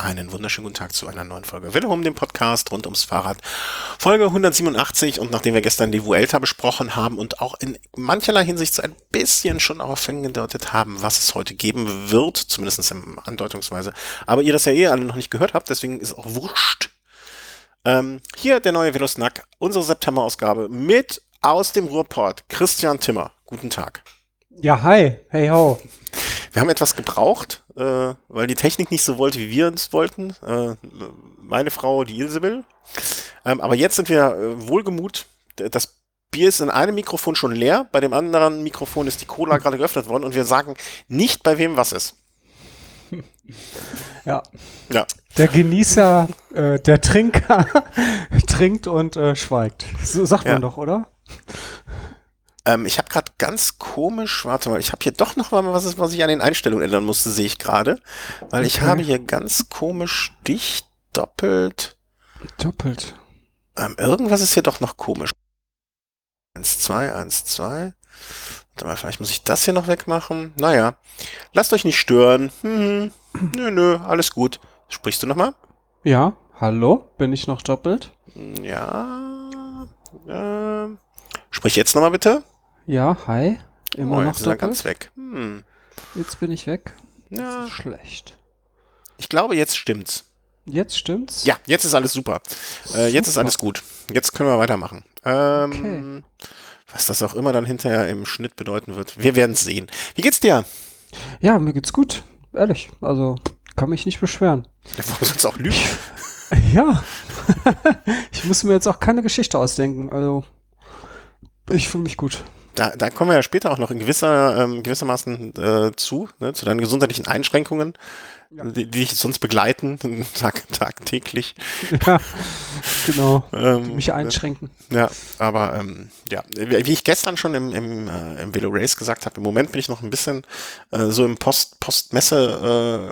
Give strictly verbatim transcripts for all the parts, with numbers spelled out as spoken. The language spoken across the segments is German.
Einen wunderschönen guten Tag zu einer neuen Folge Welle um den Podcast rund ums Fahrrad. Folge hundertsiebenundachtzig, und nachdem wir gestern die Vuelta besprochen haben und auch in mancherlei Hinsicht so ein bisschen schon auf hingedeutet haben, was es heute geben wird, zumindest in Andeutungsweise, aber ihr das ja eh alle noch nicht gehört habt, deswegen ist es auch wurscht. Ähm, hier der neue Velosnack, unsere September-Ausgabe mit aus dem Ruhrport, Christian Timmer. Guten Tag. Ja, hi. Hey, ho. Wir haben etwas gebraucht, äh, weil die Technik nicht so wollte, wie wir es wollten. Äh, meine Frau, die Isabel. Ähm, aber jetzt sind wir äh, wohlgemut. Das Bier ist in einem Mikrofon schon leer, bei dem anderen Mikrofon ist die Cola gerade geöffnet worden und wir sagen nicht, bei wem was ist. Ja. Ja. Der Genießer, äh, der Trinker trinkt und äh, schweigt. So sagt man Ja. doch, oder? Ähm, ich habe gerade ganz komisch, warte mal, ich habe hier doch noch mal was, was ich an den Einstellungen ändern musste, sehe ich gerade. Weil ich Okay. habe hier ganz komisch dicht, doppelt. Doppelt. Ähm, irgendwas ist hier doch noch komisch. Eins, zwei, eins, zwei. Warte mal, vielleicht muss ich das hier noch wegmachen. Naja, lasst euch nicht stören. Hm, nö, nö, alles gut. Sprichst du nochmal? Ja, hallo? Bin ich noch doppelt? Ja. Äh, sprich jetzt nochmal bitte. Ja, hi. Immer Oh, noch jetzt ist er doppelt? ganz weg. Hm. Jetzt bin ich weg. Das Ja, ist schlecht. ich glaube, jetzt stimmt's. Jetzt stimmt's? Ja, jetzt ist alles super. Äh, jetzt ist Super. alles gut. Jetzt können wir weitermachen. Ähm, Was das auch immer dann hinterher im Schnitt bedeuten wird. Wir werden es sehen. Wie geht's dir? Ja, mir geht's gut. Ehrlich. Also, kann mich nicht beschweren. Ja, warum sollst du auch lügen? Ja. Ich muss mir jetzt auch keine Geschichte ausdenken. Also, ich fühle mich gut. Da, da kommen wir ja später auch noch in gewisser, ähm, gewissermaßen äh, zu, ne, zu deinen gesundheitlichen Einschränkungen, Ja. die, die dich sonst begleiten, tag, tagtäglich. Ja, genau. Ähm, Mich einschränken. Ja, aber ähm, ja, wie wie ich gestern schon im, im, äh, im Velo Race gesagt habe, im Moment bin ich noch ein bisschen äh, so im Post, Postmesse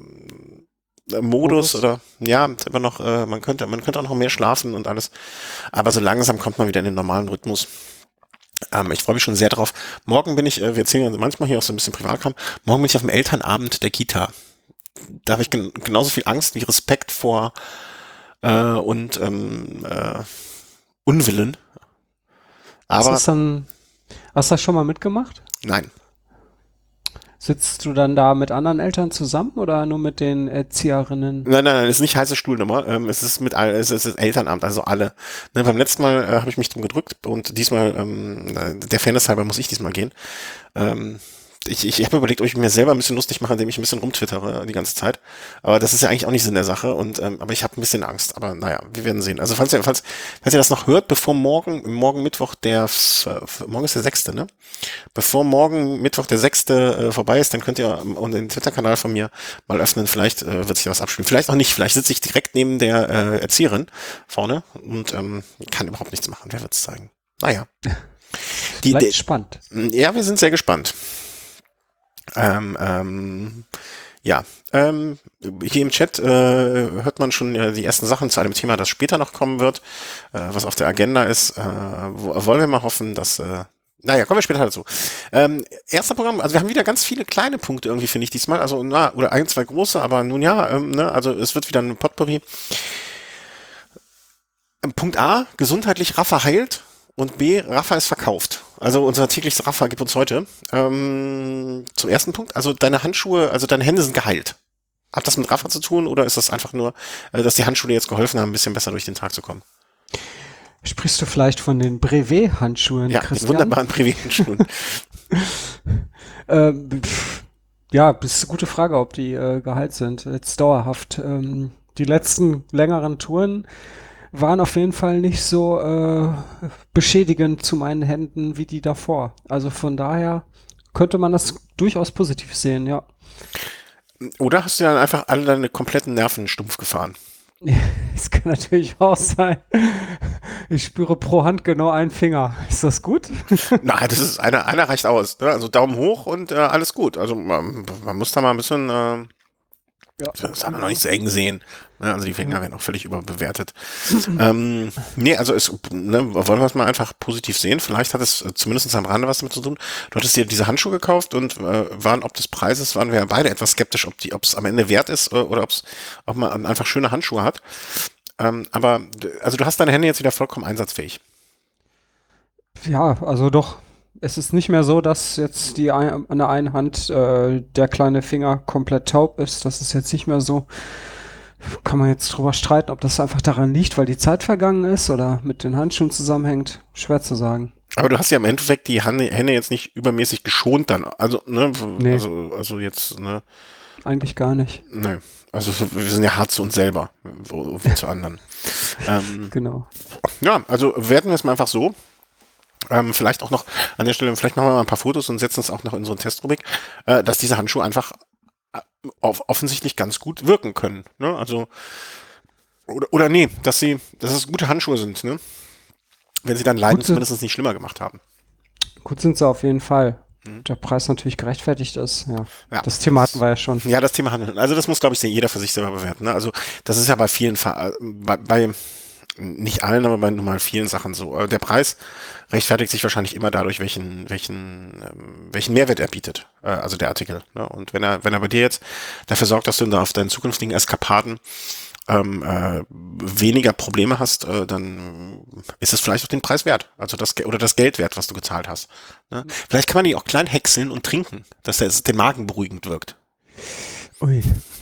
äh, Modus Modus. oder ja, immer noch, äh, man könnte, man könnte auch noch mehr schlafen und alles. Aber so langsam kommt man wieder in den normalen Rhythmus. Ähm, ich freue mich schon sehr drauf. Morgen bin ich, äh, wir erzählen ja manchmal hier auch so ein bisschen Privatkram, morgen bin ich auf dem Elternabend der Kita. Da habe ich gen genauso viel Angst wie Respekt vor äh, und ähm, äh, Unwillen. Ist Aber das dann, hast du das schon mal mitgemacht? nein, Sitzt du dann da mit anderen Eltern zusammen oder nur mit den Erzieherinnen? nein, nein, nein, es ist nicht heiße Stuhlnummer. Ähm, es ist mit all, es ist das Elternamt, also alle. Ne, beim letzten Mal äh, habe ich mich drum gedrückt und diesmal, ähm, äh, der Fairness halber muss ich diesmal gehen. Ähm, ich ich habe überlegt, ob ich mir selber ein bisschen lustig mache, indem ich ein bisschen rumtwittere die ganze Zeit. Aber das ist ja eigentlich auch nicht Sinn der Sache. Und ähm, aber ich habe ein bisschen Angst. Aber naja, wir werden sehen. Also falls ihr, falls, falls ihr das noch hört, bevor morgen, morgen Mittwoch der, f- f- morgen ist der sechste, ne? Bevor morgen Mittwoch der sechste äh, vorbei ist, dann könnt ihr ähm, und den Twitter-Kanal von mir mal öffnen. Vielleicht äh, wird sich da was abspielen. Vielleicht auch nicht. Vielleicht sitze ich direkt neben der äh, Erzieherin vorne und ähm, kann überhaupt nichts machen. Wer wird's zeigen? Naja. Die, Vielleicht die, spannend. ja, wir sind sehr gespannt. Ähm, ähm, ja, ähm, hier im Chat äh, hört man schon äh, die ersten Sachen zu einem Thema, das später noch kommen wird, äh, was auf der Agenda ist. Äh, wo, wollen wir mal hoffen, dass äh, naja, kommen wir später dazu. Ähm, erster Programm, also wir haben wieder ganz viele kleine Punkte irgendwie, finde ich diesmal, also na, oder ein, zwei große, aber nun ja, ähm, ne, also es wird wieder ein Potpourri. Ähm, Punkt A, gesundheitlich Rafa heilt und B, Rafa ist verkauft. Also unser tägliches Rafa gibt uns heute. Ähm, zum ersten Punkt, also deine Handschuhe, also deine Hände sind geheilt. Hat das mit Rafa zu tun oder ist das einfach nur, äh, dass die Handschuhe dir jetzt geholfen haben, ein bisschen besser durch den Tag zu kommen? Sprichst du vielleicht von den Brevet-Handschuhen, Ja, die Christian? wunderbaren Privatschuhen. Ähm, pff, ja, das ist eine gute Frage, ob die äh, geheilt sind. Jetzt dauerhaft. Ähm, die letzten längeren Touren waren auf jeden Fall nicht so äh, beschädigend zu meinen Händen wie die davor. Also von daher könnte man das durchaus positiv sehen, ja. Oder hast du dann einfach alle deine kompletten Nerven stumpf gefahren? Es kann natürlich auch sein. Ich spüre pro Hand genau einen Finger. Ist das gut? Nein, das ist einer, einer reicht aus. Ne? Also Daumen hoch und äh, alles gut. Also man, man muss da mal ein bisschen, äh, Ja, Das haben wir noch genau. nicht so eng sehen. Ne, also die Finger Ja. werden auch völlig überbewertet. Ähm, nee, also es, ne, wollen wir es mal einfach positiv sehen. Vielleicht hat es äh, zumindest am Rande was damit zu tun. Du hattest dir diese Handschuhe gekauft und äh, waren ob des Preises, waren wir ja beide etwas skeptisch, ob die, ob es am Ende wert ist äh, oder ob's, ob man einfach schöne Handschuhe hat. Ähm, aber d- also du hast deine Hände jetzt wieder vollkommen einsatzfähig. Ja, also doch. Es ist nicht mehr so, dass jetzt die ein, an der einen Hand äh, der kleine Finger komplett taub ist. Das ist jetzt nicht mehr so. Kann man jetzt drüber streiten, ob das einfach daran liegt, weil die Zeit vergangen ist oder mit den Handschuhen zusammenhängt. Schwer zu sagen. Aber du hast ja im Endeffekt die Hände, Hände jetzt nicht übermäßig geschont dann. Also, ne, Nee, also, also jetzt, ne, eigentlich gar nicht. ne. Also wir sind ja hart zu uns selber, wo, wie zu anderen. Ähm, Genau. ja, also werten wir es mal einfach so. Ähm, vielleicht auch noch an der Stelle, vielleicht machen wir mal ein paar Fotos und setzen es auch noch in so eine Testrubrik, äh, dass diese Handschuhe einfach äh, off offensichtlich ganz gut wirken können. Ne? Also, oder, oder nee, dass sie, dass es gute Handschuhe sind, ne? Wenn sie dann Leiden Gut, sind- zumindest nicht schlimmer gemacht haben. gut sind sie auf jeden Fall. Mhm. Der Preis natürlich gerechtfertigt ist. Ja, Ja, das Thema hatten das, wir ja schon. ja, das Thema Handeln. Also das muss, glaube ich, jeder für sich selber bewerten. Ne? Also das ist ja bei vielen, Fa- äh, bei, bei nicht allen, aber bei normal vielen Sachen so. Äh, Der Preis rechtfertigt sich wahrscheinlich immer dadurch, welchen, welchen, ähm, welchen Mehrwert er bietet, äh, also der Artikel. Ne? Und wenn er, wenn er bei dir jetzt dafür sorgt, dass du da auf deinen zukünftigen Eskapaden ähm, äh, weniger Probleme hast, äh, dann ist es vielleicht auch den Preis wert. Also das Ge- oder das Geld wert, was du gezahlt hast. Ne? Vielleicht kann man die auch klein häckseln und trinken, dass der, den Magen beruhigend wirkt. Ui.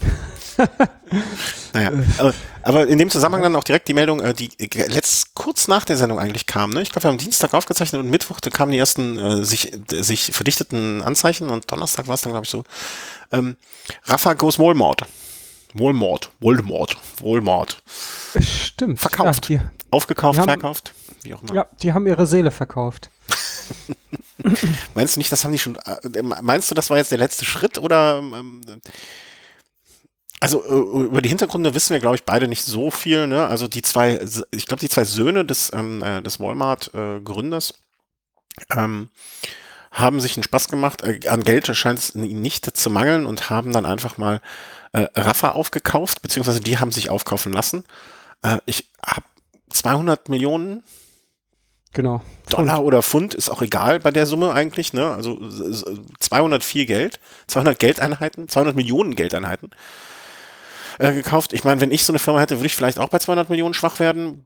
Naja, aber, aber in dem Zusammenhang dann auch direkt die Meldung, äh, die äh, letzt kurz nach der Sendung eigentlich kam. Ne? Ich glaube, wir haben Dienstag aufgezeichnet und Mittwoch, da kamen die ersten äh, sich, äh, sich verdichteten Anzeichen und Donnerstag war es dann, glaube ich, so. Ähm, Rafa goes Walmart. Walmart, Walmart, Walmart. Stimmt. Ja, Verkauft. die, Aufgekauft, die haben, verkauft, wie auch immer. ja, die haben ihre Seele verkauft. Meinst du nicht, das haben die schon, äh, meinst du, das war jetzt der letzte Schritt oder, ähm, also äh, über die Hintergründe wissen wir, glaube ich, beide nicht so viel, ne? Also die zwei, ich glaube, die zwei Söhne des, ähm, äh, des Walmart-Gründers ähm, haben sich einen Spaß gemacht. Äh, an Geld scheint es ihnen nicht zu mangeln und haben dann einfach mal äh, Rafa aufgekauft, beziehungsweise die haben sich aufkaufen lassen. Äh, ich habe zweihundert Millionen Genau. Pfund. Dollar oder Pfund, ist auch egal bei der Summe eigentlich, ne? Also s- s- zweihundert viel Geld, zweihundert Geldeinheiten, zweihundert Millionen Geldeinheiten äh, gekauft. Ich meine, wenn ich so eine Firma hätte, würde ich vielleicht auch bei zweihundert Millionen schwach werden.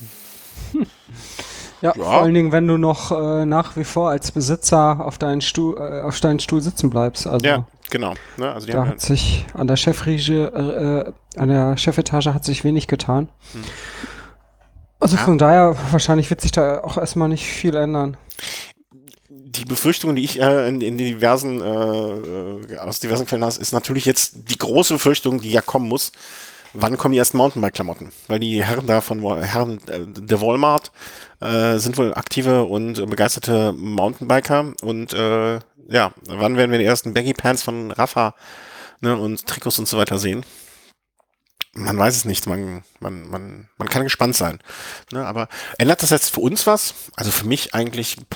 Ja, vor Ja, allen Dingen, wenn du noch äh, nach wie vor als Besitzer auf deinen Stuhl, äh, auf deinen Stuhl sitzen bleibst. ja, Also genau. Ne? Also die haben da ja, hat sich an der Chefregie, äh, äh, an der Chefetage hat sich wenig getan. hm. Also Ja, von daher, wahrscheinlich wird sich da auch erstmal nicht viel ändern. die Befürchtung, die ich äh, in, in diversen, äh, äh, aus diversen Quellen habe, ist natürlich jetzt die große Befürchtung, die ja kommen muss. Wann kommen die ersten Mountainbike-Klamotten? Weil die Herren da von Wa- Herren äh, der Walmart äh, sind wohl aktive und äh, begeisterte Mountainbiker und äh, ja, wann werden wir die ersten Baggy Pants von Rafa, ne, und Trikots und so weiter sehen? Man weiß es nicht, man, man, man, man kann gespannt sein. Ne, aber ändert das jetzt für uns was? Also für mich eigentlich, pff,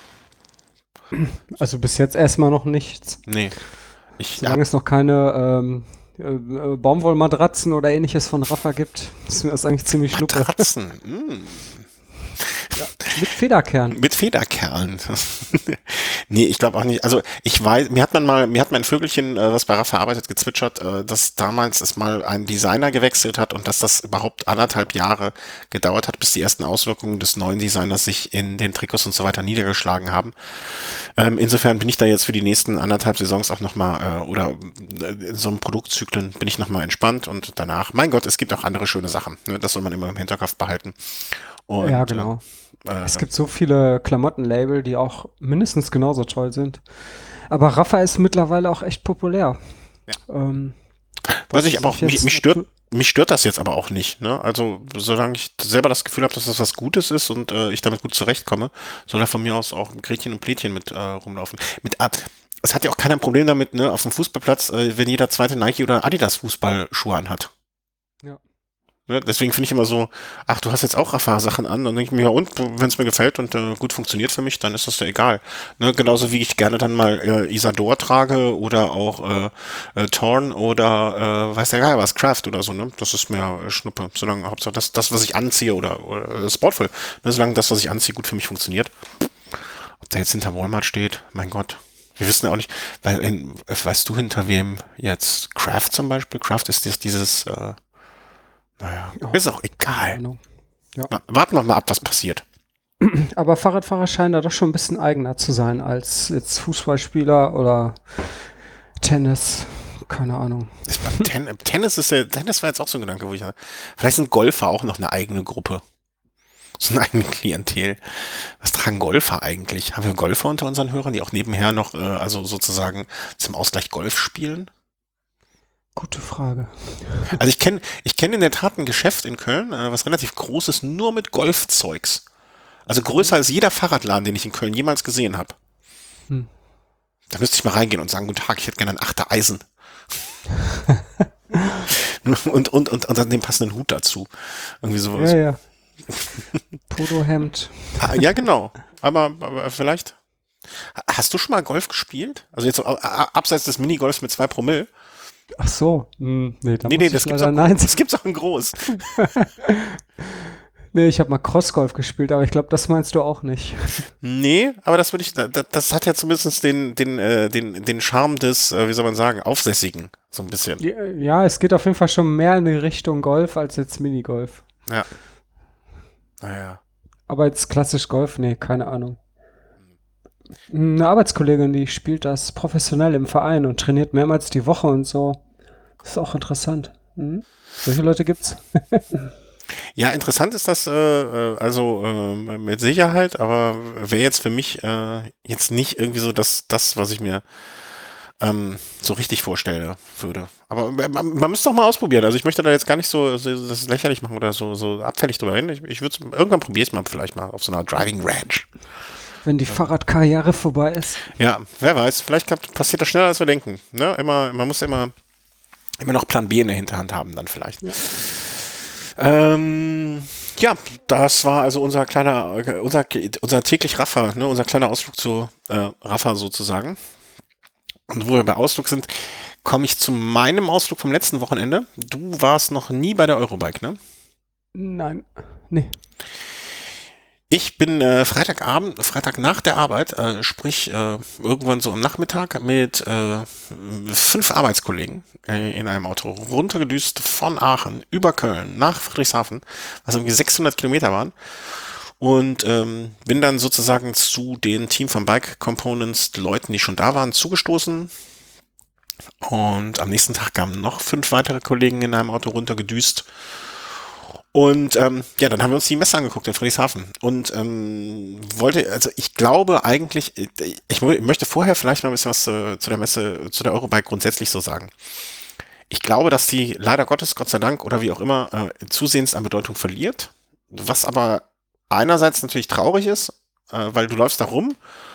Also bis jetzt erstmal noch nichts. nee. Ich Solange hab es noch keine ähm, äh, äh, Baumwollmatratzen oder ähnliches von Rafa gibt, ist mir das eigentlich ziemlich schnuppe. Matratzen. Mm. Mit Federkern. Mit Federkerlen. Nee, ich glaube auch nicht. Also ich weiß, mir hat man mal, mir hat mein Vögelchen, äh, was bei Rafa arbeitet, gezwitschert, äh, dass damals es mal ein Designer gewechselt hat und dass das überhaupt anderthalb Jahre gedauert hat, bis die ersten Auswirkungen des neuen Designers sich in den Trikots und so weiter niedergeschlagen haben. Ähm, insofern bin ich da jetzt für die nächsten anderthalb Saisons auch nochmal, äh, oder äh, in so einem Produktzyklen bin ich nochmal entspannt und danach, mein Gott, es gibt auch andere schöne Sachen. Ne? Das soll man immer im Hinterkopf behalten. Ja, Und genau. äh, äh, Es gibt so viele Klamottenlabel, die auch mindestens genauso toll sind. Aber Rafa ist mittlerweile auch echt populär. ja. Ähm, Was was ich aber ich auch, mich, jetzt mich stört, mich stört das jetzt aber auch nicht. Ne? Also solange ich selber das Gefühl habe, dass das was Gutes ist und äh, ich damit gut zurechtkomme, soll da von mir aus auch Gretchen und Plätchen mit äh, rumlaufen. Mit Art. Es hat ja auch keiner ein Problem damit, ne, auf dem Fußballplatz, äh, wenn jeder zweite Nike oder Adidas Fußballschuhe anhat. Ja. Ne? Deswegen finde ich immer so, ach, du hast jetzt auch Rafa-Sachen an. Dann denke ich mir, ja und, wenn es mir gefällt und äh, gut funktioniert für mich, dann ist das ja egal. Ne? Genauso wie ich gerne dann mal äh, Isador trage oder auch äh, äh, Torn oder äh, weiß der Geil was, Craft oder so. Ne? Das ist mir äh, Schnuppe. Solange Hauptsache das, das, was ich anziehe oder, oder äh, Sportful. Ne? Solange das, was ich anziehe, gut für mich funktioniert. Ob der jetzt hinter Walmart steht, mein Gott. Wir wissen ja auch nicht, weil in, weißt du hinter wem jetzt Craft zum Beispiel? Craft ist das, dieses, äh, naja, Oh, ist auch keine egal. Ahnung. Ja. Na, warten wir mal ab, was passiert. Aber Fahrradfahrer scheinen da doch schon ein bisschen eigener zu sein als jetzt Fußballspieler oder Tennis. Keine Ahnung. Ist beim Ten Tennis ist der, Tennis war jetzt auch so ein Gedanke, wo ich, vielleicht sind Golfer auch noch eine eigene Gruppe. So eine eigene Klientel. Was tragen Golfer eigentlich? Haben wir Golfer unter unseren Hörern, die auch nebenher noch, äh, also sozusagen zum Ausgleich Golf spielen? Gute Frage. Also ich kenne, ich kenne in der Tat ein Geschäft in Köln, äh, was relativ groß ist, nur mit Golfzeugs. Also größer als jeder Fahrradladen, den ich in Köln jemals gesehen habe. Hm. Da müsste ich mal reingehen und sagen, guten Tag, ich hätte gerne ein Achter Eisen. und, und, und, und dann den passenden Hut dazu. Irgendwie sowas. Ja, ja. Polohemd. Ah, ja, genau. Aber, aber vielleicht. Hast du schon mal Golf gespielt? Also jetzt so, a- a- abseits des Minigolfs mit zwei Promille? Ach so. Hm, nee, da Nee, muss nee, ich das gibt's leider auch, nein. das gibt's auch in groß. Nee, ich habe mal Crossgolf gespielt, aber ich glaube, das meinst du auch nicht. Nee, aber das würde ich, das, das hat ja zumindest den, den, äh, den, den Charme des, äh, wie soll man sagen, Aufsässigen, so ein bisschen. Ja, ja, es geht auf jeden Fall schon mehr in die Richtung Golf als jetzt Minigolf. Ja. Naja. Aber jetzt klassisch Golf, nee, keine Ahnung. Eine Arbeitskollegin, die spielt das professionell im Verein und trainiert mehrmals die Woche und so. Das ist auch interessant. Mhm. Solche Leute gibt's. Ja, interessant ist das, äh, äh, also äh, mit Sicherheit, aber wäre jetzt für mich äh, jetzt nicht irgendwie so das, das, was ich mir ähm, so richtig vorstellen würde. Aber man, man müsste doch mal ausprobieren. Also ich möchte da jetzt gar nicht so, so das lächerlich machen oder so, so abfällig drüber hin. Ich, ich würde irgendwann probiere ich es mal vielleicht mal auf so einer Driving Ranch. Wenn die Fahrradkarriere vorbei ist. Ja, wer weiß, vielleicht klappt, passiert das schneller als wir denken. Ne? Immer, man muss immer, immer noch Plan B in der Hinterhand haben dann vielleicht. Ja. Ähm, ja, das war also unser kleiner, unser, unser täglich Raffa, ne, unser kleiner Ausflug zu äh, Raffa sozusagen. Und wo wir bei Ausflug sind, komme ich zu meinem Ausflug vom letzten Wochenende. Du warst noch nie bei der Eurobike, ne? Nein. Nee. Ich bin äh, Freitagabend, Freitag nach der Arbeit, äh, sprich äh, irgendwann so am Nachmittag mit äh, fünf Arbeitskollegen äh, in einem Auto runtergedüst von Aachen über Köln nach Friedrichshafen, was irgendwie sechshundert Kilometer waren. Und ähm, bin dann sozusagen zu den Team von Bike Components Leuten, die schon da waren, zugestoßen. Und am nächsten Tag kamen noch fünf weitere Kollegen in einem Auto runtergedüst. Und ähm, ja, dann haben wir uns die Messe angeguckt in Friedrichshafen und ähm, wollte, also ich glaube eigentlich, ich, ich möchte vorher vielleicht mal ein bisschen was äh, zu der Messe, zu der Eurobike grundsätzlich so sagen. Ich glaube, dass die leider Gottes, Gott sei Dank oder wie auch immer, äh, zusehends an Bedeutung verliert, was aber einerseits natürlich traurig ist, äh, weil du läufst da rum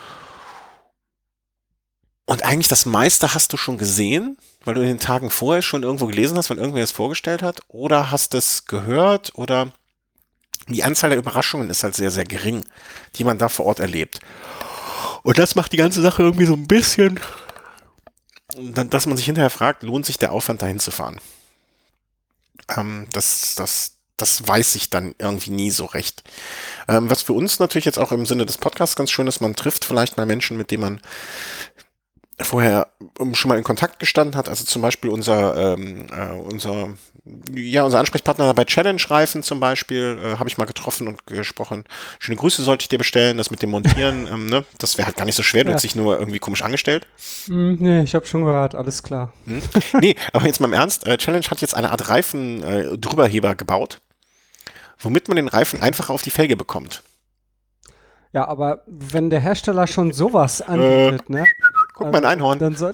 und eigentlich das meiste hast du schon gesehen, weil du in den Tagen vorher schon irgendwo gelesen hast, wenn irgendwer es vorgestellt hat, oder hast es gehört, oder die Anzahl der Überraschungen ist halt sehr, sehr gering, die man da vor Ort erlebt. Und das macht die ganze Sache irgendwie so ein bisschen, dass man sich hinterher fragt, lohnt sich der Aufwand dahin zu fahren? Ähm, das, das, das weiß ich dann irgendwie nie so recht. Ähm, was für uns natürlich jetzt auch im Sinne des Podcasts ganz schön ist, man trifft vielleicht mal Menschen, mit denen man vorher schon mal in Kontakt gestanden hat, also zum Beispiel unser ähm, äh, unser ja unser Ansprechpartner bei Challenge-Reifen zum Beispiel äh, habe ich mal getroffen und gesprochen. Schöne Grüße sollte ich dir bestellen, das mit dem Montieren, ähm, ne, das wäre halt gar nicht so schwer, du Ja. hast dich nur irgendwie komisch angestellt. Hm, nee, ich habe schon gehört, alles klar. Hm? Nee, aber jetzt mal im Ernst, äh, Challenge hat jetzt eine Art Reifen äh, Drüberheber gebaut, womit man den Reifen einfach auf die Felge bekommt. Ja, aber wenn der Hersteller schon sowas anbietet, ne? Guck mal, ein Einhorn. Dann soll.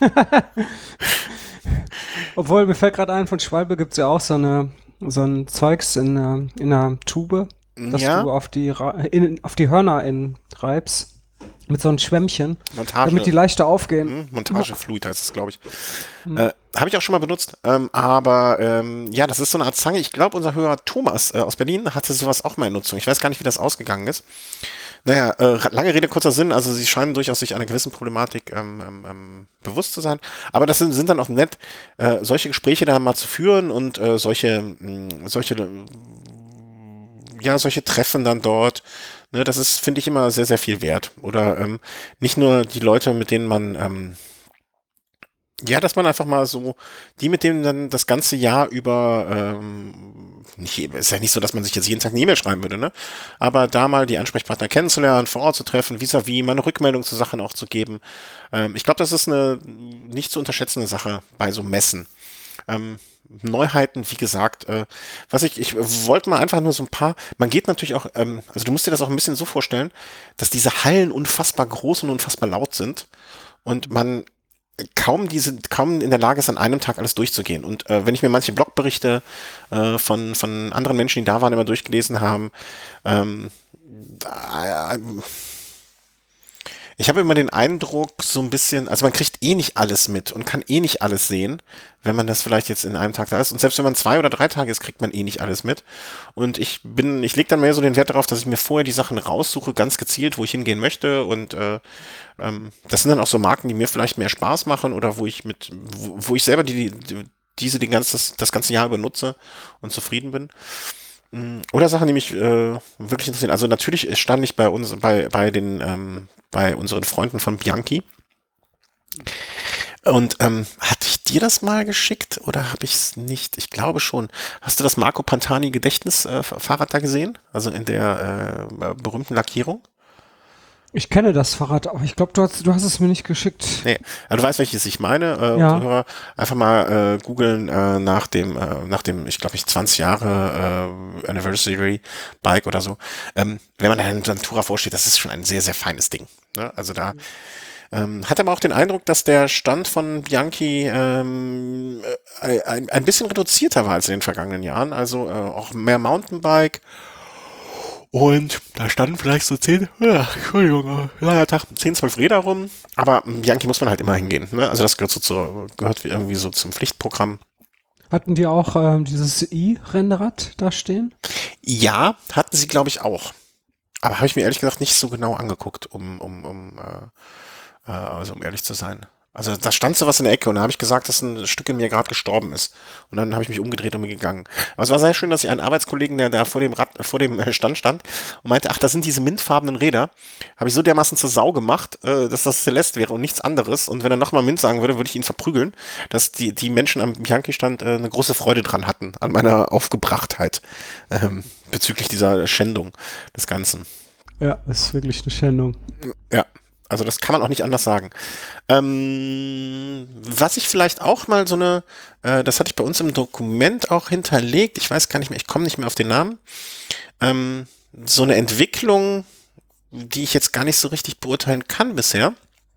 Obwohl, mir fällt gerade ein, von Schwalbe gibt's ja auch so eine so ein Zeugs in, einer- in einer Tube, dass Ja, du auf die Ra in, auf die Hörner in reibst. Mit so einem Schwämmchen, Montage, damit die leichter aufgehen. hm, Montagefluid heißt es, glaube ich. Hm. Äh, habe ich auch schon mal benutzt. Ähm, aber ähm, ja, das ist so eine Art Zange. Ich glaube, unser Hörer Thomas äh, aus Berlin hatte sowas auch mal in Nutzung. Ich weiß gar nicht, wie das ausgegangen ist. Naja, äh, lange Rede, kurzer Sinn. Also sie scheinen durchaus sich einer gewissen Problematik ähm, ähm, ähm, bewusst zu sein. Aber das sind, sind dann auch nett, äh, solche Gespräche da mal zu führen und äh, solche, mh, solche, ja, solche Treffen dann dort. Ne, das ist, finde ich, immer sehr, sehr viel wert. Oder ähm, nicht nur die Leute, mit denen man ähm, ja, dass man einfach mal so, die mit denen dann das ganze Jahr über, ähm, nicht, ist ja nicht so, dass man sich jetzt jeden Tag eine E-Mail schreiben würde, ne? Aber da mal die Ansprechpartner kennenzulernen, vor Ort zu treffen, vis-à-vis, mal eine Rückmeldung zu Sachen auch zu geben. Ähm, ich glaube, das ist eine nicht zu unterschätzende Sache bei so Messen. Ähm, Neuheiten, wie gesagt, äh, was ich, ich wollte mal einfach nur so ein paar, man geht natürlich auch, ähm, also du musst dir das auch ein bisschen so vorstellen, dass diese Hallen unfassbar groß und unfassbar laut sind und man kaum diese, kaum in der Lage ist, an einem Tag alles durchzugehen. Und äh, wenn ich mir manche Blogberichte äh, von, von anderen Menschen, die da waren, immer durchgelesen haben, ähm, äh, ich habe immer den Eindruck, so ein bisschen, also man kriegt eh nicht alles mit und kann eh nicht alles sehen, wenn man das vielleicht jetzt in einem Tag da ist. Und selbst wenn man zwei oder drei Tage ist, kriegt man eh nicht alles mit. Und ich bin, ich lege dann mehr so den Wert darauf, dass ich mir vorher die Sachen raussuche, ganz gezielt, wo ich hingehen möchte. Und äh, ähm, das sind dann auch so Marken, die mir vielleicht mehr Spaß machen oder wo ich mit, wo, wo ich selber die, die diese den ganzen, das, das ganze Jahr über nutze und zufrieden bin. Oder Sachen, die mich äh, wirklich interessieren. Also natürlich stand ich bei uns, bei, bei den, ähm, bei unseren Freunden von Bianchi. Und ähm, hatte ich dir das mal geschickt oder habe ich es nicht? Ich glaube schon. Hast du das Marco Pantani Gedächtnisfahrrad äh, da gesehen? Also in der äh, berühmten Lackierung? Ich kenne das Fahrrad, aber ich glaube, du hast, du hast es mir nicht geschickt. Nee, also du weißt, welches ich meine. Äh, Ja. Hörer, einfach mal äh, googeln äh, nach dem, äh, nach dem, ich glaube, ich zwanzig Jahre äh, Anniversary Bike oder so. Ähm, wenn man da in Santura vorsteht, das ist schon ein sehr, sehr feines Ding. Ne? Also da ähm, hat aber auch den Eindruck, dass der Stand von Bianchi ähm, äh, ein, ein bisschen reduzierter war als in den vergangenen Jahren. Also äh, auch mehr Mountainbike. Und da standen vielleicht so zehn, ja, Entschuldigung, langer Tag, zehn, zwölf Räder rum. Aber ähm, Bianchi muss man halt immer hingehen. Ne? Also das gehört so zu, gehört irgendwie so zum Pflichtprogramm. Hatten die auch ähm, dieses i-Rennrad da stehen? Ja, hatten sie, glaube ich, auch. Aber habe ich mir ehrlich gesagt nicht so genau angeguckt, um, um, um, äh, äh, also um ehrlich zu sein. Also da stand so was in der Ecke und da habe ich gesagt, dass ein Stück in mir gerade gestorben ist. Und dann habe ich mich umgedreht und bin gegangen. Aber es war sehr schön, dass ich einen Arbeitskollegen, der da vor dem Rad, vor dem Stand stand und meinte, ach, das sind diese mintfarbenen Räder. Habe ich so dermaßen zur Sau gemacht, äh, dass das Celeste wäre und nichts anderes. Und wenn er nochmal Mint sagen würde, würde ich ihn verprügeln, dass die, die Menschen am Bianchi-Stand äh, eine große Freude dran hatten, an meiner Aufgebrachtheit ähm, bezüglich dieser Schändung des Ganzen. Ja, das ist wirklich eine Schändung. Ja. Also das kann man auch nicht anders sagen. Ähm, was ich vielleicht auch mal so eine, äh, das hatte ich bei uns im Dokument auch hinterlegt, ich weiß gar nicht mehr, ich komme nicht mehr auf den Namen, ähm, so eine Entwicklung, die ich jetzt gar nicht so richtig beurteilen kann bisher,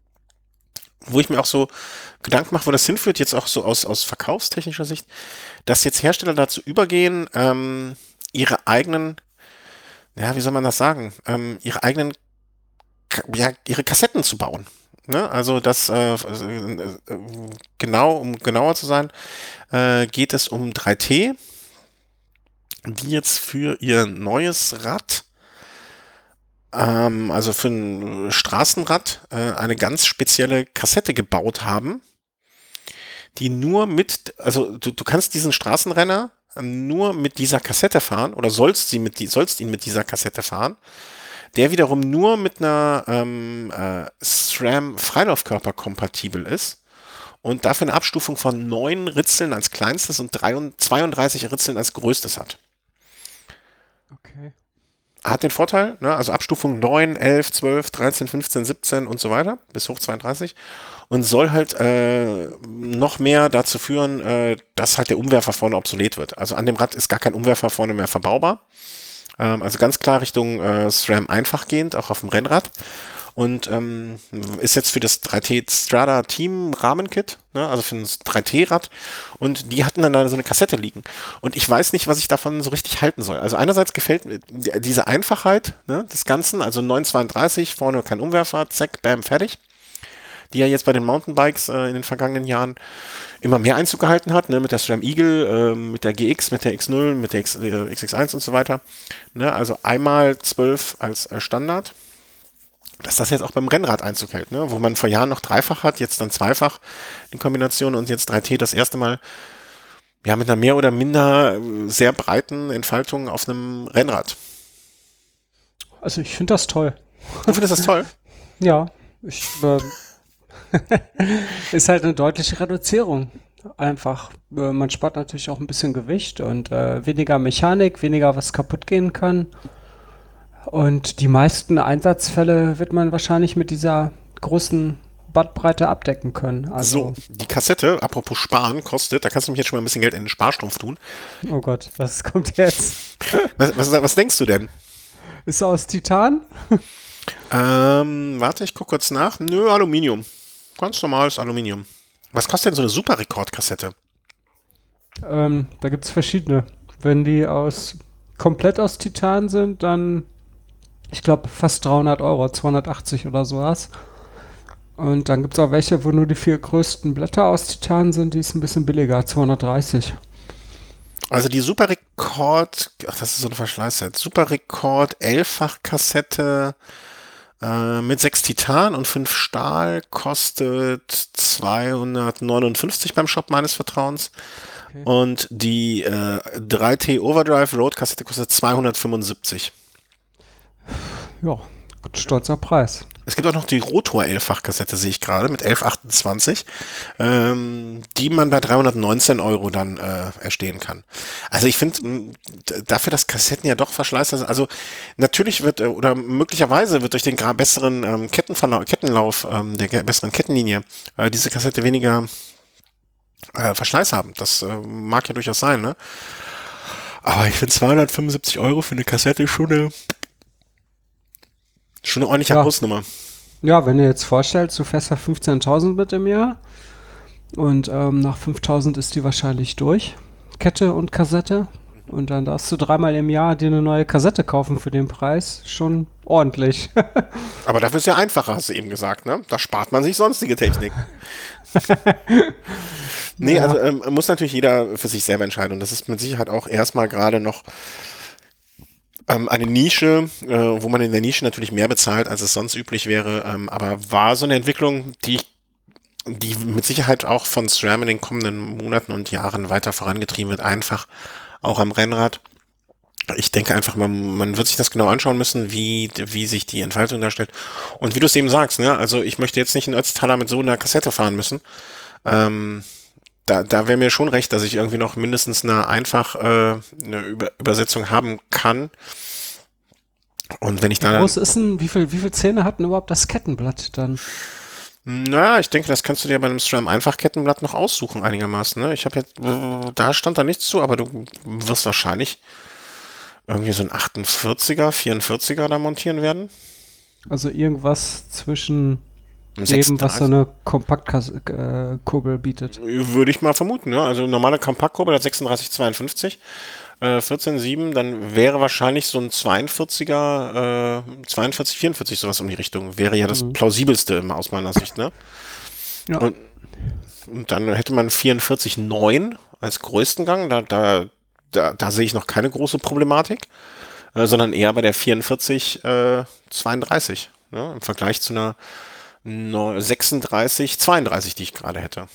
wo ich mir auch so Gedanken mache, wo das hinführt, jetzt auch so aus, aus verkaufstechnischer Sicht, dass jetzt Hersteller dazu übergehen, ähm, ihre eigenen, ja, wie soll man das sagen, ähm, ihre eigenen ja, ihre Kassetten zu bauen. Ne? Also das äh, äh, genau, um genauer zu sein, äh, geht es um drei T, die jetzt für ihr neues Rad, ähm, also für ein Straßenrad, äh, eine ganz spezielle Kassette gebaut haben, die nur mit, also du, du kannst diesen Straßenrenner nur mit dieser Kassette fahren oder sollst sie mit die, sollst ihn mit dieser Kassette fahren, der wiederum nur mit einer ähm, äh, SRAM Freilaufkörper kompatibel ist und dafür eine Abstufung von neun Ritzeln als kleinstes und zweiunddreißig Ritzeln als größtes hat. Okay. Hat den Vorteil, ne, also Abstufung neun, elf, zwölf, dreizehn, fünfzehn, siebzehn und so weiter, bis hoch zweiunddreißig und soll halt äh, noch mehr dazu führen, äh, dass halt der Umwerfer vorne obsolet wird. Also an dem Rad ist gar kein Umwerfer vorne mehr verbaubar. Also ganz klar Richtung äh, SRAM einfachgehend, auch auf dem Rennrad. und ähm, ist jetzt für das drei T Strada Team Rahmenkit, ne, also für das drei T-Rad, und die hatten dann da so eine Kassette liegen. Und ich weiß nicht, was ich davon so richtig halten soll. Also einerseits gefällt mir diese Einfachheit, ne, des Ganzen, also neun zweiunddreißig, vorne kein Umwerfer, zack, bam, fertig, die ja jetzt bei den Mountainbikes äh, in den vergangenen Jahren immer mehr Einzug gehalten hat, ne, mit der SRAM Eagle, äh, mit der G X, mit der X null, mit der X, äh, X X eins und so weiter. Ne, also einmal zwölf als äh, Standard. Dass das jetzt auch beim Rennrad Einzug hält, ne, wo man vor Jahren noch dreifach hat, jetzt dann zweifach in Kombination und jetzt drei T das erste Mal ja mit einer mehr oder minder äh, sehr breiten Entfaltung auf einem Rennrad. Also ich finde das toll. Du findest das toll? Ja, ich, äh, ist halt eine deutliche Reduzierung. Einfach, äh, man spart natürlich auch ein bisschen Gewicht und äh, weniger Mechanik, weniger was kaputt gehen kann. Und die meisten Einsatzfälle wird man wahrscheinlich mit dieser großen Bandbreite abdecken können. So, Also, die Kassette, apropos Sparen, kostet, da kannst du mich jetzt schon mal ein bisschen Geld in den Sparstrumpf tun. oh Gott, was kommt jetzt? Was, was, was denkst du denn? Ist aus Titan? Ähm, warte, ich gucke kurz nach. Nö, Aluminium. Ganz normales Aluminium. Was kostet denn so eine Super-Rekord-Kassette? Ähm, da gibt's verschiedene. Wenn die aus komplett aus Titan sind, dann ich glaube fast dreihundert Euro, zweihundertachtzig oder sowas. Und dann gibt's auch welche, wo nur die vier größten Blätter aus Titan sind, die ist ein bisschen billiger, zweihundertdreißig. Also die Super Rekord, ach, das ist so eine Verschleißzeit. Super Rekord Elffach-Kassette äh, mit sechs Titan und fünf Stahl kostet zweihundertneunundfünfzig beim Shop meines Vertrauens. Okay. Und die äh, drei T Overdrive Road Kassette kostet zweihundertfünfundsiebzig. Ja, gut, stolzer Preis. Es gibt auch noch die Rotor-Elffach-Kassette, sehe ich gerade, mit elf achtundzwanzig, ähm, die man bei dreihundertneunzehn Euro dann äh, erstehen kann. Also ich finde, mh, d- dafür, dass Kassetten ja doch verschleißer sind, also natürlich wird, äh, oder möglicherweise wird durch den gra- besseren ähm, Kettenverlauf, Kettenlauf, ähm, der ge- besseren Kettenlinie, äh, diese Kassette weniger äh, Verschleiß haben. Das äh, mag ja durchaus sein, ne? Aber ich finde zweihundertfünfundsiebzig Euro für eine Kassette schon eine, schon eine ordentliche Ja, Hausnummer. ja, wenn du jetzt vorstellst, du fährst ja fünfzehntausend mit im Jahr und ähm, nach fünftausend ist die wahrscheinlich durch, Kette und Kassette. Und dann darfst du dreimal im Jahr dir eine neue Kassette kaufen für den Preis. Schon ordentlich. Aber dafür ist ja einfacher, hast du eben gesagt, ne? Da spart man sich sonstige Technik. Nee, also Ja, ähm, muss natürlich jeder für sich selber entscheiden. Und das ist mit Sicherheit auch erstmal gerade noch ähm, eine Nische, äh, wo man in der Nische natürlich mehr bezahlt, als es sonst üblich wäre. Ähm, aber war so eine Entwicklung, die die mit Sicherheit auch von SRAM in den kommenden Monaten und Jahren weiter vorangetrieben wird, einfach auch am Rennrad. Ich denke einfach, man, man wird sich das genau anschauen müssen, wie, wie sich die Entfaltung darstellt. Und wie du es eben sagst, ne, also ich möchte jetzt nicht in Ötztaler mit so einer Kassette fahren müssen. Ähm, da, da wäre mir schon recht, dass ich irgendwie noch mindestens eine einfach äh, eine Über Übersetzung haben kann. Und wenn ich wie da dann, groß ist denn, wie viel, wie viel Zähne hat denn überhaupt das Kettenblatt dann? naja, ich denke, das kannst du dir bei einem SRAM Einfachkettenblatt noch aussuchen einigermaßen. Ne? Ich habe jetzt, äh, da stand da nichts zu, aber du wirst wahrscheinlich irgendwie so ein achtundvierziger, vierundvierziger da montieren werden. Also irgendwas zwischen Ein dem, was so sechsunddreißig. eine Kompaktkurbel bietet. Würde ich mal vermuten, ja. Also normale Kompaktkurbel hat sechsunddreißig zweiundfünfzig, äh, vierzehn Komma sieben, dann wäre wahrscheinlich so ein zweiundvierziger, äh, zweiundvierzig, vierundvierzig, sowas um die Richtung. Wäre ja das Mhm. plausibelste immer aus meiner Sicht, ne? Ja, Und, und dann hätte man vierundvierzig Komma neun als größten Gang, da, da, da, da sehe ich noch keine große Problematik, äh, sondern eher bei der vierundvierzig, äh, zweiunddreißig, ne? Im Vergleich zu einer neu- sechsunddreißig, zweiunddreißig, die ich gerade hätte.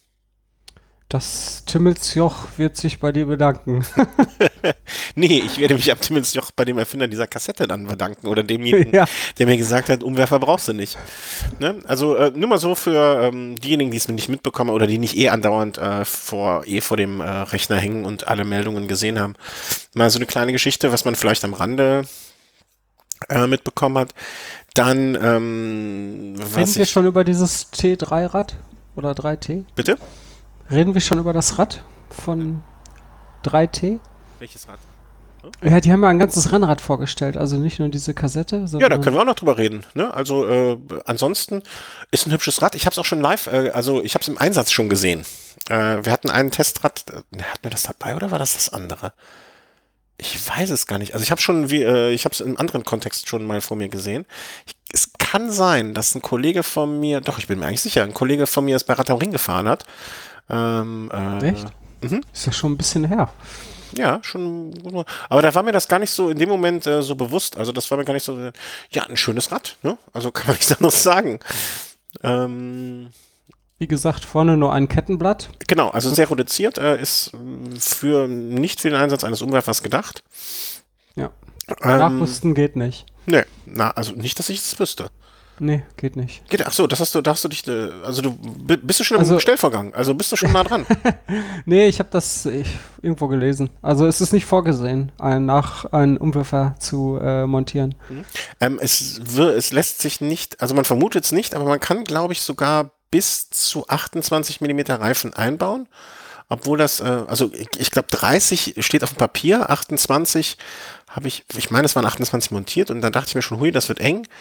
das Timmelsjoch wird sich bei dir bedanken. Nee, ich werde mich ab zumindest auch bei dem Erfinder dieser Kassette dann bedanken oder demjenigen, Ja, der mir gesagt hat, Umwerfer brauchst du nicht. Ne? Also äh, nur mal so für ähm, diejenigen, die es nicht mitbekommen oder die nicht eh andauernd äh, vor, eh vor dem äh, Rechner hängen und alle Meldungen gesehen haben. Mal so eine kleine Geschichte, was man vielleicht am Rande äh, mitbekommen hat. Dann, ähm, reden was wir ich, schon über dieses T drei Rad oder drei T? bitte? Reden wir schon über das Rad von drei T? Welches Rad? Ja, die haben ja ein ganzes Rennrad vorgestellt, also nicht nur diese Kassette, Ja, da können sondern wir auch noch drüber reden. Ne? Also äh, ansonsten ist ein hübsches Rad. Ich habe es auch schon live, äh, also ich habe es im Einsatz schon gesehen. Äh, wir hatten einen Testrad. Äh, hatten wir das dabei oder war das das andere? Ich weiß es gar nicht. Also ich habe schon, wie, äh, ich habe es in einem anderen Kontext schon mal vor mir gesehen. Ich, es kann sein, dass ein Kollege von mir, doch, ich bin mir eigentlich sicher, ein Kollege von mir es bei Rad am Ring gefahren hat. Ähm, echt? äh, mhm. Ist ja schon ein bisschen her. Ja, schon. Aber da war mir das gar nicht so in dem Moment äh, so bewusst. Also das war mir gar nicht so. äh, Ja, ein schönes Rad, ne? Also kann man nichts anderes sagen. Ähm, Wie gesagt, vorne nur ein Kettenblatt. genau, also sehr reduziert, äh, ist äh, für nicht für den Einsatz eines Umwerfers gedacht. Ja. Ähm, Nachrüsten geht nicht. ne, na, also nicht, dass ich das wüsste. Nee, geht nicht. Geht, ach so, das hast du, da hast du dich, äh, also du bi- bist du schon im Also, Bestellvorgang, also bist du schon nah dran. nee, ich habe das ich, irgendwo gelesen. Also es ist nicht vorgesehen, einen nach einen Umwerfer zu äh, montieren. Mhm. Ähm, es, wir, es lässt sich nicht, also man vermutet es nicht, aber man kann, glaube ich, sogar bis zu achtundzwanzig Millimeter Reifen einbauen. Obwohl das, äh, also ich, ich glaube dreißig steht auf dem Papier, achtundzwanzig habe ich, ich meine, es waren achtundzwanzig montiert und dann dachte ich mir schon, hui, das wird eng.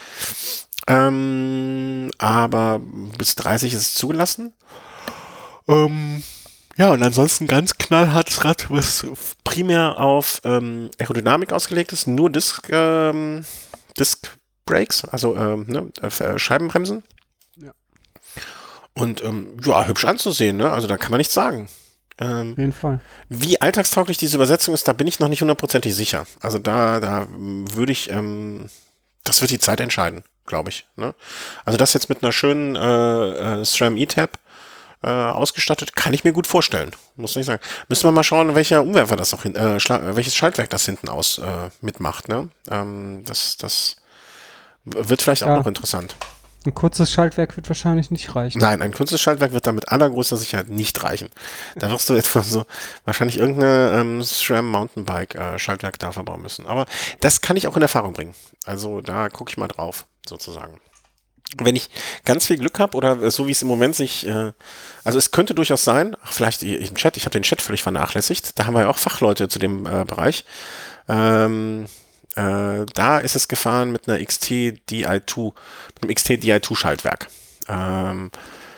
Ähm, aber bis dreißig ist es zugelassen. Ähm, ja, und ansonsten ganz knallhartes Rad, was primär auf ähm, Aerodynamik ausgelegt ist, nur Disc, ähm, Disc Brakes, also ähm, ne, äh, Scheibenbremsen. Ja. Und ähm, ja, hübsch anzusehen, ne? Also da kann man nichts sagen. Auf Ähm, jeden Fall. wie alltagstauglich diese Übersetzung ist, da bin ich noch nicht hundertprozentig sicher. Also da, da ähm, würde ich, ähm, das wird die Zeit entscheiden, glaube ich. Ne? Also das jetzt mit einer schönen äh, äh, SRAM E-Tab äh, ausgestattet, kann ich mir gut vorstellen. Muss nicht sagen. Müssen wir mal schauen, welcher Umwerfer das auch hin, äh, Schla- welches Schaltwerk das hinten aus äh, mitmacht. Ne? Ähm, das, das wird vielleicht auch noch Ja, interessant. ein kurzes Schaltwerk wird wahrscheinlich nicht reichen. Nein, ein Kunstschaltwerk wird da mit allergrößter Sicherheit nicht reichen. Da wirst du etwa so wahrscheinlich irgendeine ähm, SRAM Mountainbike äh, Schaltwerk da verbauen müssen. Aber das kann ich auch in Erfahrung bringen. Also da gucke ich mal drauf, sozusagen. Wenn ich ganz viel Glück habe oder äh, so wie es im Moment sich, äh, also es könnte durchaus sein, ach, vielleicht i- im Chat, ich habe den Chat völlig vernachlässigt, da haben wir ja auch Fachleute zu dem äh, Bereich. Ähm, äh, da ist es gefahren mit einer X T D I zwei, mit einem X T D I zwei Schaltwerk. Ähm,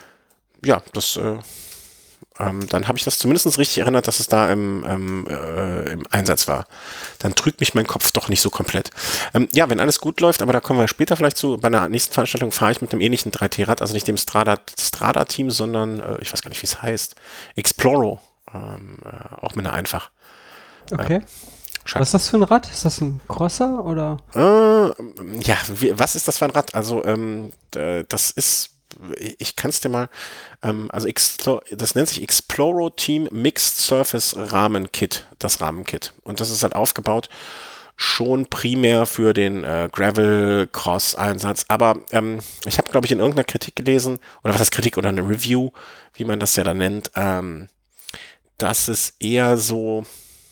ja, das, äh, ähm, dann habe ich das zumindest richtig erinnert, dass es da im, ähm, äh, im Einsatz war. Dann trügt mich mein Kopf doch nicht so komplett. Ähm, ja, wenn alles gut läuft, aber da kommen wir später vielleicht zu, bei einer nächsten Veranstaltung fahre ich mit einem ähnlichen drei T-Rad, also nicht dem Strada, Strada-Team, sondern, äh, ich weiß gar nicht, wie es heißt, Exploro, ähm, äh, auch mit einer einfach. Äh, Okay. Schall- Was ist das für ein Rad? Ist das ein Crosser oder? Äh, ja, wie, was ist das für ein Rad? Also, ähm, äh, das ist, ich kann es dir mal, ähm, also Explo das nennt sich Exploro Team Mixed Surface Rahmen Kit, das Rahmenkit. Und das ist halt aufgebaut schon primär für den äh, Gravel-Cross-Einsatz. Aber ähm, ich habe, glaube ich, in irgendeiner Kritik gelesen, oder was heißt Kritik oder eine Review, wie man das ja dann nennt, ähm, dass es eher so,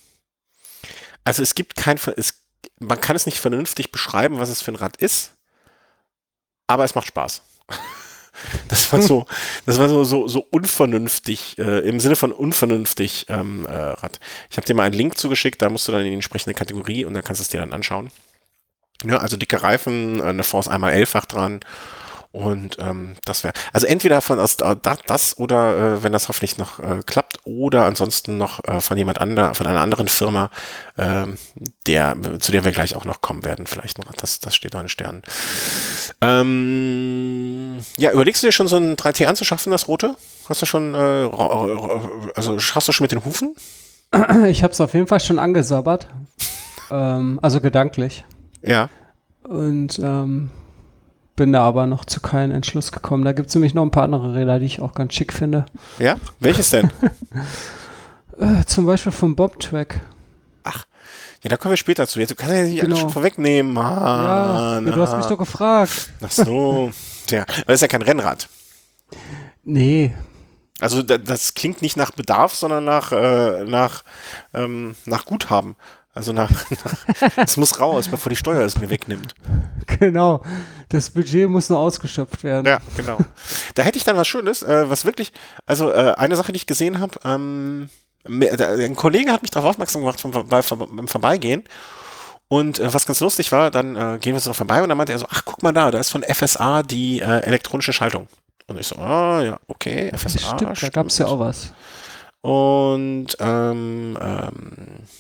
also es gibt kein, es, man kann es nicht vernünftig beschreiben, was es für ein Rad ist, aber es macht Spaß. Das war so, das war so, so, so unvernünftig, äh, im Sinne von unvernünftig ähm, äh, Rad. Ich habe dir mal einen Link zugeschickt, da musst du dann in die entsprechende Kategorie und dann kannst du es dir dann anschauen. Ja, also dicke Reifen, äh, eine Force einmal elffach dran. Und ähm, das wäre, also entweder von aus äh, da- das oder äh, wenn das hoffentlich noch äh, klappt, oder ansonsten noch äh, von jemand anderer, von einer anderen Firma, ähm, der, zu der wir gleich auch noch kommen werden, vielleicht noch. Das, das steht noch in den Sternen. Ähm, ja, überlegst du dir schon so ein drei T anzuschaffen, das rote? Hast du schon, äh, ra- ra- also schaffst du schon mit den Hufen? Ich habe es auf jeden Fall schon angesabbert. Ähm, also gedanklich. Ja. Und ähm, bin da aber noch zu keinem Entschluss gekommen. Da gibt es nämlich noch ein paar andere Räder, die ich auch ganz schick finde. Ja? Welches denn? Äh, zum Beispiel vom Bobtrack. Ach, ja, da kommen wir später zu. Jetzt, du kannst ja nicht alles Genau. schon vorwegnehmen. Ja, Mann, ja, du hast mich ah. doch gefragt. Ach so. Tja, das ist ja kein Rennrad. Nee, Also da, das klingt nicht nach Bedarf, sondern nach, äh, nach, ähm, nach Guthaben. Also nach, nach es muss raus, bevor die Steuer es mir wegnimmt. genau. Das Budget muss nur ausgeschöpft werden. Ja, genau. Da hätte ich dann was Schönes, äh, was wirklich, also äh, eine Sache, die ich gesehen habe, ähm, Ein Kollege hat mich darauf aufmerksam gemacht vom, bei, beim Vorbeigehen. Und äh, was ganz lustig war, dann äh, gehen wir so vorbei und dann meinte er so, ach, guck mal da, da ist von F S A die äh, elektronische Schaltung. Und ich so, ah, ja, okay, F S A, Stimmt, da gab es ja auch was. Und ähm, ähm,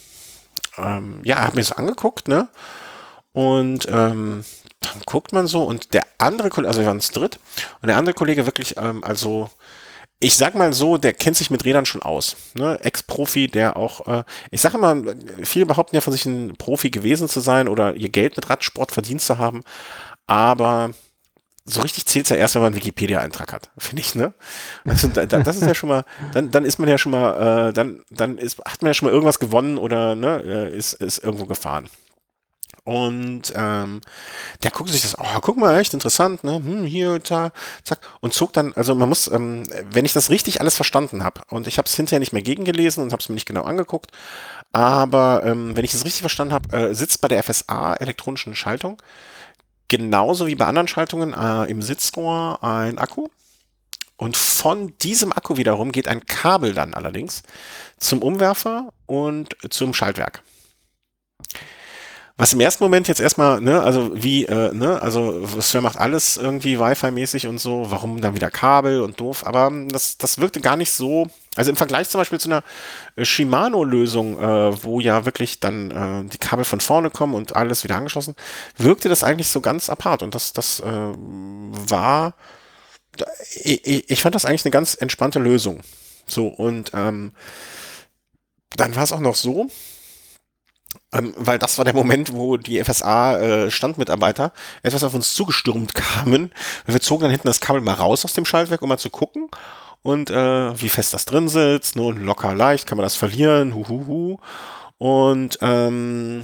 ähm, ja, er hat mir so angeguckt, ne? Und ähm, dann guckt man so und der andere Kollege, also wir waren zu dritt, und der andere Kollege wirklich, ähm, also ich sag mal so, der kennt sich mit Rädern schon aus. Ne? Ex-Profi, der auch, äh, ich sage immer, viele behaupten ja von sich ein Profi gewesen zu sein oder ihr Geld mit Radsport verdient zu haben, aber so richtig zählt's ja erst, wenn man einen Wikipedia-Eintrag hat, finde ich, ne? Also da, da, das ist ja schon mal, dann, dann ist man ja schon mal, äh, dann, dann ist, hat man ja schon mal irgendwas gewonnen oder ne, äh, ist, ist irgendwo gefahren. Und ähm, der guckt sich das, oh, guck mal, echt interessant, ne? Hm, hier, da, zack. Und zog dann, also man muss, ähm, wenn ich das richtig alles verstanden habe, und ich habe es hinterher nicht mehr gegengelesen und habe es mir nicht genau angeguckt, aber ähm, wenn ich es richtig verstanden habe, äh, sitzt bei der F S A elektronischen Schaltung genauso wie bei anderen Schaltungen äh, im Sitzrohr ein Akku. Und von diesem Akku wiederum geht ein Kabel dann allerdings zum Umwerfer und zum Schaltwerk. Was im ersten Moment jetzt erstmal, ne, also wie, äh, ne, also Sir macht alles irgendwie Wi-Fi-mäßig und so, warum dann wieder Kabel und doof, aber ähm, das, das wirkte gar nicht so, also im Vergleich zum Beispiel zu einer äh, Shimano-Lösung, äh, wo ja wirklich dann äh, die Kabel von vorne kommen und alles wieder angeschlossen, wirkte das eigentlich so ganz apart und das, das äh, war, ich, ich fand das eigentlich eine ganz entspannte Lösung. So, und ähm, dann war es auch noch so, Ähm, weil das war der Moment, wo die F S A-Standmitarbeiter etwas auf uns zugestürmt kamen. Wir zogen dann hinten das Kabel mal raus aus dem Schaltwerk, um mal zu gucken. Und äh, wie fest das drin sitzt, nur locker leicht, kann man das verlieren, huhuhu. Und ähm,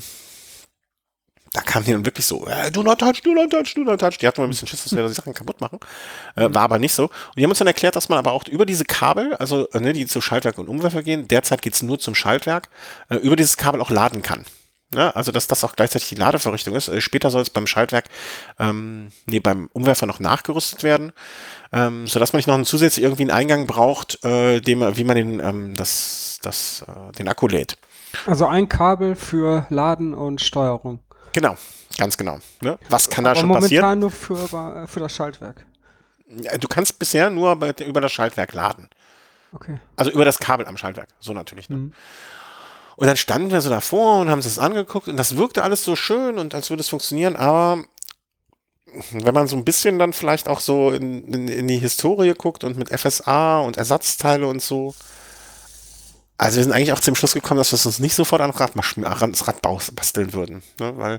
da kamen die dann wirklich so, äh, do not touch, do not touch, do not touch. Die hatten mal ein bisschen Schiss, dass wir die Sachen kaputt machen. Äh, war aber nicht so. Und die haben uns dann erklärt, dass man aber auch über diese Kabel, also äh, ne, die zu Schaltwerk und Umwerfer gehen, derzeit geht's nur zum Schaltwerk, äh, über dieses Kabel auch laden kann. Ja, also dass das auch gleichzeitig die Ladevorrichtung ist. Äh, später soll es beim Schaltwerk, ähm, nee, beim Umwerfer noch nachgerüstet werden, ähm, sodass man nicht noch einen zusätzlich irgendwie einen Eingang braucht, äh, dem, wie man den, ähm, das, das, äh, den Akku lädt. Also ein Kabel für Laden und Steuerung. Genau, ganz genau. Ne? Was kann da Aber schon passieren? momentan nur für, äh, für das Schaltwerk. Ja, du kannst bisher nur bei, über das Schaltwerk laden. Okay. Also über das Kabel am Schaltwerk, so natürlich. Ne? Mhm. Und dann standen wir so davor und haben uns das angeguckt und das wirkte alles so schön und als würde es funktionieren, aber wenn man so ein bisschen dann vielleicht auch so in, in, in die Historie guckt und mit F S A und Ersatzteile und so, also wir sind eigentlich auch zum Schluss gekommen, dass wir es uns nicht sofort an Rad, ans Rad basteln würden, ne? Weil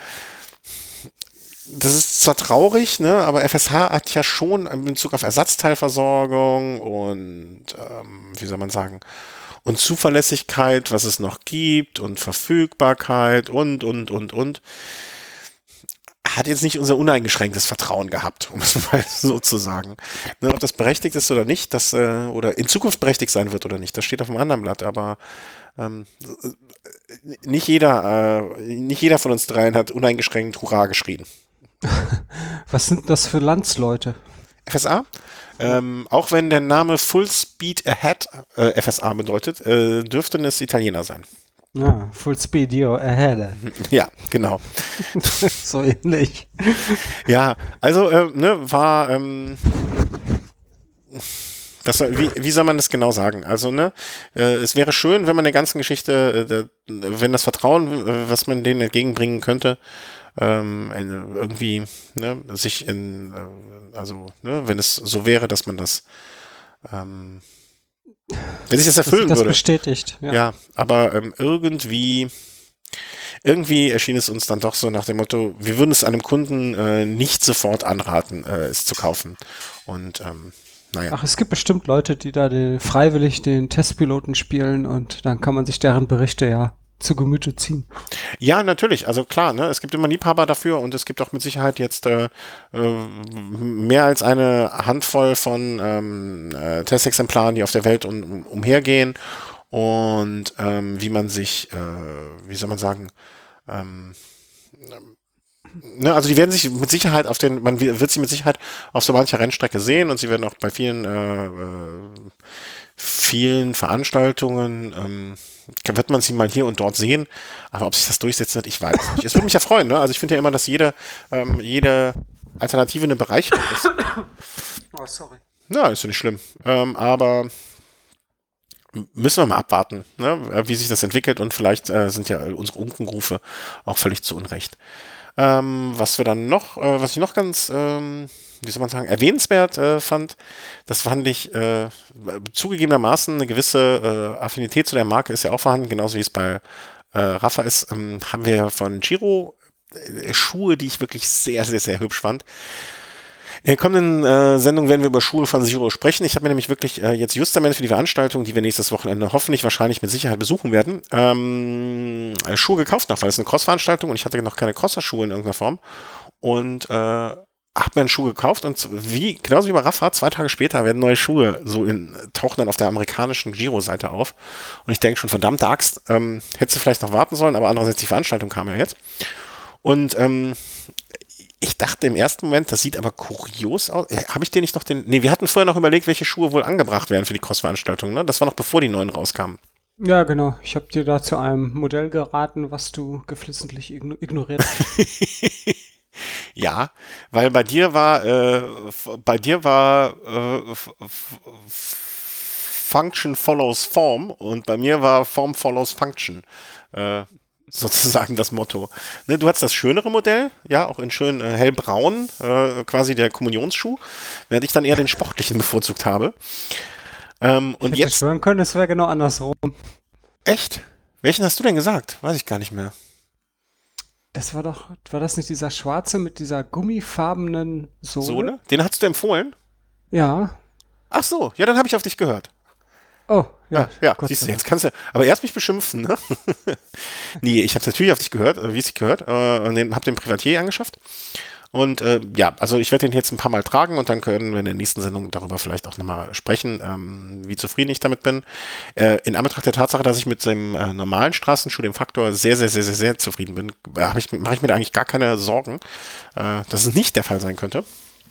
das ist zwar traurig, ne, aber F S H hat ja schon in Bezug auf Ersatzteilversorgung und ähm, wie soll man sagen, und Zuverlässigkeit, was es noch gibt und Verfügbarkeit und, und, und, und, hat jetzt nicht unser uneingeschränktes Vertrauen gehabt, um es mal so zu sagen. Ne, ob das berechtigt ist oder nicht, das, äh, oder in Zukunft berechtigt sein wird oder nicht, das steht auf einem anderen Blatt, aber ähm, nicht jeder, äh, nicht jeder von uns dreien hat uneingeschränkt Hurra geschrien. Was sind das für Landsleute? F S A? Ähm, auch wenn der Name Full Speed Ahead äh, F S A bedeutet, äh, dürften es Italiener sein. Ja, Full Speed, yo, ahead. Ja, genau. So ähnlich. Ja, also äh, ne, war ähm, das, soll- wie, wie soll man das genau sagen? Also ne, äh, es wäre schön, wenn man der ganzen Geschichte, äh, der, wenn das Vertrauen, äh, was man denen entgegenbringen könnte, ähm, eine- irgendwie ne, sich in, äh, also ne, wenn es so wäre, dass man das ähm, wenn sich das Dass sich erfüllen das würde. bestätigt. Ja. Ja, aber ähm, irgendwie, irgendwie erschien es uns dann doch so nach dem Motto, wir würden es einem Kunden äh, nicht sofort anraten, äh, es zu kaufen. Und ähm, naja. Ach, es gibt bestimmt Leute, die da den, freiwillig den Testpiloten spielen und dann kann man sich deren Berichte ja zu Gemüte ziehen. Ja, natürlich, also klar, ne, es gibt immer Liebhaber dafür und es gibt auch mit Sicherheit jetzt äh, äh, mehr als eine Handvoll von ähm, äh, Testexemplaren, die auf der Welt um, um, umhergehen und ähm, wie man sich, äh, wie soll man sagen, ähm, Ne, also die werden sich mit Sicherheit auf den, man wi- wird sie mit Sicherheit auf so mancher Rennstrecke sehen und sie werden auch bei vielen, äh, äh, vielen Veranstaltungen, ähm, wird man sie mal hier und dort sehen. Aber ob sich das durchsetzen wird, ich weiß es nicht. Es würde mich ja freuen, ne? Also ich finde ja immer, dass jede, ähm, jede Alternative eine Bereicherung ist. Oh, sorry. Na, ist ja nicht schlimm. Ähm, aber müssen wir mal abwarten, ne? Wie sich das entwickelt und vielleicht äh, sind ja unsere Unkenrufe auch völlig zu Unrecht. Ähm, was wir dann noch, äh, was ich noch ganz, ähm, wie soll man sagen, erwähnenswert äh, fand, das fand ich äh, zugegebenermaßen eine gewisse äh, Affinität zu der Marke ist ja auch vorhanden, genauso wie es bei äh, Rafa ist, ähm, haben wir von Giro äh, Schuhe, die ich wirklich sehr, sehr, sehr hübsch fand. In der kommenden äh, Sendung werden wir über Schuhe von Giro sprechen. Ich habe mir nämlich wirklich äh, jetzt justament für die Veranstaltung, die wir nächstes Wochenende hoffentlich wahrscheinlich mit Sicherheit besuchen werden, ähm, äh, Schuhe gekauft noch, weil es eine Cross-Veranstaltung und ich hatte noch keine Crosser-Schuhe in irgendeiner Form. Und äh, habe mir einen Schuh gekauft und wie, genauso wie bei Rafa, zwei Tage später werden neue Schuhe so in, tauchen dann auf der amerikanischen Giro-Seite auf. Und ich denke schon, verdammte Axt, ähm, hättest du vielleicht noch warten sollen, aber andererseits die Veranstaltung kam ja jetzt. Und ähm, ich dachte im ersten Moment, das sieht aber kurios aus. Äh, Habe ich dir nicht noch den. Nee, wir hatten vorher noch überlegt, welche Schuhe wohl angebracht werden für die Cross-Veranstaltung, ne? Das war noch bevor die neuen rauskamen. Ja, genau. Ich habe dir da zu einem Modell geraten, was du geflissentlich igno ignoriert hast. Ja, weil bei dir war, äh, f- bei dir war äh, f- f- Function follows Form und bei mir war Form follows Function. Äh, sozusagen das Motto. Ne, du hattest das schönere Modell, ja, auch in schön äh, hellbraun, äh, quasi der Kommunionsschuh, während ich dann eher den sportlichen bevorzugt habe. Ähm, Ich und hätte jetzt, schwören können, es wäre genau andersrum. echt? Welchen hast du denn gesagt? Weiß ich gar nicht mehr. Das war doch, war das nicht dieser schwarze mit dieser gummifarbenen Sohle? Sohle? Den hast du empfohlen? Ja. Ach so, ja, dann habe ich auf dich gehört. Oh, Ah, ja, ja, Gott siehst sei du, jetzt Dank. kannst du, aber erst mich beschimpfen, ne? Nee, ich habe natürlich auf dich gehört, äh, wie es sich gehört, äh, und den, habe den Privatier angeschafft. Und äh, ja, also ich werde den jetzt ein paar Mal tragen und dann können wir in der nächsten Sendung darüber vielleicht auch nochmal sprechen, ähm, wie zufrieden ich damit bin. Äh, in Anbetracht der Tatsache, dass ich mit dem äh, normalen Straßenschuh, dem Faktor, sehr, sehr, sehr, sehr, sehr zufrieden bin, äh, hab ich, mache ich mir da eigentlich gar keine Sorgen, äh, dass es nicht der Fall sein könnte.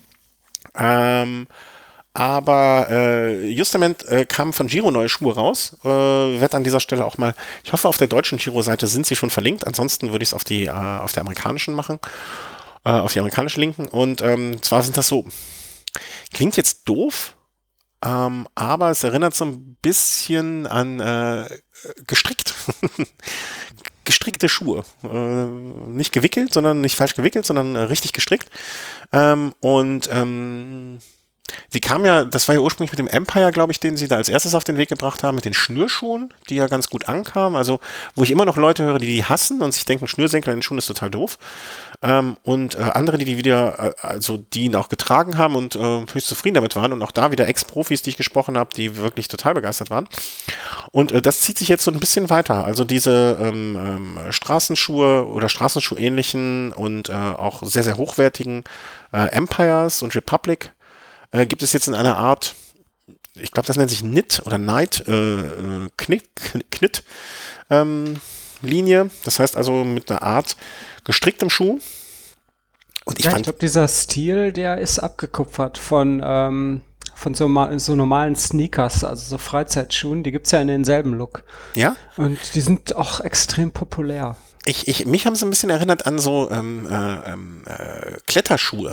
Ähm, aber äh, justament äh, kamen von Giro neue Schuhe raus. Äh, werde an dieser Stelle auch mal, ich hoffe, auf der deutschen Giro-Seite sind sie schon verlinkt. Ansonsten würde ich es auf die, äh, auf der amerikanischen machen, äh, auf die amerikanische linken. Und ähm, zwar sind das so, klingt jetzt doof, ähm, aber es erinnert so ein bisschen an äh, gestrickt. Gestrickte Schuhe. Äh, nicht gewickelt, sondern nicht falsch gewickelt, sondern äh, richtig gestrickt. Ähm, und ähm, Sie kam ja, das war ja ursprünglich mit dem Empire, glaube ich, den sie da als erstes auf den Weg gebracht haben, mit den Schnürschuhen, die ja ganz gut ankamen. Also, wo ich immer noch Leute höre, die die hassen und sich denken, Schnürsenkel in den Schuhen ist total doof. Ähm, und äh, andere, die die wieder, äh, also die ihn auch getragen haben und äh, höchst zufrieden damit waren. Und auch da wieder Ex-Profis, die ich gesprochen habe, die wirklich total begeistert waren. Und äh, das zieht sich jetzt so ein bisschen weiter. Also diese ähm, ähm, Straßenschuhe oder Straßenschuh-ähnlichen und äh, auch sehr, sehr hochwertigen äh, Empires und Republic äh, gibt es jetzt in einer Art, ich glaube, das nennt sich Knit oder Knight, äh, äh, Knit, Knit ähm, Linie. Das heißt also mit einer Art gestricktem Schuh. Und ich Ja, ich fand, glaube, dieser Stil, der ist abgekupfert von, ähm, von so, ma- so normalen Sneakers, also so Freizeitschuhen. Die gibt's ja in denselben Look. ja, Und die sind auch extrem populär. ich, ich, mich haben sie ein bisschen erinnert an so ähm, äh, ähm, äh, Kletterschuhe.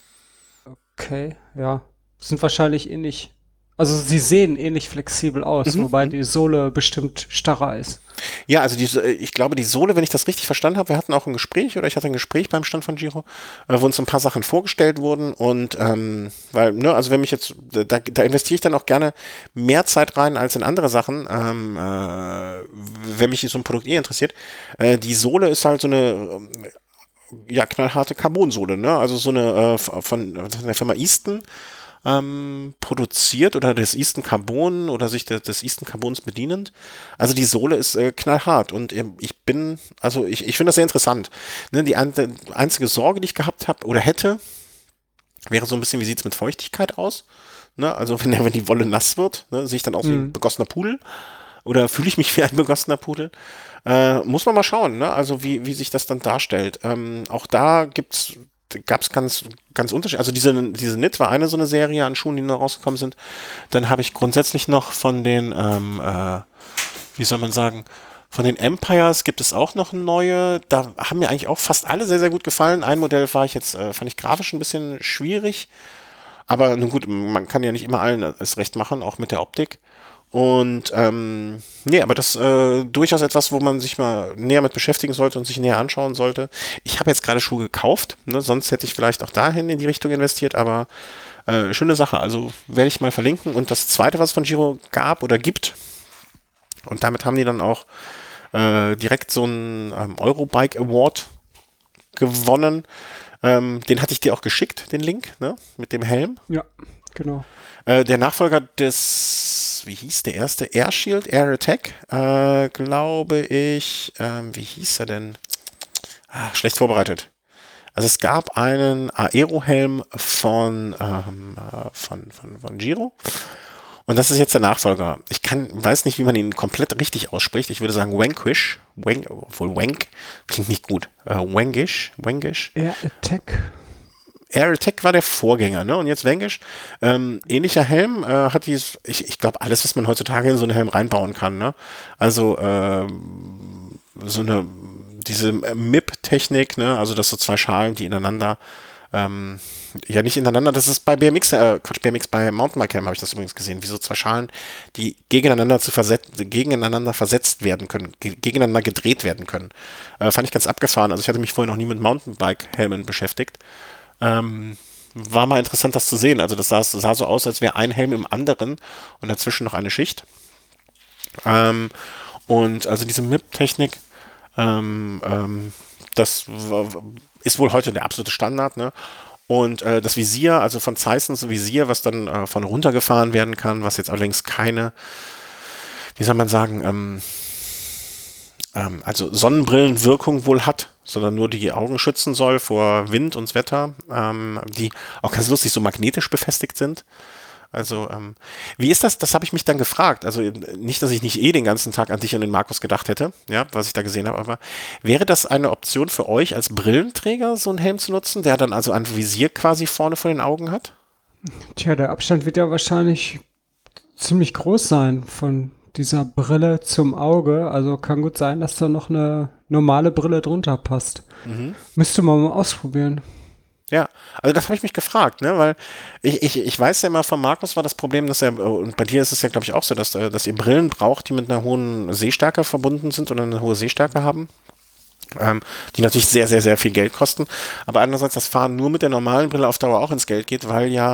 Okay, ja. Sind wahrscheinlich ähnlich. Also sie sehen ähnlich flexibel aus, Mhm. wobei die Sohle bestimmt starrer ist. Ja, also die, So- äh, ich glaube, die Sohle, wenn ich das richtig verstanden habe, wir hatten auch ein Gespräch oder ich hatte ein Gespräch beim Stand von Giro, äh, wo uns ein paar Sachen vorgestellt wurden und ähm, weil, ne, also wenn mich jetzt, da, da investiere ich dann auch gerne mehr Zeit rein als in andere Sachen, ähm, äh, wenn mich so ein Produkt eh interessiert. Äh, die Sohle ist halt so eine ähm, ja, knallharte Carbonsohle, ne? Also so eine äh, von, von der Firma Easton ähm, produziert oder des Easton Carbon oder sich de, des Easton Carbons bedienend. Also die Sohle ist äh, knallhart und ähm, ich bin, also ich, ich finde das sehr interessant. Ne, die ein, die einzige Sorge, die ich gehabt habe oder hätte, wäre so ein bisschen, wie sieht's mit Feuchtigkeit aus? Ne, also wenn, wenn die Wolle nass wird, ne, sehe ich dann aus wie ein Hm. begossener Pudel. oder fühle ich mich wie ein begossener Pudel? Äh, muss man mal schauen, ne? Also wie, wie sich das dann darstellt. Ähm, auch da gibt's, gab's ganz, ganz Unterschiede. Also diese, diese Knit war eine so eine Serie an Schuhen, die noch rausgekommen sind. Dann habe ich grundsätzlich noch von den, ähm, äh, wie soll man sagen, von den Empires gibt es auch noch neue. Da haben mir eigentlich auch fast alle sehr, sehr gut gefallen. Ein Modell war ich jetzt, äh, fand ich grafisch ein bisschen schwierig. Aber nun gut, man kann ja nicht immer allen es recht machen, auch mit der Optik. Und ähm, nee, aber das äh, durchaus etwas, wo man sich mal näher mit beschäftigen sollte und sich näher anschauen sollte. Ich habe jetzt gerade Schuhe gekauft, ne? Sonst hätte ich vielleicht auch dahin in die Richtung investiert, aber äh, schöne Sache. Also werde ich mal verlinken. Und das zweite, was es von Giro gab oder gibt, und damit haben die dann auch äh, direkt so einen ähm, Eurobike Award gewonnen. Ähm, den hatte ich dir auch geschickt, den Link, ne? Mit dem Helm. Ja, genau. Äh, der Nachfolger des, wie hieß der erste? Air Shield, Air Attack, äh, glaube ich. Ähm, wie hieß er denn? Ah, schlecht vorbereitet. Also es gab einen Aero-Helm von, ähm, äh, von, von, von Giro. Und das ist jetzt der Nachfolger. Ich kann, weiß nicht, wie man ihn komplett richtig ausspricht. Ich würde sagen Vanquish. Wank, obwohl Wank klingt nicht gut. Äh, Wankish. Wankish. Air Attack. Air Attack war der Vorgänger, ne? Und jetzt Vanquish. Ähm, ähnlicher Helm, äh, hat dies, ich, ich glaube, alles, was man heutzutage in so einen Helm reinbauen kann, ne? Also, ähm, so eine, diese M I P-Technik, ne? Also, das so zwei Schalen, die ineinander, ähm, ja, nicht ineinander, das ist bei B M X, äh, Quatsch, B M X, bei Mountainbike Helm habe ich das übrigens gesehen, wie so zwei Schalen, die gegeneinander zu versetzt, gegeneinander versetzt werden können, ge gegeneinander gedreht werden können. Äh, fand ich ganz abgefahren. Also ich hatte mich vorher noch nie mit Mountainbike Helmen beschäftigt. Ähm, war mal interessant, das zu sehen. Also das sah, sah so aus, als wäre ein Helm im anderen und dazwischen noch eine Schicht. Ähm, und also diese M I P-Technik, ähm, ähm, das ist wohl heute der absolute Standard, ne? Und äh, das Visier, also von Zeissens Visier, was dann äh, von runtergefahren werden kann, was jetzt allerdings keine, wie soll man sagen, ähm, ähm, also Sonnenbrillenwirkung wohl hat, sondern nur die Augen schützen soll vor Wind und Wetter, ähm, die auch ganz lustig so magnetisch befestigt sind. Also, ähm, wie ist das? Das habe ich mich dann gefragt. Also nicht, dass ich nicht eh den ganzen Tag an dich und den Markus gedacht hätte, ja, was ich da gesehen habe, aber wäre das eine Option für euch als Brillenträger, so einen Helm zu nutzen, der dann also ein Visier quasi vorne vor den Augen hat? Tja, der Abstand wird ja wahrscheinlich ziemlich groß sein von dieser Brille zum Auge. Also kann gut sein, dass da noch eine normale Brille drunter passt. Mhm. Müsste man mal ausprobieren. Ja, also das habe ich mich gefragt, ne, weil ich, ich, ich weiß ja immer, von Markus war das Problem, dass er, und bei dir ist es ja, glaube ich, auch so, dass, äh, dass ihr Brillen braucht, die mit einer hohen Sehstärke verbunden sind oder eine hohe Sehstärke haben, ähm, die natürlich sehr, sehr, sehr viel Geld kosten. Aber andererseits das Fahren nur mit der normalen Brille auf Dauer auch ins Geld geht, weil ja,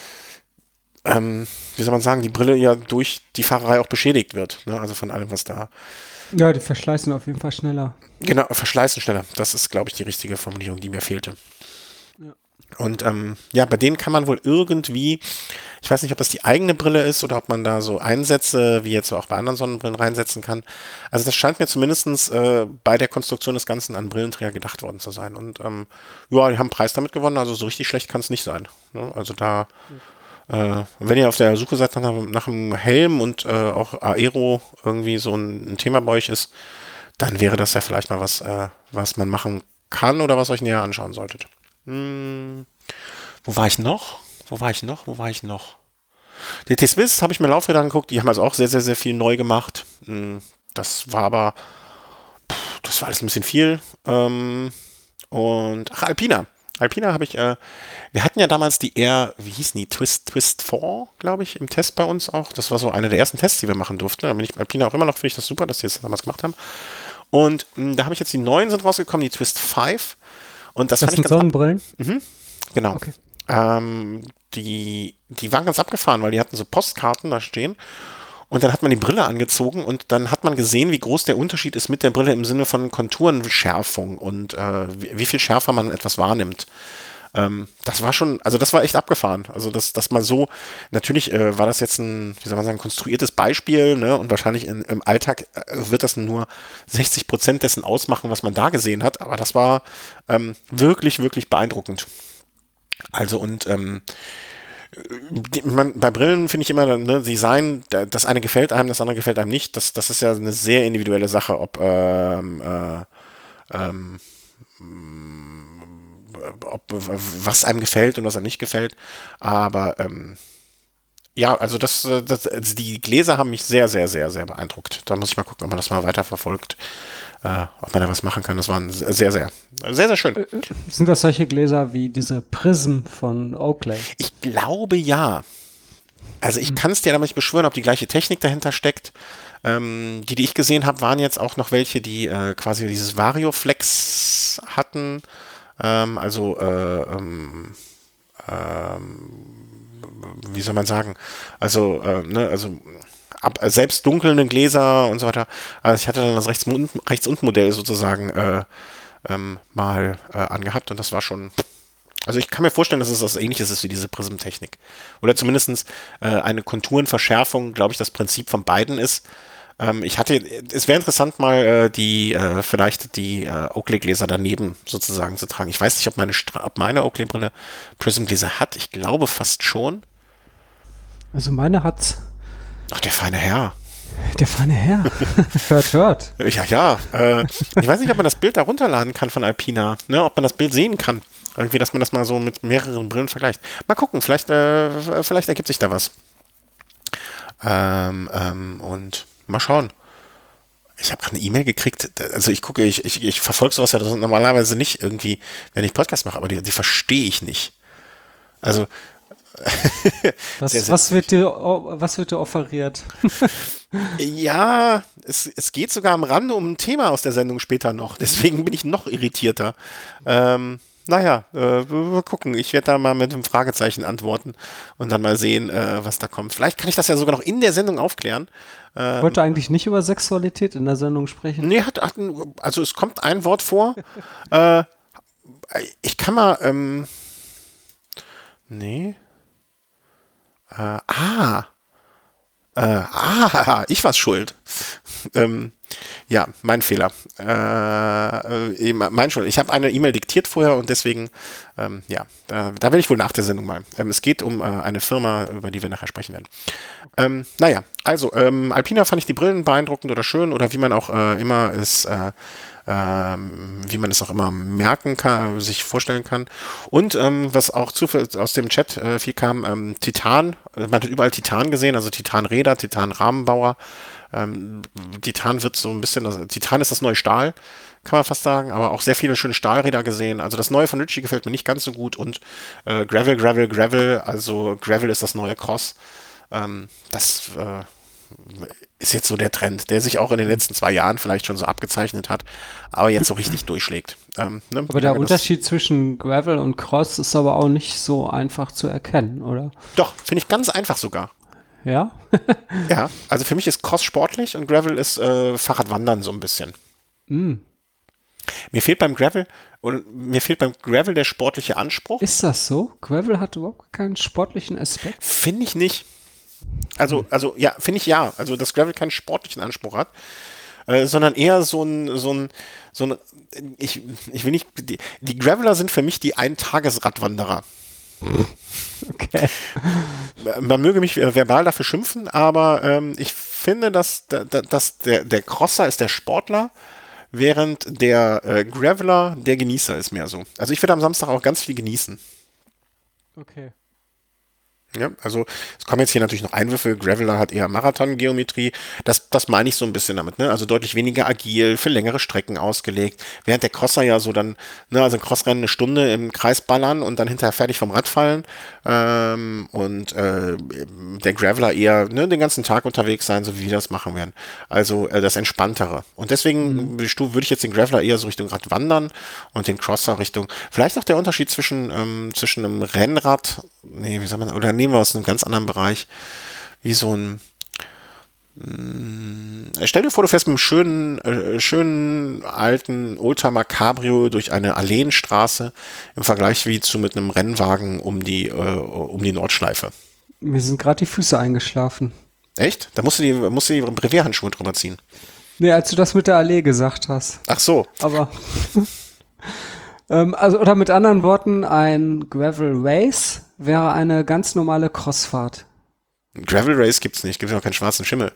ähm, wie soll man sagen, die Brille ja durch die Fahrerei auch beschädigt wird, ne, also von allem, was da, Ja, die verschleißen auf jeden Fall schneller. genau, verschleißen schneller. Das ist, glaube ich, die richtige Formulierung, die mir fehlte. Ja. Und ähm, ja, bei denen kann man wohl irgendwie, ich weiß nicht, ob das die eigene Brille ist oder ob man da so Einsätze, wie jetzt auch bei anderen Sonnenbrillen, reinsetzen kann. Also das scheint mir zumindestens äh, bei der Konstruktion des Ganzen an Brillenträger gedacht worden zu sein. Und ähm, ja, die haben einen Preis damit gewonnen, also so richtig schlecht kann es nicht sein. Ne? Also da, äh, wenn ihr auf der Suche seid nach, nach einem Helm und äh, auch Aero irgendwie so ein, ein Thema bei euch ist, dann wäre das ja vielleicht mal was, äh, was man machen kann oder was euch näher anschauen solltet. Hm, wo war ich noch? Wo war ich noch? Wo war ich noch? Die T-Swiss habe ich mir Laufräder angeguckt, die haben also auch sehr, sehr, sehr viel neu gemacht. Hm, das war aber, pff, das war alles ein bisschen viel. Ähm, und, ach, Alpina. Alpina habe ich, äh, wir hatten ja damals die Air, wie hießen die? Twist, Twist vier, glaube ich, im Test bei uns auch. Das war so einer der ersten Tests, die wir machen durften. Da bin ich bei Alpina auch immer noch, finde ich das super, dass die das damals gemacht haben. Und mh, da habe ich jetzt die neuen sind rausgekommen, die Twist fünf. Und das Das fand ich sind ganz ab Sonnenbrillen? mhm, genau. Okay. Ähm, die, die waren ganz abgefahren, weil die hatten so Postkarten da stehen. Und dann hat man die Brille angezogen und dann hat man gesehen, wie groß der Unterschied ist mit der Brille im Sinne von Konturenschärfung und äh, wie, wie viel schärfer man etwas wahrnimmt. Ähm, das war schon, also das war echt abgefahren. Also das, das mal so, natürlich äh, war das jetzt ein, wie soll man sagen, konstruiertes Beispiel, ne? Und wahrscheinlich in, im Alltag äh, wird das nur sechzig Prozent dessen ausmachen, was man da gesehen hat. Aber das war ähm, wirklich, wirklich beeindruckend. Also und ähm, Die, man, bei Brillen finde ich immer, ne, Design, da- das eine gefällt einem, das andere gefällt einem nicht. Das, das ist ja eine sehr individuelle Sache, ob, ähm, äh, ähm, ob was einem gefällt und was einem nicht gefällt. Aber ähm, ja, also das, äh, das, also die Gläser haben mich sehr, sehr, sehr, sehr beeindruckt. Da muss ich mal gucken, ob man das mal weiterverfolgt, äh, ob man da was machen kann. Das war sehr, sehr, sehr, sehr, sehr schön. Sind das solche Gläser wie diese Prism von Oakley? Ich glaube ja. Also ich kann es dir aber nicht beschwören, ob die gleiche Technik dahinter steckt. Ähm, die, die ich gesehen habe, waren jetzt auch noch welche, die äh, quasi dieses Varioflex hatten. Ähm, also, äh, ähm, wie soll man sagen? Also, äh, ne, also ab, äh, selbst dunkelnde Gläser und so weiter. Also ich hatte dann das rechts, rechts unten Modell sozusagen äh, ähm, mal äh, angehabt und das war schon. Also ich kann mir vorstellen, dass es was Ähnliches ist wie diese Prismtechnik. Oder zumindest äh, eine Konturenverschärfung, glaube ich, das Prinzip von beiden ist. Ähm, ich hatte, es wäre interessant, mal äh, die, äh, vielleicht die äh, Oakley-Gläser daneben sozusagen zu tragen. Ich weiß nicht, ob meine, Stra ob meine Oakley-Brille Prism-Gläser hat. Ich glaube fast schon. Also meine hat's. Ach, der feine Herr. Der feine Herr. Hört, hört. Ja, ja. Äh, ich weiß nicht, ob man das Bild da runterladen kann von Alpina. Ne, ob man das Bild sehen kann. Irgendwie, dass man das mal so mit mehreren Brillen vergleicht. Mal gucken, vielleicht, äh, vielleicht ergibt sich da was. Ähm, ähm, und mal schauen. Ich habe gerade eine E-Mail gekriegt. Also ich gucke, ich, ich, ich verfolge sowas ja normalerweise nicht irgendwie, wenn ich Podcast mache, aber die, die verstehe ich nicht. Also Was, sehr, sehr, was wird dir, was wird dir offeriert? ja, es, es geht sogar am Rande um ein Thema aus der Sendung später noch. Deswegen bin ich noch irritierter. Ähm, naja, äh, wir gucken. Ich werde da mal mit einem Fragezeichen antworten und dann mal sehen, äh, was da kommt. Vielleicht kann ich das ja sogar noch in der Sendung aufklären. Ich wollte eigentlich nicht über Sexualität in der Sendung sprechen. Nee, hat, hat ein, also es kommt ein Wort vor. äh, ich kann mal, ähm, nee. Äh, ah, äh, ah, ich war's schuld. ähm, ja, mein Fehler. Äh, äh, mein Schuld. Ich habe eine E-Mail diktiert vorher und deswegen, ähm, ja, da, da werde ich wohl nach der Sendung mal. Ähm, es geht um äh, eine Firma, über die wir nachher sprechen werden. Ähm, naja, also ähm, Alpina fand ich die Brillen beeindruckend oder schön oder wie man auch äh, immer es, äh, ähm, wie man es auch immer merken kann, sich vorstellen kann. Und ähm, was auch zufällig aus dem Chat äh, viel kam, ähm, Titan, man hat überall Titan gesehen, also Titanräder, Titan-Rahmenbauer. Ähm, Titan wird so ein bisschen, also Titan ist das neue Stahl, kann man fast sagen, aber auch sehr viele schöne Stahlräder gesehen. Also das neue von Ritchie gefällt mir nicht ganz so gut und äh, Gravel, Gravel, Gravel, also Gravel ist das neue Cross. Ähm, das äh, ist jetzt so der Trend, der sich auch in den letzten zwei Jahren vielleicht schon so abgezeichnet hat, aber jetzt so richtig durchschlägt. Ähm, ne? Aber der Unterschied zwischen Gravel und Cross ist aber auch nicht so einfach zu erkennen, oder? Doch, finde ich ganz einfach sogar. Ja? Ja, also für mich ist Cross sportlich und Gravel ist äh, Fahrradwandern so ein bisschen. Mm. Mir fehlt beim Gravel und mir fehlt beim Gravel der sportliche Anspruch. Ist das so? Gravel hat überhaupt keinen sportlichen Aspekt? Finde ich nicht. Also, also ja, finde ich ja. Also, dass Gravel keinen sportlichen Anspruch hat, äh, sondern eher so ein, so ein, so ein, ich, ich will nicht, die, die Graveler sind für mich die Eintagesradwanderer. Okay. Man möge mich äh, verbal dafür schimpfen, aber ähm, ich finde, dass, da- da- dass der, der Crosser ist der Sportler, während der äh, Graveler der Genießer ist mehr so. Also ich werde am Samstag auch ganz viel genießen. Okay. Ja, also es kommen jetzt hier natürlich noch Einwürfe. Graveler hat eher Marathon-Geometrie. Das, das meine ich so ein bisschen damit, ne? Also deutlich weniger agil, für längere Strecken ausgelegt. Während der Crosser ja so dann, ne, also ein Crossrennen eine Stunde im Kreis ballern und dann hinterher fertig vom Rad fallen. Ähm, und äh, der Graveler eher ne, den ganzen Tag unterwegs sein, so wie wir das machen werden. Also äh, das Entspanntere. Und deswegen mhm. würde ich jetzt den Graveler eher so Richtung Rad wandern und den Crosser Richtung, vielleicht auch der Unterschied zwischen, ähm, zwischen einem Rennrad, nee, wie soll man, oder nehmen wir aus einem ganz anderen Bereich, wie so ein, mh, stell dir vor, du fährst mit einem schönen, äh, schönen alten Oldtimer Cabrio durch eine Alleenstraße im Vergleich wie zu mit einem Rennwagen um die, äh, um die Nordschleife. Mir sind gerade die Füße eingeschlafen. Echt? Da musst du die, musst du die Brevierhandschuhe drüber ziehen. Nee, als du das mit der Allee gesagt hast. Ach so. Aber Ähm, also, oder mit anderen Worten, ein Gravel Race wäre eine ganz normale Crossfahrt. Gravel Race gibt's nicht, gibt ja noch keinen schwarzen Schimmel.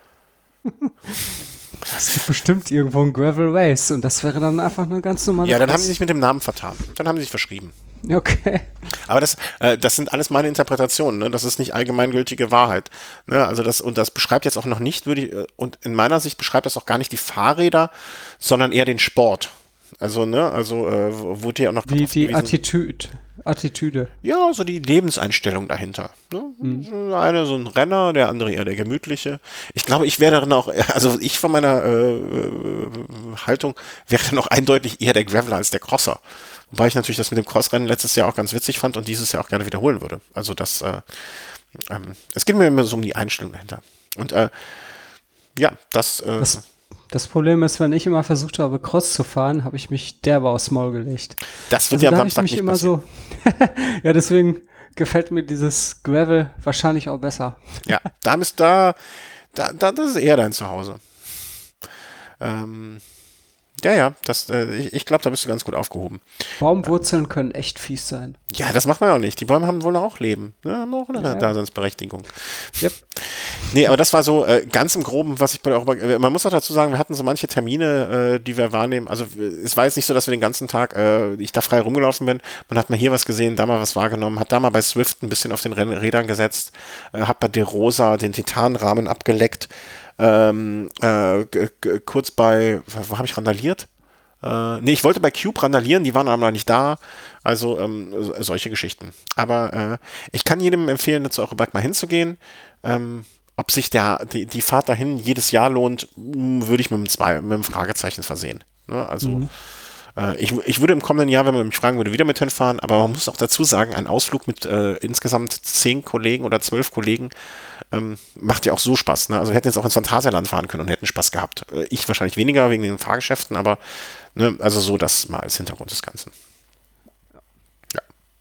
Es gibt bestimmt irgendwo ein Gravel Race und das wäre dann einfach eine ganz normale Ja, dann haben sie Cross. sich mit dem Namen vertan. Dann haben sie sich verschrieben. Okay. Aber das, äh, das sind alles meine Interpretationen, ne? Das ist nicht allgemeingültige Wahrheit. Ne? Also das, und das beschreibt jetzt auch noch nicht, würde ich, äh, und in meiner Sicht beschreibt das auch gar nicht die Fahrräder, sondern eher den Sport. Also, ne, also äh, wurde ja auch noch Die, darauf die hingewiesen. Attitüde. Attitüde. Ja, so die Lebenseinstellung dahinter. Ne? Hm. So einer so ein Renner, der andere eher der gemütliche. Ich glaube, ich wäre dann auch, also ich von meiner äh, äh, Haltung wäre dann auch eindeutig eher der Graveler als der Crosser. Wobei ich natürlich das mit dem Crossrennen letztes Jahr auch ganz witzig fand und dieses Jahr auch gerne wiederholen würde. Also das, äh, ähm, es geht mir immer so um die Einstellung dahinter. Und äh, ja, das, äh, Das, das Problem ist, wenn ich immer versucht habe, Cross zu fahren, habe ich mich derbe aufs Maul gelegt. das wird Also ja am da habe ich Samstag mich nicht immer passieren. so, ja, deswegen gefällt mir dieses Gravel wahrscheinlich auch besser. Ja, da bist da, da, da, das ist eher dein Zuhause. Ähm, ja, ja, das, äh, ich, ich glaube, da bist du ganz gut aufgehoben. Baumwurzeln können echt fies sein. Ja, das macht man ja auch nicht. Die Bäume haben wohl auch Leben. Ne? Haben auch eine Ja, Daseinsberechtigung. yep. Nee, aber das war so äh, ganz im Groben, was ich bei der Europa, äh, man muss auch dazu sagen, wir hatten so manche Termine, äh, die wir wahrnehmen. Also äh, es war jetzt nicht so, dass wir den ganzen Tag, äh, ich da frei rumgelaufen bin. Man hat mal hier was gesehen, da mal was wahrgenommen, hat da mal bei Swift ein bisschen auf den Renn Rädern gesetzt, äh, hat bei De Rosa den Titanrahmen abgeleckt. Ähm, äh, g- g- kurz bei, wo habe ich randaliert? Äh, nee, ich wollte bei Cube randalieren, die waren aber nicht da. Also ähm, so- solche Geschichten. Aber äh, ich kann jedem empfehlen, zu Eurobike mal hinzugehen. Ähm, ob sich der, die, die Fahrt dahin jedes Jahr lohnt, mh, würde ich mit einem, zwei, mit einem Fragezeichen versehen. Ne? Also Mhm. äh, ich, ich würde im kommenden Jahr, wenn man mich fragen würde, wieder mit hinfahren. Aber man muss auch dazu sagen, ein Ausflug mit äh, insgesamt zehn Kollegen oder zwölf Kollegen ähm, macht ja auch so Spaß. Ne? Also wir hätten jetzt auch ins Phantasialand fahren können und hätten Spaß gehabt. Äh, ich wahrscheinlich weniger wegen den Fahrgeschäften, aber ne, also so das mal als Hintergrund des Ganzen. Ja.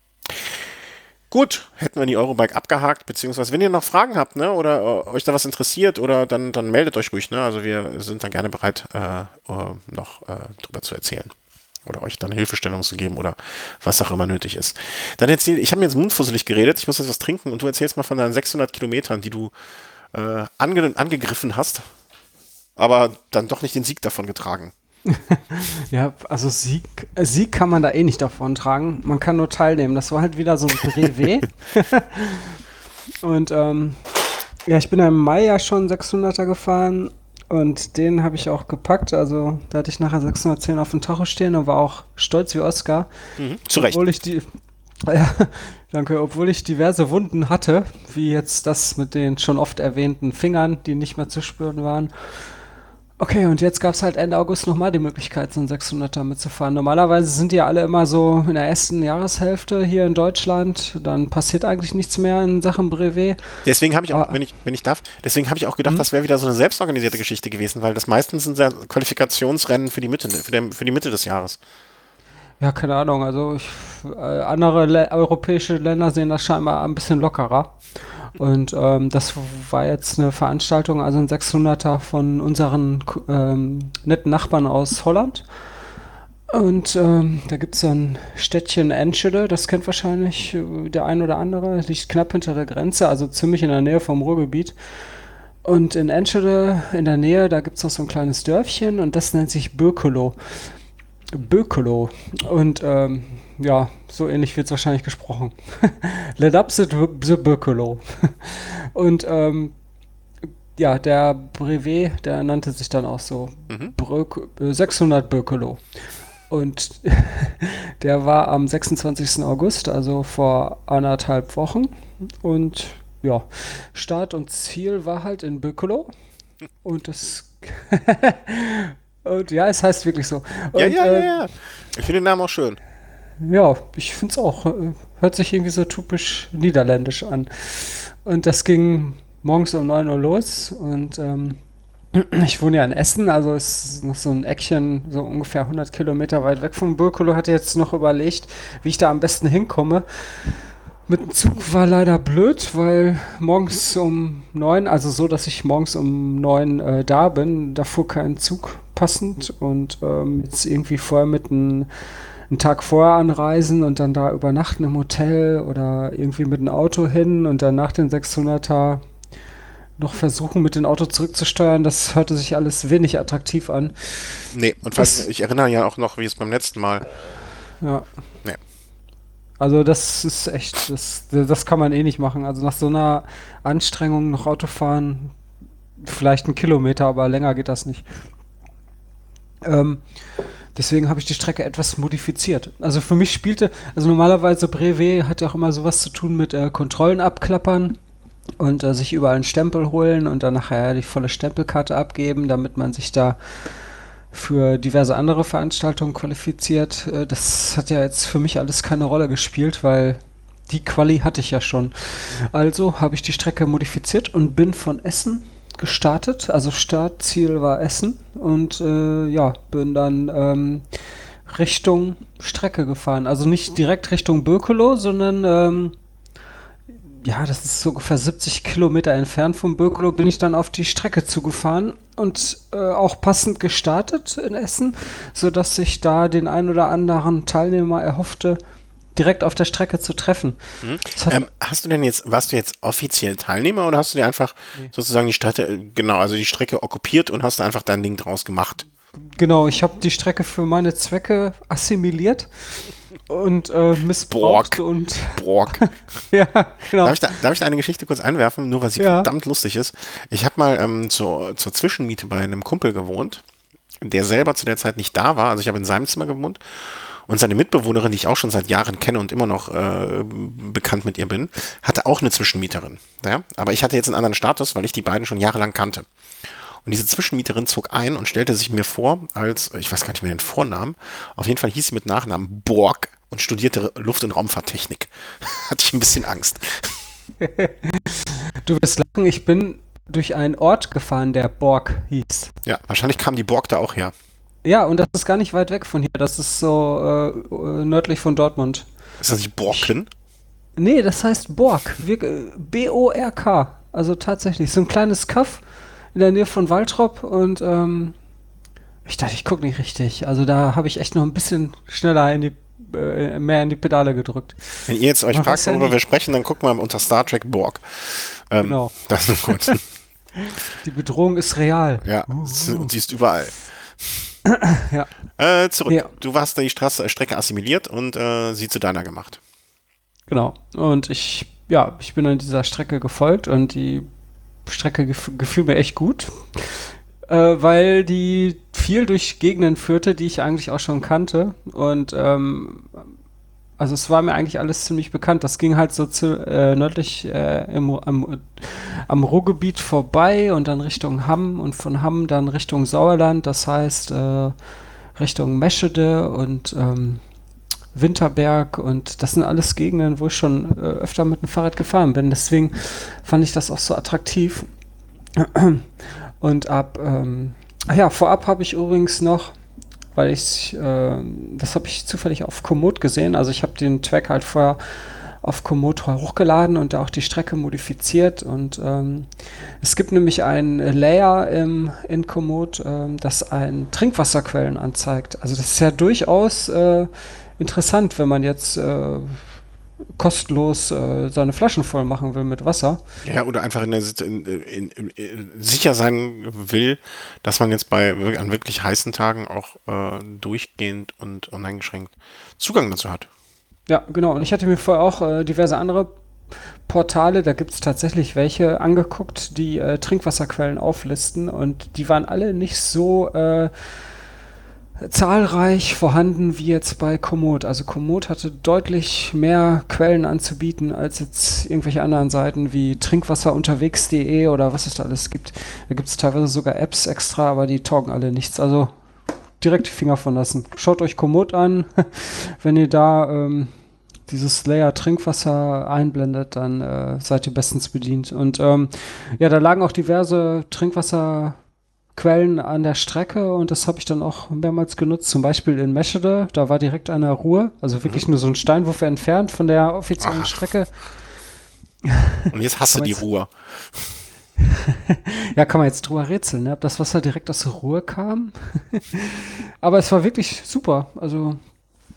Gut, hätten wir die Eurobike abgehakt, beziehungsweise wenn ihr noch Fragen habt, ne, oder äh, euch da was interessiert, oder dann, dann meldet euch ruhig, ne? Also wir sind dann gerne bereit, äh, äh, noch äh, drüber zu erzählen. Oder euch dann Hilfestellung zu geben oder was auch immer nötig ist. Dann erzähl, ich habe mir jetzt mundfusselig geredet, ich muss jetzt was trinken und du erzählst mal von deinen sechshundert Kilometern, die du äh, ange angegriffen hast, aber dann doch nicht den Sieg davon getragen. Ja, also Sieg, äh, Sieg kann man da eh nicht davon tragen. Man kann nur teilnehmen. Das war halt wieder so ein Brevet. Und ähm, ja, ich bin ja im Mai ja schon sechshunderter gefahren und den habe ich auch gepackt. Also da hatte ich nachher sechshundertzehn auf dem Tacho stehen und war auch stolz wie Oscar. Mhm, zu Recht. Obwohl ich die, ja, danke, obwohl ich diverse Wunden hatte, wie jetzt das mit den schon oft erwähnten Fingern, die nicht mehr zu spüren waren. Okay, und jetzt gab es halt Ende August nochmal die Möglichkeit, so einen sechshunderter mitzufahren. Normalerweise sind die ja alle immer so in der ersten Jahreshälfte hier in Deutschland. Dann passiert eigentlich nichts mehr in Sachen Brevet. Deswegen habe ich auch, Ah, wenn ich, wenn ich darf, deswegen habe ich auch gedacht, hm? das wäre wieder so eine selbstorganisierte Geschichte gewesen, weil das meistens sind ja Qualifikationsrennen für die Mitte, für, den, für die Mitte des Jahres. Ja, keine Ahnung. Also ich, äh, andere Lä europäische Länder sehen das scheinbar ein bisschen lockerer. Und ähm, das war jetzt eine Veranstaltung, also ein sechshunderter von unseren ähm, netten Nachbarn aus Holland. Und ähm, da gibt es so ein Städtchen Enschede, das kennt wahrscheinlich äh, der ein oder andere, liegt knapp hinter der Grenze, also ziemlich in der Nähe vom Ruhrgebiet. Und in Enschede, in der Nähe, da gibt es noch so ein kleines Dörfchen und das nennt sich Bökelow. Bökelow. Und ähm, ja, so ähnlich wird es wahrscheinlich gesprochen. Let up the, the Bökelow. Und ähm, ja, der Brevet, der nannte sich dann auch so Mhm. Brök, äh, sechshundert Bökelow. Und der war am sechsundzwanzigsten August, also vor anderthalb Wochen. Und ja, Start und Ziel war halt in Bökelow. Und das. Und ja, es heißt wirklich so. Ja, Und ja, ja, äh, ja. Ich finde den Namen auch schön. ja, ich finde es auch. äh, Hört sich irgendwie so typisch niederländisch an. Und das ging morgens um neun Uhr los. Und ähm, ich wohne ja in Essen, also es ist noch so ein Eckchen, so ungefähr hundert Kilometer weit weg von Bürkelo. Hatte jetzt noch überlegt, wie ich da am besten hinkomme. Mit dem Zug war leider blöd, weil morgens um neun, also so, dass ich morgens um neun äh, da bin, da fuhr kein Zug passend und ähm, jetzt irgendwie vorher mit einem einen Tag vorher anreisen und dann da übernachten im Hotel oder irgendwie mit dem Auto hin und dann nach den sechshunderter noch versuchen, mit dem Auto zurückzusteuern. Das hörte sich alles wenig attraktiv an. Nee, und vor allem, Das, ich erinnere ja auch noch, wie es beim letzten Mal. ja, Nee. also das ist echt, das, das kann man eh nicht machen. Also nach so einer Anstrengung noch Auto fahren, vielleicht einen Kilometer, aber länger geht das nicht. Ähm, Deswegen habe ich die Strecke etwas modifiziert. Also für mich spielte, also normalerweise Brevet hat ja auch immer sowas zu tun mit äh, Kontrollen abklappern und äh, sich überall einen Stempel holen und dann nachher die volle Stempelkarte abgeben, damit man sich da für diverse andere Veranstaltungen qualifiziert. Äh, das hat ja jetzt für mich alles keine Rolle gespielt, weil die Quali hatte ich ja schon. Also habe ich die Strecke modifiziert und bin von Essen gestartet. Also Startziel war Essen und äh, ja, bin dann ähm, Richtung Strecke gefahren. Also nicht direkt Richtung Bökeloh, sondern ähm, ja, das ist so ungefähr siebzig Kilometer entfernt vom Bökeloh, bin ich dann auf die Strecke zugefahren und äh, auch passend gestartet in Essen, sodass sich da den ein oder anderen Teilnehmer erhoffte, direkt auf der Strecke zu treffen. Hm. Das hat, Ähm, hast du denn jetzt, warst du jetzt offiziell Teilnehmer oder hast du dir einfach nee. sozusagen die Strecke, genau, also die Strecke okkupiert und hast da einfach dein Ding draus gemacht? Genau, ich habe die Strecke für meine Zwecke assimiliert und äh, missbraucht Borg. und Borg. ja, genau. Darf ich, da, darf ich da eine Geschichte kurz einwerfen, nur weil sie Ja. verdammt lustig ist? Ich habe mal ähm, zur, zur Zwischenmiete bei einem Kumpel gewohnt, der selber zu der Zeit nicht da war. Also ich habe in seinem Zimmer gewohnt und seine Mitbewohnerin, die ich auch schon seit Jahren kenne und immer noch äh, bekannt mit ihr bin, hatte auch eine Zwischenmieterin. Ja? Aber ich hatte jetzt einen anderen Status, weil ich die beiden schon jahrelang kannte. Und diese Zwischenmieterin zog ein und stellte sich mir vor als, ich weiß gar nicht mehr den Vornamen, auf jeden Fall hieß sie mit Nachnamen Borg und studierte Luft- und Raumfahrttechnik. Hatte ich ein bisschen Angst. Du wirst lachen, ich bin durch einen Ort gefahren, der Borg hieß. Ja, wahrscheinlich kam die Borg da auch her. Ja, und das ist gar nicht weit weg von hier. Das ist so äh, äh, nördlich von Dortmund. Ist das nicht Ich, Borken? nee, das heißt Bork. Wir- äh, B O R K. Also tatsächlich. So ein kleines Kaff in der Nähe von Waltrop und ähm, ich dachte, ich gucke nicht richtig. Also da habe ich echt noch ein bisschen schneller in die, äh, mehr in die Pedale gedrückt. Wenn ihr jetzt euch Man weiß fragt, ja worüber nie. wir sprechen, dann guckt mal unter Star Trek Borg. Ähm, Genau. das nur kurz. Die Bedrohung ist real. Ja, s- und sie ist überall. Ja. Äh, zurück. Nee, Du warst die Straße, Strecke assimiliert und äh, sie zu deiner gemacht. genau. Und ich, ja, ich bin dann dieser Strecke gefolgt und die Strecke gef gefiel mir echt gut, äh, weil die viel durch Gegenden führte, die ich eigentlich auch schon kannte. Und ähm, also es war mir eigentlich alles ziemlich bekannt. Das ging halt so zu, äh, nördlich äh, im, am, am Ruhrgebiet vorbei und dann Richtung Hamm und von Hamm dann Richtung Sauerland. Das heißt äh, Richtung Meschede und ähm, Winterberg und das sind alles Gegenden, wo ich schon äh, öfter mit dem Fahrrad gefahren bin. Deswegen fand ich das auch so attraktiv. Und ab, ähm, ach ja, vorab habe ich übrigens noch, weil ich, äh, das habe ich zufällig auf Komoot gesehen, also ich habe den Track halt vorher auf Komoot hochgeladen und da auch die Strecke modifiziert und ähm, es gibt nämlich ein Layer im, in Komoot, ähm, das ein Trinkwasserquellen anzeigt. Also das ist ja durchaus äh, interessant, wenn man jetzt äh, kostenlos äh, seine Flaschen voll machen will mit Wasser. Ja, oder einfach in der Sit- in, in, in, in, sicher sein will, dass man jetzt bei wir- an wirklich heißen Tagen auch äh, durchgehend und uneingeschränkt Zugang dazu hat. Ja, genau. Und ich hatte mir vorher auch äh, diverse andere Portale, da gibt es tatsächlich welche angeguckt, die äh, Trinkwasserquellen auflisten und die waren alle nicht so äh, zahlreich vorhanden wie jetzt bei Komoot. Also Komoot hatte deutlich mehr Quellen anzubieten als jetzt irgendwelche anderen Seiten wie trinkwasserunterwegs punkt de oder was es da alles gibt. Da gibt es teilweise sogar Apps extra, aber die taugen alle nichts. Also direkt die Finger von lassen. Schaut euch Komoot an. Wenn ihr da ähm, dieses Layer Trinkwasser einblendet, dann äh, seid ihr bestens bedient. Und ähm, ja, da lagen auch diverse Trinkwasserquellen an der Strecke und das habe ich dann auch mehrmals genutzt. Zum Beispiel in Meschede, da war direkt eine Ruhr, also wirklich nur so ein Steinwurf entfernt von der offiziellen Ach, Strecke. und jetzt hast du Kann man die jetzt, Ruhe. ja, kann man jetzt drüber rätseln, ne? Ob das Wasser direkt aus der Ruhr kam. Aber es war wirklich super. Also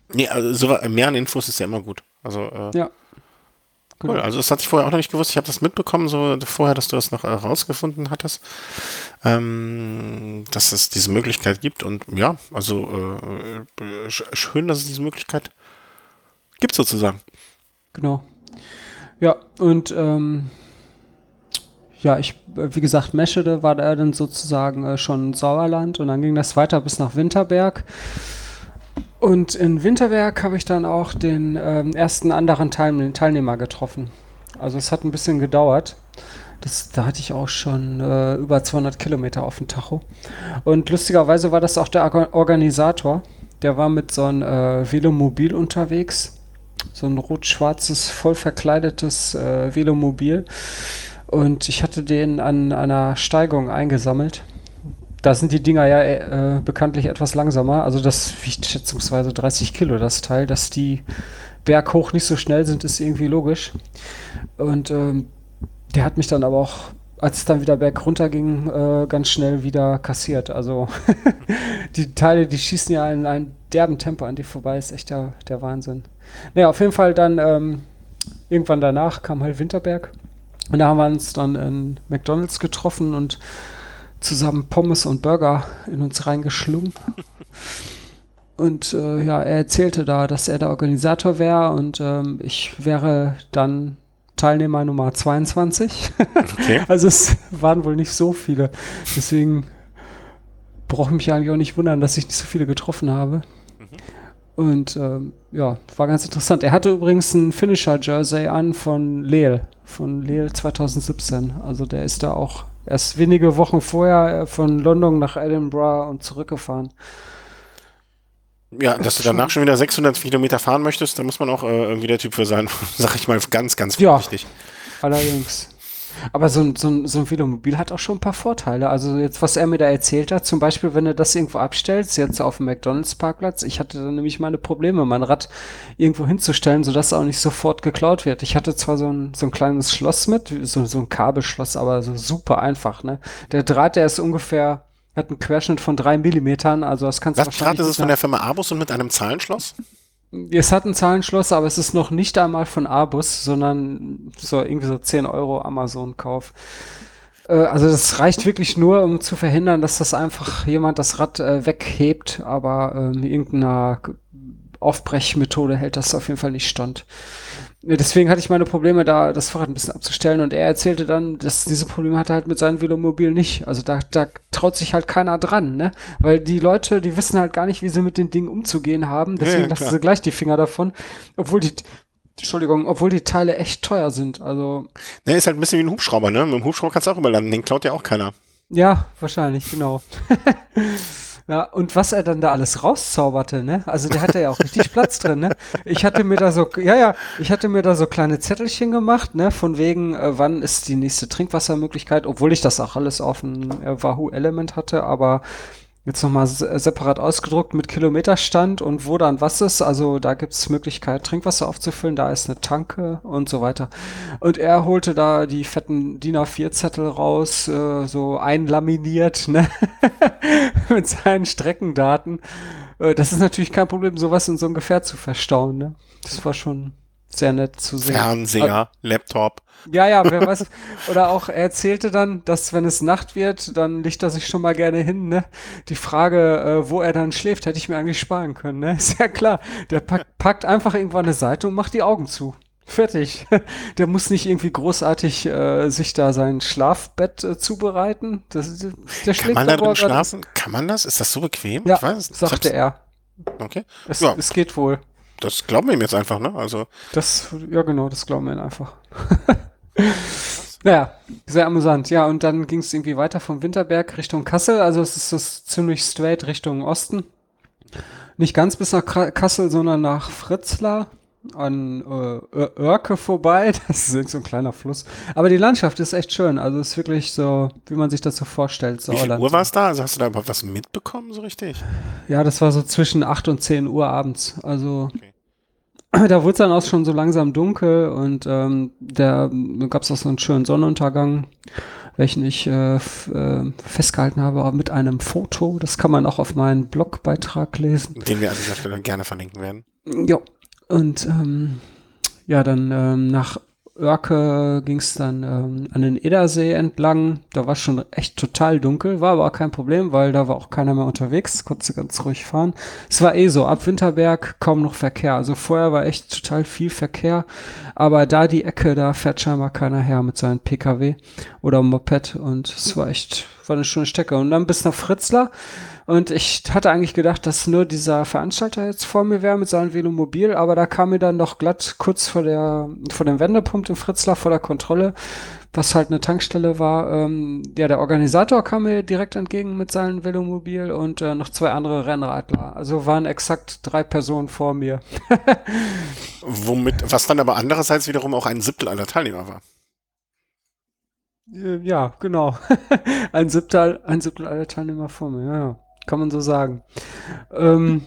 Nee, also so, mehr an Infos ist ja immer gut. Also, äh, Ja, cool. genau. Also das hatte ich vorher auch noch nicht gewusst. Ich habe das mitbekommen, so vorher, dass du das noch äh, rausgefunden hattest, ähm, dass es diese Möglichkeit gibt. Und ja, also äh, äh, sch- schön, dass es diese Möglichkeit gibt sozusagen. Genau. Ja, und ähm, ja, ich, äh, wie gesagt, Meschede war da dann sozusagen äh, schon Sauerland und dann ging das weiter bis nach Winterberg. Und in Winterberg habe ich dann auch den ähm, ersten anderen Teil Teilnehmer getroffen. Also es hat ein bisschen gedauert. Das, da hatte ich auch schon äh, über zweihundert Kilometer auf dem Tacho. Und lustigerweise war das auch der Orga- Organisator. Der war mit so einem äh, Velomobil unterwegs. So ein rot-schwarzes, voll verkleidetes äh, Velomobil. Und ich hatte den an einer Steigung eingesammelt. Da sind die Dinger ja äh, bekanntlich etwas langsamer. Also das wiegt schätzungsweise dreißig Kilo, das Teil. Dass die berghoch nicht so schnell sind, ist irgendwie logisch. Und ähm, der hat mich dann aber auch, als es dann wieder bergunter ging, äh, ganz schnell wieder kassiert. Also die Teile, die schießen ja in einem derben Tempo an dir vorbei. Ist echt der, der Wahnsinn. Naja, auf jeden Fall dann ähm, irgendwann danach kam halt Winterberg. Und da haben wir uns dann in McDonald's getroffen und zusammen Pommes und Burger in uns reingeschlungen. Und äh, ja, er erzählte da, dass er der Organisator wäre und ähm, ich wäre dann Teilnehmer Nummer zweiundzwanzig. Okay. Also es waren wohl nicht so viele. Deswegen brauche ich mich eigentlich auch nicht wundern, dass ich nicht so viele getroffen habe. Mhm. Und ähm, ja, war ganz interessant. Er hatte übrigens ein Finisher-Jersey an von Leel, von Leel zwanzig siebzehn. Also der ist da auch erst wenige Wochen vorher äh, von London nach Edinburgh und zurückgefahren. Ja, dass du Ist danach schon, schon wieder sechshundert Kilometer fahren möchtest, da muss man auch äh, irgendwie der Typ für sein, sag ich mal ganz, ganz ja, vorsichtig. allerdings. Aber so ein, so ein, so ein Velomobil hat auch schon ein paar Vorteile. Also jetzt, was er mir da erzählt hat, zum Beispiel, wenn du das irgendwo abstellst, jetzt auf dem McDonalds-Parkplatz, ich hatte dann nämlich meine Probleme, mein Rad irgendwo hinzustellen, sodass es auch nicht sofort geklaut wird. Ich hatte zwar so ein, so ein kleines Schloss mit, so, so ein Kabelschloss, aber so super einfach, ne? Der Draht, der ist ungefähr, hat einen Querschnitt von drei Millimetern, also das kannst du Was Draht wahrscheinlich ist mit es von einer. der Firma Abus und mit einem Zahlenschloss? Es hat ein Zahlenschloss, aber es ist noch nicht einmal von Abus, sondern so irgendwie so zehn Euro Amazon-Kauf. Äh, also das reicht wirklich nur, um zu verhindern, dass das einfach jemand das Rad äh, weghebt, aber ähm, irgendeiner Aufbrechmethode hält das auf jeden Fall nicht stand. Ja, deswegen hatte ich meine Probleme, da das Fahrrad ein bisschen abzustellen und er erzählte dann, dass diese Probleme hat er halt mit seinem Velomobil nicht. Also da, da traut sich halt keiner dran, ne? Weil die Leute, die wissen halt gar nicht, wie sie mit den Dingen umzugehen haben. Ja, Deswegen ja, lassen klar. sie gleich die Finger davon. Obwohl die, Entschuldigung, obwohl die Teile echt teuer sind. Also Ne, ist halt ein bisschen wie ein Hubschrauber, ne? Mit dem Hubschrauber kannst du auch überlanden, den klaut ja auch keiner. ja, wahrscheinlich, genau. Ja, und was er dann da alles rauszauberte, ne? Also der hatte ja auch richtig Platz drin, ne? Ich hatte mir da so, ja, ja, ich hatte mir da so kleine Zettelchen gemacht, ne? Von wegen, äh, wann ist die nächste Trinkwassermöglichkeit, obwohl ich das auch alles auf dem äh, Wahoo Element hatte, aber jetzt nochmal se separat ausgedruckt mit Kilometerstand und wo dann was ist. Also da gibt's Möglichkeit, Trinkwasser aufzufüllen, da ist eine Tanke und so weiter. Und er holte da die fetten D I N A vier Zettel raus, äh, so einlaminiert, ne? Mit seinen Streckendaten. Äh, das ist natürlich kein Problem, sowas in so einem Gefährt zu verstauen, ne? Das war schon sehr nett zu sehen. Äh, Fernseher, Laptop. ja, ja, wer weiß. Oder auch, er erzählte dann, dass wenn es Nacht wird, dann legt er sich schon mal gerne hin, ne? Die Frage, äh, wo er dann schläft, hätte ich mir eigentlich sparen können, ne? Ist ja klar. Der packt, packt einfach irgendwann eine Seite und macht die Augen zu. Fertig. Der muss nicht irgendwie großartig äh, sich da sein Schlafbett äh, zubereiten. Das, der Kann man schläft da da, wo drin er gerade. schlafen? Kann man das? Ist das so bequem? Ich Ja, weiß es nicht. Ich sagte hab's, er. okay. Es, Ja, es geht wohl. das glauben wir ihm jetzt einfach, ne? Also, Das, ja genau, das glauben wir ihnen einfach. Naja, sehr amüsant. Ja, und dann ging es irgendwie weiter vom Winterberg Richtung Kassel. Also es ist das ziemlich straight Richtung Osten. Nicht ganz bis nach Kra- Kassel, sondern nach Fritzlar an äh, Ö- Oerke vorbei. Das ist irgend so ein kleiner Fluss. Aber die Landschaft ist echt schön. Also es ist wirklich so, wie man sich das so vorstellt, wie viel Sauerland. Uhr war So. es da? Also hast du da überhaupt was mitbekommen, so richtig? Ja, das war so zwischen acht und zehn Uhr abends. Also Okay. da wurde es dann auch schon so langsam dunkel und ähm, da gab es auch so einen schönen Sonnenuntergang, welchen ich äh, f- äh, festgehalten habe, aber mit einem Foto. Das kann man auch auf meinen Blogbeitrag lesen. Den wir an dieser Stelle gerne verlinken werden. Ja, und ähm, ja, dann ähm, nach Oerke ging es dann ähm, an den Edersee entlang. Da war schon echt total dunkel, war aber auch kein Problem, weil da war auch keiner mehr unterwegs, konnte ganz ruhig fahren. Es war eh so, ab Winterberg kaum noch Verkehr. Also vorher war echt total viel Verkehr, aber da die Ecke, da fährt scheinbar keiner her mit seinem P K W oder Moped und es war echt, war eine schöne Strecke. Und dann bis nach Fritzlar. Und ich hatte eigentlich gedacht, dass nur dieser Veranstalter jetzt vor mir wäre mit seinem Velomobil, aber da kam mir dann doch glatt kurz vor der, vor dem Wendepunkt in Fritzlar vor der Kontrolle, was halt eine Tankstelle war. Ähm, ja, der Organisator kam mir direkt entgegen mit seinem Velomobil und äh, noch zwei andere Rennradler. Also waren exakt drei Personen vor mir. Womit, was dann aber andererseits wiederum auch ein Siebtel aller Teilnehmer war. Äh, ja, genau. Ein Siebtel, ein Siebtel aller Teilnehmer vor mir, ja, ja. Kann man so sagen. Ähm,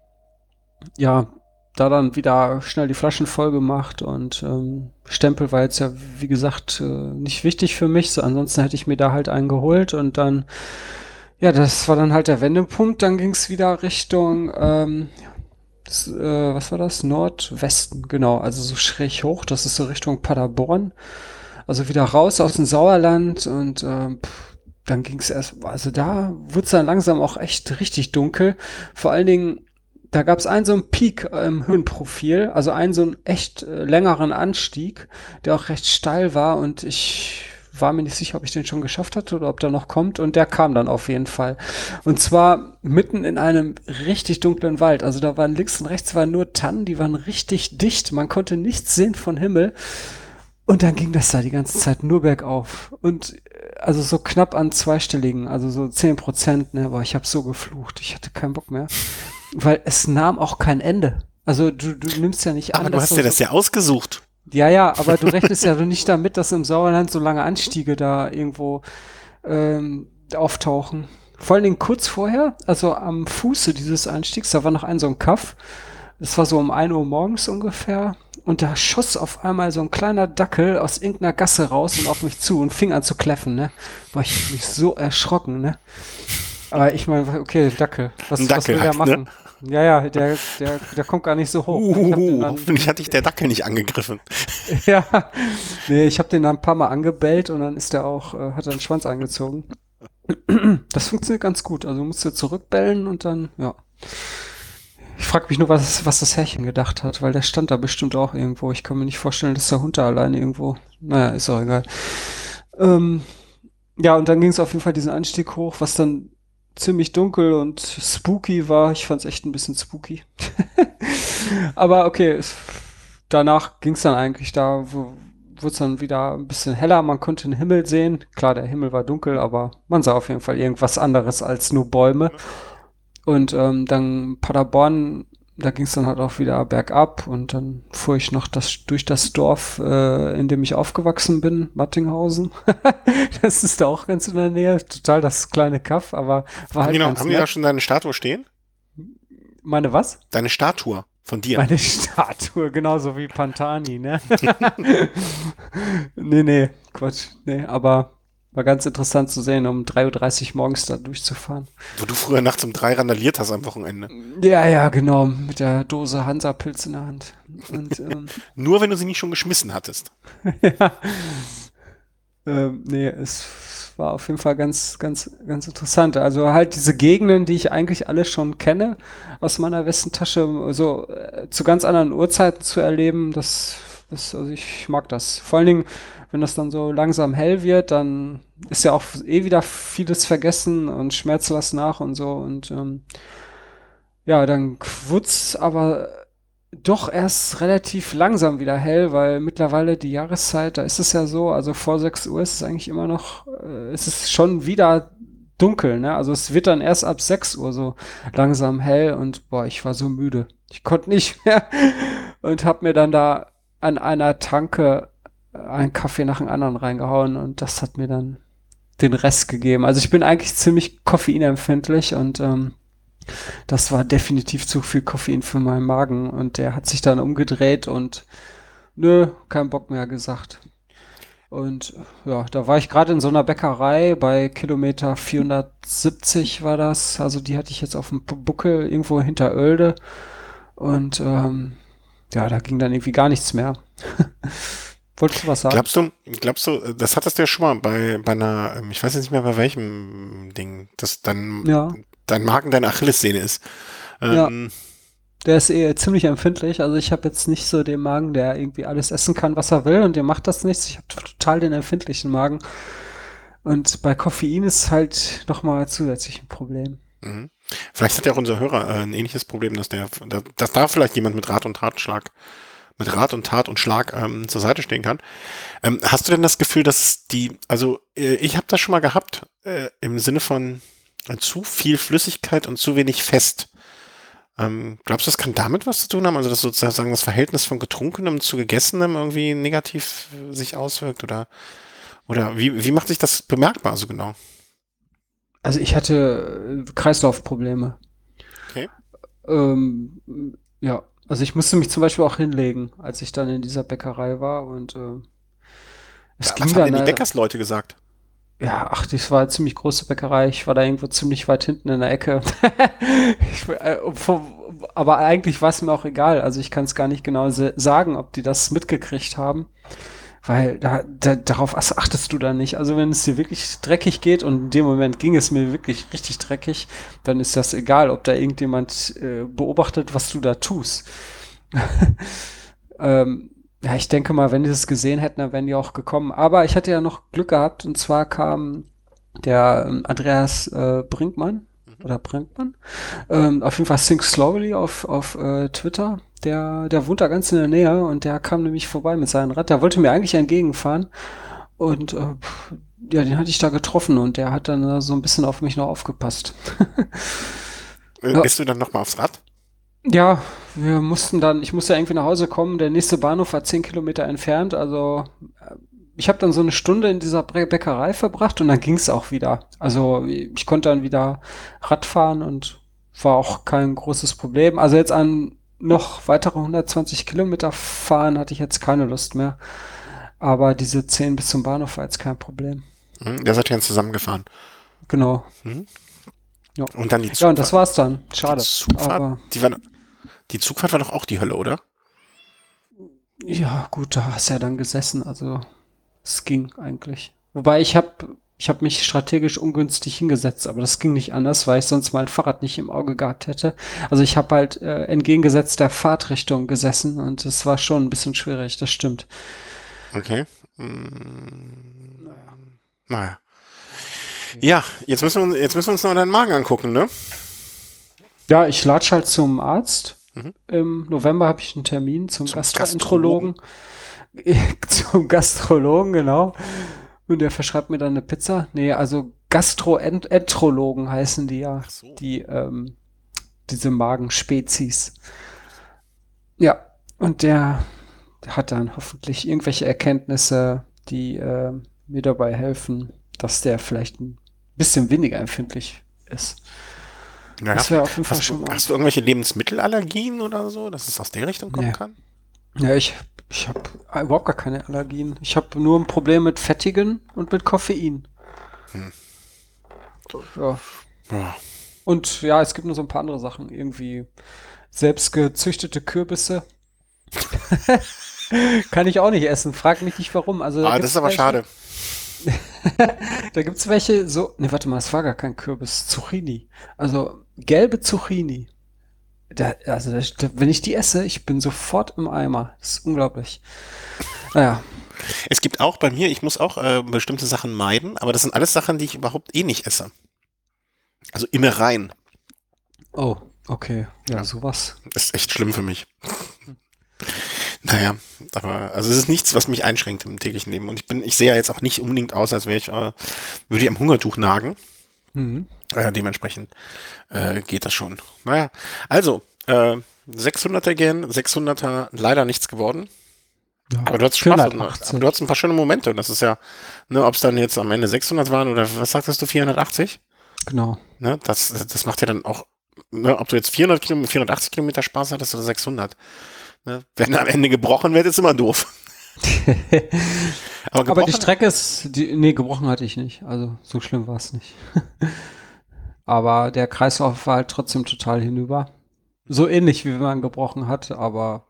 ja, da dann wieder schnell die Flaschen voll gemacht und ähm, Stempel war jetzt ja, wie gesagt, äh, nicht wichtig für mich. So, ansonsten hätte ich mir da halt einen geholt und dann, ja, das war dann halt der Wendepunkt. Dann ging es wieder Richtung, ähm, das, äh, was war das? Nordwesten, genau, also so schräg hoch. Das ist so Richtung Paderborn. Also wieder raus aus dem Sauerland und ähm, pff, dann ging es erst, also da wurde es dann langsam auch echt richtig dunkel. Vor allen Dingen, da gab es einen so einen Peak im Höhenprofil, also einen so einen echt äh, längeren Anstieg, der auch recht steil war und ich war mir nicht sicher, ob ich den schon geschafft hatte oder ob der noch kommt und der kam dann auf jeden Fall. Und zwar mitten in einem richtig dunklen Wald. Also da waren links und rechts waren nur Tannen, die waren richtig dicht. Man konnte nichts sehen von Himmel. Und dann ging das da die ganze Zeit nur bergauf. Und äh, also so knapp an zweistelligen, also so zehn Prozent, ne, aber ich habe so geflucht. Ich hatte keinen Bock mehr. Weil es nahm auch kein Ende. Also du, du nimmst ja nicht Aber an, du dass hast da dir so. das ja ausgesucht. Ja, ja, aber du rechnest ja nicht damit, dass im Sauerland so lange Anstiege da irgendwo ähm, auftauchen. Vor allen Dingen kurz vorher, also am Fuße dieses Anstiegs, da war noch ein so ein Kaff. Das war so um ein Uhr morgens ungefähr. Und da schoss auf einmal so ein kleiner Dackel aus irgendeiner Gasse raus und auf mich zu und fing an zu kläffen, ne? War ich mich so erschrocken, ne? Aber ich meine, okay, Dackel, Ein was, was Dackel will der halt, ne? machen? Ja, ja, der, der, der kommt gar nicht so hoch. Ich hab den Uhuhu, dann, hoffentlich hat dich der Dackel nicht angegriffen. ja, nee, ich hab den dann ein paar Mal angebellt und dann ist der auch, äh, hat er den Schwanz eingezogen. Das funktioniert ganz gut. Also musst du zurückbellen und dann, ja. Ich frage mich nur, was, was das Herrchen gedacht hat, weil der stand da bestimmt auch irgendwo. Ich kann mir nicht vorstellen, dass der Hund da alleine irgendwo. Naja, ist auch egal. Ähm, ja, und dann ging es auf jeden Fall diesen Anstieg hoch, was dann ziemlich dunkel und spooky war. Ich fand es echt ein bisschen spooky. Aber okay, es, danach ging es dann eigentlich da, wo wurde es dann wieder ein bisschen heller. Man konnte den Himmel sehen. Klar, der Himmel war dunkel, aber man sah auf jeden Fall irgendwas anderes als nur Bäume. Und ähm, dann Paderborn, da ging es dann halt auch wieder bergab und dann fuhr ich noch das, durch das Dorf, äh, in dem ich aufgewachsen bin, Mattinghausen. Das ist da auch ganz in der Nähe, total das kleine Kaff, aber war Haben die halt noch, ganz haben die da nett. schon deine Statue stehen? Meine was? Deine Statue von dir. Meine Statue, genauso wie Pantani, ne? Nee, nee, Quatsch. Nee, aber war ganz interessant zu sehen, um drei Uhr dreißig morgens da durchzufahren. Wo du früher nachts um drei randaliert hast am Wochenende. Ja, ja, genau, mit der Dose Hansa-Pilz in der Hand. Und ähm, Nur wenn du sie nicht schon geschmissen hattest. ja, ähm, nee, es war auf jeden Fall ganz, ganz, ganz interessant. Also halt diese Gegenden, die ich eigentlich alle schon kenne, aus meiner Westentasche, so äh, zu ganz anderen Uhrzeiten zu erleben, das, das, also ich mag das. Vor allen Dingen, wenn das dann so langsam hell wird, dann ist ja auch eh wieder vieles vergessen und schmerzt was nach und so und ähm, ja, dann wurd's aber doch erst relativ langsam wieder hell, weil mittlerweile die Jahreszeit, da ist es ja so, also vor sechs Uhr ist es eigentlich immer noch, äh, ist es schon wieder dunkel, ne? Also es wird dann erst ab sechs Uhr so langsam hell und boah, ich war so müde. Ich konnte nicht mehr und hab mir dann da an einer Tanke äh, einen Kaffee nach dem anderen reingehauen und das hat mir dann den Rest gegeben. Also ich bin eigentlich ziemlich koffeinempfindlich und ähm, das war definitiv zu viel Koffein für meinen Magen und der hat sich dann umgedreht und nö, kein Bock mehr gesagt. Und ja, da war ich gerade in so einer Bäckerei bei Kilometer vierhundertsiebzig war das. Also die hatte ich jetzt auf dem Bu- Buckel irgendwo hinter Oelde. Und ähm, ja, da ging dann irgendwie gar nichts mehr. Wolltest du was sagen? Glaubst du, glaubst du, das hattest du ja schon mal bei, bei einer, ähm, ich weiß jetzt nicht mehr bei welchem Ding, dass dein, Ja, dein Magen deine Achillessehne ist. ja. Ähm, Der ist eh ziemlich empfindlich. Also ich habe jetzt nicht so den Magen, der irgendwie alles essen kann, was er will und dem macht das nichts. Ich habe total den empfindlichen Magen. Und bei Koffein ist halt nochmal zusätzlich ein Problem. mhm. Vielleicht hat ja auch unser Hörer äh, ein ähnliches Problem, dass der, dass, dass da vielleicht jemand mit Rat und Tat Schlag, mit Rat und Tat und Schlag ähm, zur Seite stehen kann. Ähm, hast du denn das Gefühl, dass die, also äh, ich habe das schon mal gehabt, äh, im Sinne von äh, zu viel Flüssigkeit und zu wenig Fest. Ähm, glaubst du, das kann damit was zu tun haben? Also, dass sozusagen das Verhältnis von Getrunkenem zu Gegessenem irgendwie negativ äh, sich auswirkt? Oder, oder wie, wie macht sich das bemerkbar so genau? Also ich hatte äh, Kreislaufprobleme. Okay. Ähm, ja, also ich musste mich zum Beispiel auch hinlegen, als ich dann in dieser Bäckerei war und äh, es Ja, was ging haben dann, denn die äh, Bäckersleute gesagt? ja, ach, das war eine ziemlich große Bäckerei. Ich war da irgendwo ziemlich weit hinten in der Ecke. ich, äh, vom, aber eigentlich war es mir auch egal. Also ich kann es gar nicht genau se- sagen, ob die das mitgekriegt haben. Weil da, da, darauf ach- achtest du da nicht. Also wenn es dir wirklich dreckig geht und in dem Moment ging es mir wirklich richtig dreckig, dann ist das egal, ob da irgendjemand äh, beobachtet, was du da tust. ähm, ja, ich denke mal, wenn die das gesehen hätten, dann wären die auch gekommen. Aber ich hatte ja noch Glück gehabt und zwar kam der ähm, Andreas äh, Brinkmann Mhm. oder Brinkmann, ähm, auf jeden Fall Think Slowly auf, auf äh, Twitter. Der, der wohnt da ganz in der Nähe und der kam nämlich vorbei mit seinem Rad. Der wollte mir eigentlich entgegenfahren und äh, ja, den hatte ich da getroffen und der hat dann äh, so ein bisschen auf mich noch aufgepasst. Äh, Ja, Bist du dann nochmal aufs Rad? ja, wir mussten dann, ich musste irgendwie nach Hause kommen. Der nächste Bahnhof war zehn Kilometer entfernt. Also äh, ich habe dann so eine Stunde in dieser Bä- Bäckerei verbracht und dann ging es auch wieder. Also ich konnte dann wieder Rad fahren und war auch kein großes Problem. Also jetzt an noch weitere hundertzwanzig Kilometer fahren hatte ich jetzt keine Lust mehr. Aber diese zehn bis zum Bahnhof war jetzt kein Problem. Mhm. Der seid ihr dann zusammengefahren. Genau. Mhm. Ja. Und dann die Ja, und das Zugfahrt. war's dann. Die Schade. Zugfahrt, Aber die war, die Zugfahrt war doch auch die Hölle, oder? ja, gut, da hast du ja dann gesessen. Also es ging eigentlich. Wobei ich habe ich hab mich strategisch ungünstig hingesetzt, aber das ging nicht anders, weil ich sonst mein Fahrrad nicht im Auge gehabt hätte. Also ich habe halt äh, entgegengesetzt der Fahrtrichtung gesessen und es war schon ein bisschen schwierig, das stimmt. Okay. Mm, Naja, naja. okay. Ja, jetzt müssen wir, uns- jetzt müssen wir uns noch deinen Magen angucken, ne? Ja, ich latsch halt zum Arzt. Mhm. Im November habe ich einen Termin zum Zum Gastrologen. Gastroenterologen. Zum Gastrologen, genau. Und der verschreibt mir dann eine Pizza. Nee, also Gastroenterologen heißen die ja, Ach so. die, ähm, diese Magenspezies. Ja, und der hat dann hoffentlich irgendwelche Erkenntnisse, die äh, mir dabei helfen, dass der vielleicht ein bisschen weniger empfindlich ist. Naja. Das wäre auf jeden Fall Hast du, schon mal. hast du irgendwelche Lebensmittelallergien oder so, dass es aus der Richtung kommen Nee. kann? Ja, ich, ich habe überhaupt gar keine Allergien. Ich habe nur ein Problem mit Fettigen und mit Koffein. Hm. Ja. Ja. Und ja, es gibt nur so ein paar andere Sachen. Irgendwie selbst gezüchtete Kürbisse kann ich auch nicht essen. Frag mich nicht warum. Also da Ah, das ist gibt's aber welche. schade. Da gibt's welche so. Ne, warte mal, es war gar kein Kürbis. Zucchini. Also gelbe Zucchini. Da, also da, da, wenn ich die esse, ich bin sofort im Eimer. Das ist unglaublich. Naja. Es gibt auch bei mir, ich muss auch äh, bestimmte Sachen meiden, aber das sind alles Sachen, die ich überhaupt eh nicht esse. Also Innereien. Oh, okay. Ja, Ja, sowas. ist echt schlimm für mich. Naja, aber also es ist nichts, was mich einschränkt im täglichen Leben. Und ich bin, ich sehe ja jetzt auch nicht unbedingt aus, als wäre ich, äh, würde ich am Hungertuch nagen. Mhm. Äh, dementsprechend äh, geht das schon. Naja, also äh, sechshunderter gern, sechshunderter leider nichts geworden. Ja. Aber du hattest Spaß, und, aber du vierhundertachtzig. hattest ein paar schöne Momente. Und das ist ja, ne, ob es dann jetzt am Ende sechshundert waren oder was sagtest du, vierhundertachtzig? Genau. Ne, das, das macht ja dann auch, ne, ob du jetzt vierhundert Kilometer, vierhundertachtzig Kilometer Spaß hattest oder sechshundert. Ne? Wenn am Ende gebrochen wird, ist immer doof. Aber Aber die gebrochen, Strecke ist, die, nee, gebrochen hatte ich nicht. Also so schlimm war es nicht. Aber der Kreislauf war halt trotzdem total hinüber. So ähnlich, wie wenn man gebrochen hat, aber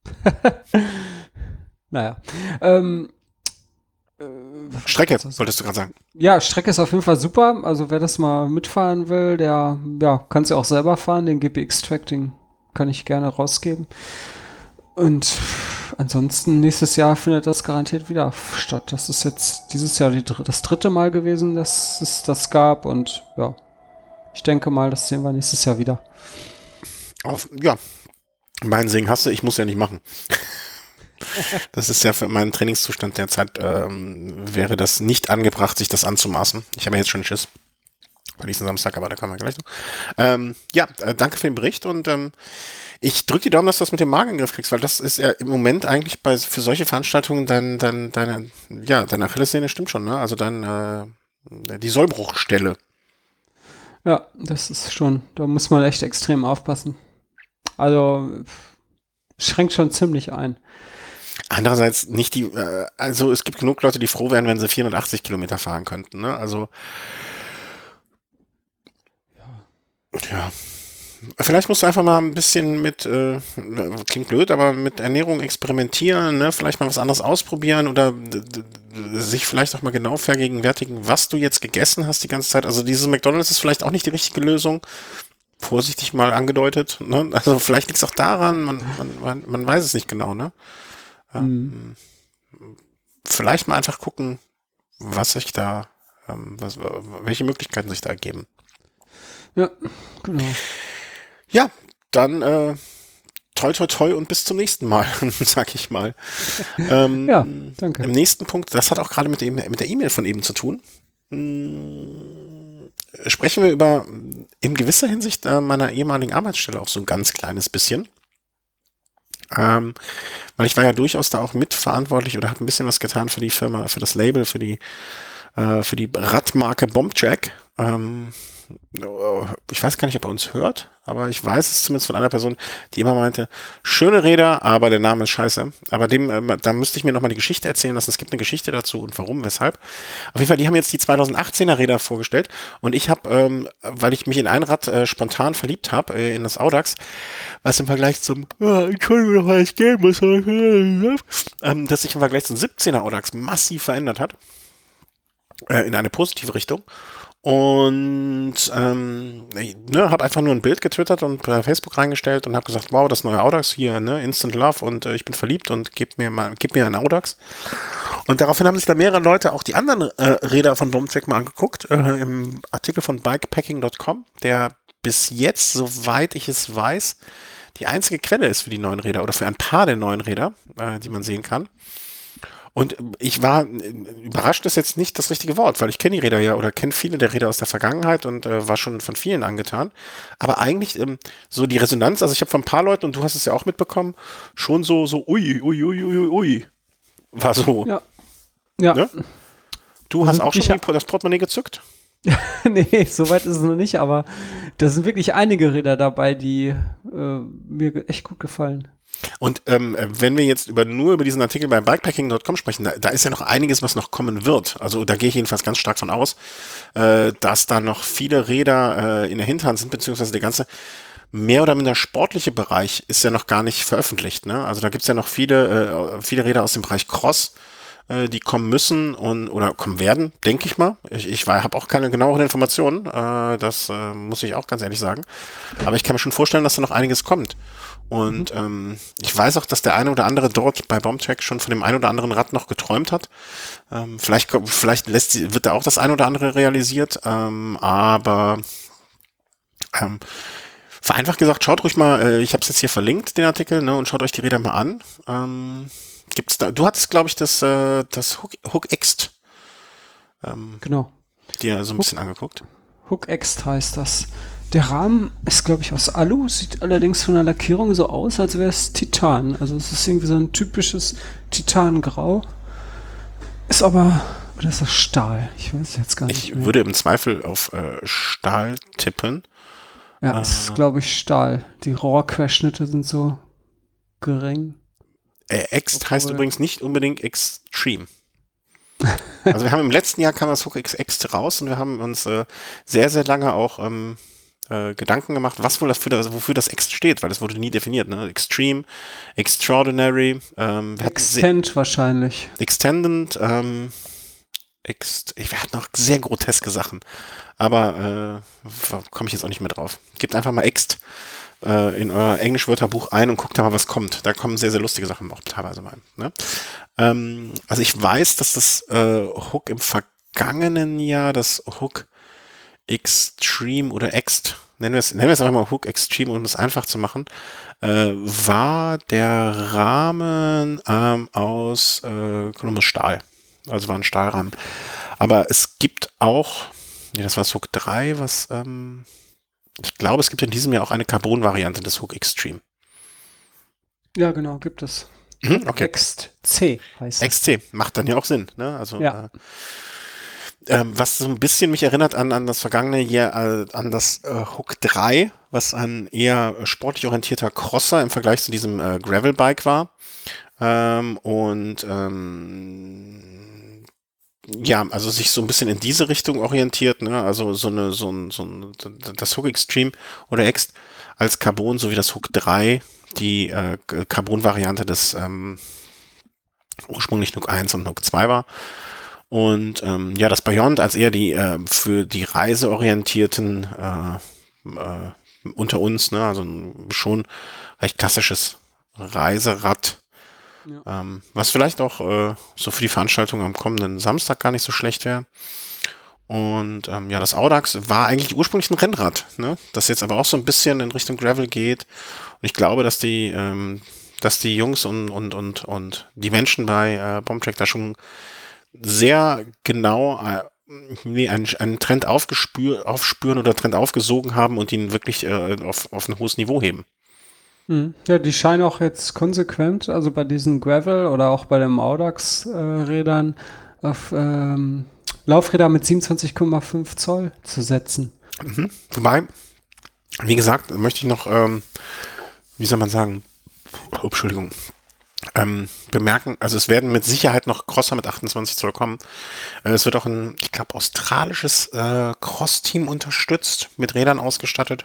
naja. Ähm, äh, Strecke, was soll wolltest du gerade sagen. Ja, Strecke ist auf jeden Fall super. Also wer das mal mitfahren will, der ja, kann es ja auch selber fahren. Den G P X-Track, den kann ich gerne rausgeben. Und ansonsten nächstes Jahr findet das garantiert wieder statt. Das ist jetzt dieses Jahr die, dr- das dritte Mal gewesen, dass es das gab. Und ja, ich denke mal, das sehen wir nächstes Jahr wieder. Auf, ja, meinen Segen hast du, ich muss ja nicht machen. Das ist ja für meinen Trainingszustand derzeit, ähm, wäre das nicht angebracht, sich das anzumaßen. Ich habe ja jetzt schon Schiss bei diesem Samstag, aber da kommen wir gleich noch. Ähm, ja, äh, danke für den Bericht und ähm, ich drücke die Daumen, dass du das mit dem Magen in den Griff kriegst, weil das ist ja im Moment eigentlich bei für solche Veranstaltungen dein, dein, deine, ja, deine Achillessehne stimmt schon, ne? Also dein, äh, die Sollbruchstelle. Ja, das ist schon, da muss man echt extrem aufpassen. Also schränkt schon ziemlich ein. Andererseits nicht die, äh, also es gibt genug Leute, die froh wären, wenn sie vierhundertachtzig Kilometer fahren könnten, ne? Also, ja. Vielleicht musst du einfach mal ein bisschen mit, äh, klingt blöd, aber mit Ernährung experimentieren, ne? Vielleicht mal was anderes ausprobieren oder d- d- sich vielleicht auch mal genau vergegenwärtigen, was du jetzt gegessen hast die ganze Zeit. Also dieses McDonald's ist vielleicht auch nicht die richtige Lösung. Vorsichtig mal angedeutet, ne? Also vielleicht liegt es auch daran, man, man, man, man weiß es nicht genau, ne? Hm. Ähm, vielleicht mal einfach gucken, was sich da, ähm, was, welche Möglichkeiten sich da ergeben. Ja, genau. Ja, dann äh, toi toi toi und bis zum nächsten Mal, sag ich mal. Ähm, Ja, danke. Im nächsten Punkt, das hat auch gerade mit dem mit der E-Mail von eben zu tun. Hm, sprechen wir über in gewisser Hinsicht äh, meiner ehemaligen Arbeitsstelle auch so ein ganz kleines bisschen. Ähm, weil ich war ja durchaus da auch mitverantwortlich oder habe ein bisschen was getan für die Firma, für das Label, für die äh, für die Radmarke Bombjack. Ähm, ich weiß gar nicht, ob er uns hört, aber ich weiß es zumindest von einer Person, die immer meinte, schöne Räder, aber der Name ist scheiße. Aber dem, äh, da müsste ich mir nochmal die Geschichte erzählen lassen. Es gibt eine Geschichte dazu und warum, weshalb. Auf jeden Fall, die haben jetzt die zweitausendachtzehner Räder vorgestellt und ich habe, ähm, weil ich mich in ein Rad äh, spontan verliebt habe, äh, in das Audax, was im Vergleich zum, oh, Entschuldigung, weil ich gehen muss, ähm, dass sich im Vergleich zum siebzehner Audax massiv verändert hat, äh, in eine positive Richtung. Und ähm, ne, habe einfach nur ein Bild getwittert und bei Facebook reingestellt und habe gesagt, wow, das neue Audax hier, ne, Instant Love und äh, ich bin verliebt und gib mir mal, gib mir ein Audax. Und daraufhin haben sich da mehrere Leute auch die anderen äh, Räder von Bombjack mal angeguckt, äh, im Artikel von bikepacking Punkt com, der bis jetzt, soweit ich es weiß, die einzige Quelle ist für die neuen Räder oder für ein paar der neuen Räder, äh, die man sehen kann. Und ich war, überrascht ist jetzt nicht das richtige Wort, weil ich kenne die Räder ja oder kenne viele der Räder aus der Vergangenheit und äh, war schon von vielen angetan. Aber eigentlich ähm, so die Resonanz, also ich habe von ein paar Leuten, und du hast es ja auch mitbekommen, schon so, so, ui, ui, ui, ui, ui, war so, Ja, ja. ne? Du Also hast auch schon wirklich, die, das Portemonnaie gezückt? nee, so weit ist es noch nicht, aber da sind wirklich einige Räder dabei, die äh, mir ge- echt gut gefallen. Und ähm, wenn wir jetzt über nur über diesen Artikel bei bikepacking Punkt com sprechen, da, da ist ja noch einiges, was noch kommen wird. Also da gehe ich jedenfalls ganz stark von aus, äh, dass da noch viele Räder äh, in der Hinterhand sind, beziehungsweise der ganze mehr oder minder sportliche Bereich ist ja noch gar nicht veröffentlicht. Ne? Also da gibt's ja noch viele, äh, viele Räder aus dem Bereich Cross, äh, die kommen müssen und oder kommen werden, denke ich mal. Ich, ich habe auch keine genaueren Informationen, äh, das äh, muss ich auch ganz ehrlich sagen. Aber ich kann mir schon vorstellen, dass da noch einiges kommt. Mhm. Und ähm, ich weiß auch, dass der eine oder andere dort bei Bombtrack schon von dem ein oder anderen Rad noch geträumt hat. Ähm, vielleicht kommt- vielleicht lässt sie, wird da auch das ein oder andere realisiert. Ähm, aber ähm, vereinfacht gesagt, schaut ruhig mal, äh, ich habe es jetzt hier verlinkt, den Artikel, ne, und schaut euch die Räder mal an. Ähm, gibt's da, du hattest, glaube ich, das, äh, das Hook, Hook X ähm, Genau. dir so ein Hook, bisschen angeguckt. Hook X heißt das. Der Rahmen ist, glaube ich, aus Alu, sieht allerdings von der Lackierung so aus, als wäre es Titan. Also es ist irgendwie so ein typisches Titangrau. Ist aber, oder ist das Stahl? Ich weiß es jetzt gar nicht Ich mehr. würde im Zweifel auf äh, Stahl tippen. Ja, Äh, es ist, glaube ich, Stahl. Die Rohrquerschnitte sind so gering. äh, Ext heißt Obwohl, übrigens nicht unbedingt Extreme. Also wir haben im letzten Jahr kam das Hook X X raus und wir haben uns äh, sehr, sehr lange auch ähm, äh, Gedanken gemacht, was wohl das für das, wofür das Ext steht, weil das wurde nie definiert, ne? Extreme, Extraordinary, ähm, wir hatten se- Extend wahrscheinlich. Extended, ähm, Ext, ich, wir hatten noch sehr groteske Sachen, aber äh, komme ich jetzt auch nicht mehr drauf. Gebt einfach mal Ext äh, in euer Englischwörterbuch ein und guckt da mal, was kommt. Da kommen sehr, sehr lustige Sachen auch teilweise mal. Ne? Ähm, also ich weiß, dass das äh, Hook im vergangenen Jahr, das Hook Extreme oder Ext, nennen wir es, nennen wir es einfach mal Hook Extreme, um es einfach zu machen, äh, war der Rahmen ähm, aus äh, Columbus Stahl. Also war ein Stahlrahmen. Aber es gibt auch, nee, das war das Hook drei, was, ähm, ich glaube, es gibt in diesem Jahr auch eine Carbon-Variante des Hook Extreme. Ja, genau, gibt es. Mhm, okay. Ext C heißt es. X C, macht dann ja auch Sinn, ne? Also, Ja. äh, ähm, was so ein bisschen mich erinnert an, an das vergangene Jahr, äh, an das äh, Hook drei, was ein eher sportlich orientierter Crosser im Vergleich zu diesem äh, Gravelbike war. Ähm, und ähm, ja, also sich so ein bisschen in diese Richtung orientiert, ne? Also so eine, so ein, so ein, das Hook Extreme oder Ext als Carbon, so wie das Hook drei, die äh, Carbon-Variante des ähm, ursprünglich Nook eins und Nook zwei war. Und ähm, ja, das Beyond als eher die äh, für die reiseorientierten äh, äh, unter uns, ne, also ein schon recht klassisches Reiserad, Ja. ähm, was vielleicht auch äh, so für die Veranstaltung am kommenden Samstag gar nicht so schlecht wäre. Und ähm, ja, das Audax war eigentlich ursprünglich ein Rennrad, ne, das jetzt aber auch so ein bisschen in Richtung Gravel geht. Und ich glaube, dass die ähm, dass die Jungs und und und und die Menschen bei äh, Bombtrack da schon sehr genau äh, nee, einen, einen Trend aufgespür, aufspüren oder Trend aufgesogen haben und ihn wirklich äh, auf, auf ein hohes Niveau heben. Mhm. Ja, die scheinen auch jetzt konsequent, also bei diesen Gravel oder auch bei den Audax-Rädern, auf ähm, Laufräder mit siebenundzwanzig Komma fünf Zoll zu setzen. Mhm. Wobei, wie gesagt, möchte ich noch, ähm, wie soll man sagen, oh, Entschuldigung, ähm, bemerken, also es werden mit Sicherheit noch Crosser mit achtundzwanzig Zoll kommen. Äh, es wird auch ein, ich glaube, australisches äh, Cross-Team unterstützt, mit Rädern ausgestattet.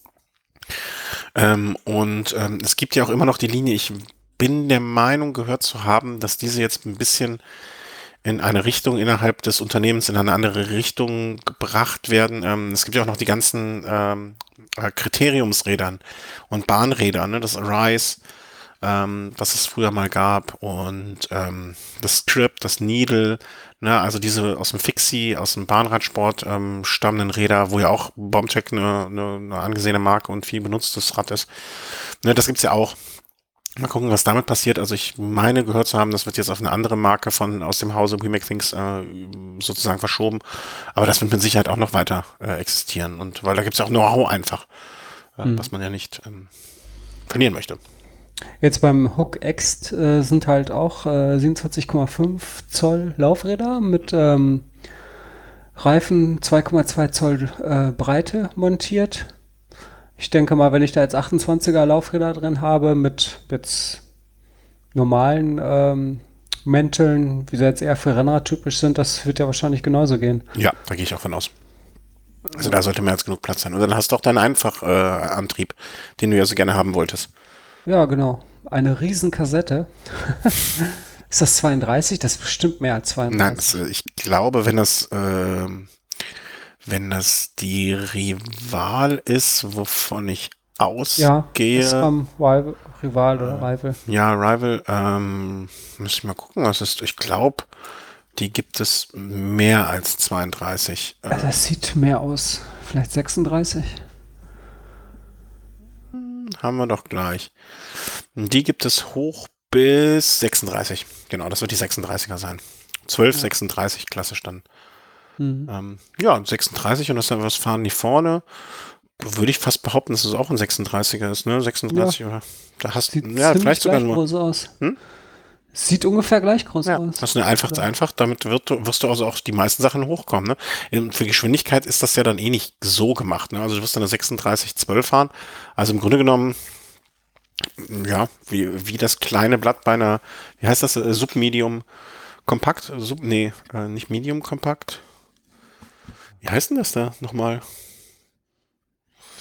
Ähm, und ähm, es gibt ja auch immer noch die Linie, ich bin der Meinung gehört zu haben, dass diese jetzt ein bisschen in eine Richtung innerhalb des Unternehmens, in eine andere Richtung gebracht werden. Ähm, es gibt ja auch noch die ganzen ähm, äh, Kriteriumsrädern und Bahnräder, ne? Das Arise, ähm, was es früher mal gab, und ähm, das Strip, das Needle, ne? Also diese aus dem Fixie, aus dem Bahnradsport ähm, stammenden Räder, wo ja auch Bombtech eine, eine, eine angesehene Marke und viel benutztes Rad ist. Ne? Das gibt's ja auch. Mal gucken, was damit passiert. Also ich meine gehört zu haben, das wird jetzt auf eine andere Marke von aus dem Hause We Make Things äh, sozusagen verschoben. Aber das wird mit Sicherheit auch noch weiter äh, existieren. Und weil da gibt es ja auch Know-how einfach, äh, Mhm. was man ja nicht ähm, verlieren möchte. Jetzt beim Hook X äh, sind halt auch äh, siebenundzwanzig Komma fünf Zoll Laufräder mit ähm, Reifen zwei Komma zwei Zoll äh, Breite montiert. Ich denke mal, wenn ich da jetzt achtundzwanziger Laufräder drin habe mit jetzt normalen ähm, Mänteln, wie sie jetzt eher für Renner typisch sind, das wird ja wahrscheinlich genauso gehen. Ja, da gehe ich auch von aus. Also da sollte mehr als genug Platz sein. Und dann hast du auch deinen Einfachantrieb, äh, Antrieb, den du ja so gerne haben wolltest. Ja, genau. Eine Riesenkassette. Ist das zweiunddreißig? Das ist bestimmt mehr als Nein, das, zweiunddreißig. äh, ich glaube, wenn das, ähm, wenn das die Rival ist, wovon ich Ja, ist ausgehe, beim Rival, Rival oder Rival. ja, Rival, ähm, muss ich mal gucken, was ist, ich glaube, die gibt es mehr als zweiunddreißig. Äh, Also das sieht mehr aus. Vielleicht sechsunddreißig? haben wir doch gleich. Die gibt es hoch bis sechsunddreißig. Genau, das wird die sechsunddreißiger sein. zwölf, Ja. sechsunddreißig, klassisch dann. Mhm. Ähm, ja, sechsunddreißig und das dann was fahren die vorne. Würde ich fast behaupten, dass es auch ein sechsunddreißiger ist, ne? Ja, sechsunddreißig oder da hast sieht ja, ziemlich vielleicht sogar gleich nur. groß aus. Hm? Sieht ungefähr gleich groß Ja, aus. das ist eine einfach zu Oder? einfach, damit wird, du- wirst du also auch die meisten Sachen hochkommen. Ne? Ähm, Für Geschwindigkeit ist das ja dann eh nicht so gemacht. Ne? Also du wirst dann eine sechsunddreißig zwölf fahren. Also im Grunde genommen, ja, wie, wie das kleine Blatt bei einer, wie heißt das, äh, Submedium Kompakt? Sub, nee, äh, nicht Medium Kompakt. Wie heißt denn das da nochmal?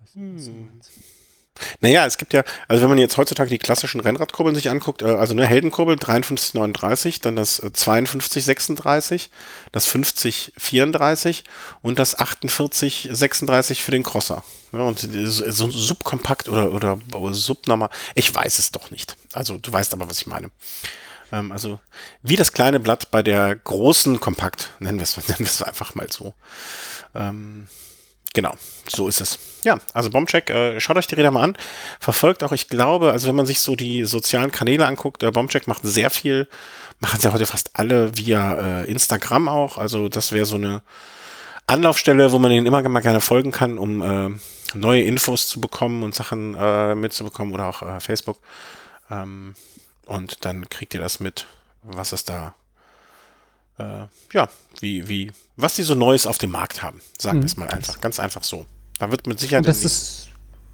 was du meinst. Naja, es gibt ja, also wenn man jetzt heutzutage die klassischen Rennradkurbeln sich anguckt, äh, also eine Heldenkurbel dreiundfünfzig neununddreißig, dann das äh, zweiundfünfzig sechsunddreißig, das fünfzig vierunddreißig und das achtundvierzig sechsunddreißig für den Crosser. Ja, und die- so so subkompakt oder, oder subnormal, ich weiß es doch nicht. Also du weißt aber, was ich meine. Ähm, also wie das kleine Blatt bei der großen Kompakt, nennen wir es nennen wir es einfach mal so. Ähm, Genau, so ist es. Ja, also Bombcheck, äh, schaut euch die Räder mal an. Verfolgt auch, ich glaube, also wenn man sich so die sozialen Kanäle anguckt, äh, Bombcheck macht sehr viel, machen sie heute fast alle via äh, Instagram auch. Also das wäre so eine Anlaufstelle, wo man ihnen immer mal gerne folgen kann, um äh, neue Infos zu bekommen und Sachen äh, mitzubekommen oder auch äh, Facebook. Ähm, und dann kriegt ihr das mit, was es da, äh, ja, wie, wie, was die so Neues auf dem Markt haben. Sagen wir es Mhm. mal einfach, ganz einfach so. Da wird mit Sicherheit Und das demnächst ist,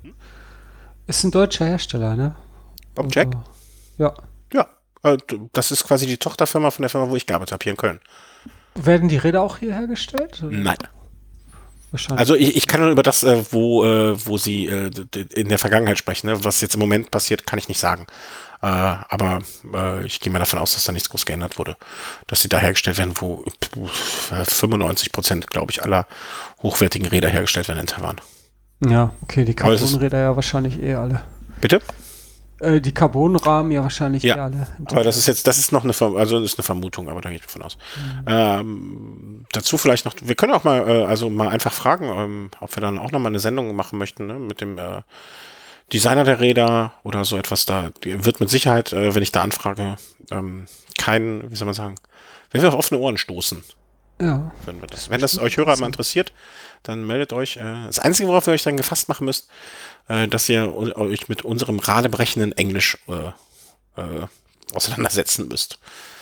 ist ein deutscher Hersteller, ne? Bombcheck. Oder? Ja. Ja, äh, d- das ist quasi die Tochterfirma von der Firma, wo ich gearbeitet habe, hier in Köln. Werden die Räder auch hier hergestellt? Oder? Nein. Also Wahrscheinlich ich, nicht. ich kann nur über das, äh, wo, äh, wo sie äh, d- d- in der Vergangenheit sprechen. Ne? Was jetzt im Moment passiert, kann ich nicht sagen. Äh, aber äh, ich gehe mal davon aus, dass da nichts groß geändert wurde. Dass sie da hergestellt werden, wo äh, fünfundneunzig Prozent, glaube ich, aller hochwertigen Räder hergestellt werden in Taiwan. Ja, okay, die Aber es ist, Carbonräder ja wahrscheinlich eh alle. bitte? Äh, die Carbonrahmen ja wahrscheinlich eh Ja, alle. aber das ist jetzt, das ist noch eine, Verm also das ist eine Vermutung, aber da gehe ich davon aus. Ähm, dazu vielleicht noch, wir können auch mal, äh, also mal einfach fragen, ähm, ob wir dann auch noch mal eine Sendung machen möchten, ne, mit dem äh, Designer der Räder oder so etwas da. Die wird mit Sicherheit, äh, wenn ich da anfrage, ähm, kein, wie soll man sagen, wenn wir auf offene Ohren stoßen, Ja. wenn wir das. Wenn das euch Hörer mal interessiert, dann meldet euch. Äh, das Einzige, worauf ihr euch dann gefasst machen müsst, äh, dass ihr eu- euch mit unserem radebrechenden Englisch äh, äh, auseinandersetzen müsst.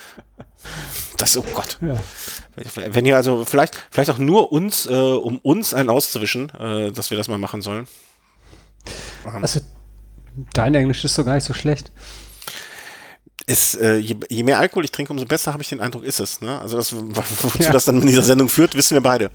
Das, oh Gott. Ja. Wenn ihr also vielleicht, vielleicht auch nur uns, äh, um uns einen auszuwischen, äh, dass wir das mal machen sollen. Ähm, Also, dein Englisch ist doch gar nicht so schlecht. ist, äh, je, je mehr Alkohol ich trinke, umso besser habe ich den Eindruck, ist es. Ne? Also das, wozu Ja. das dann in dieser Sendung führt, wissen wir beide.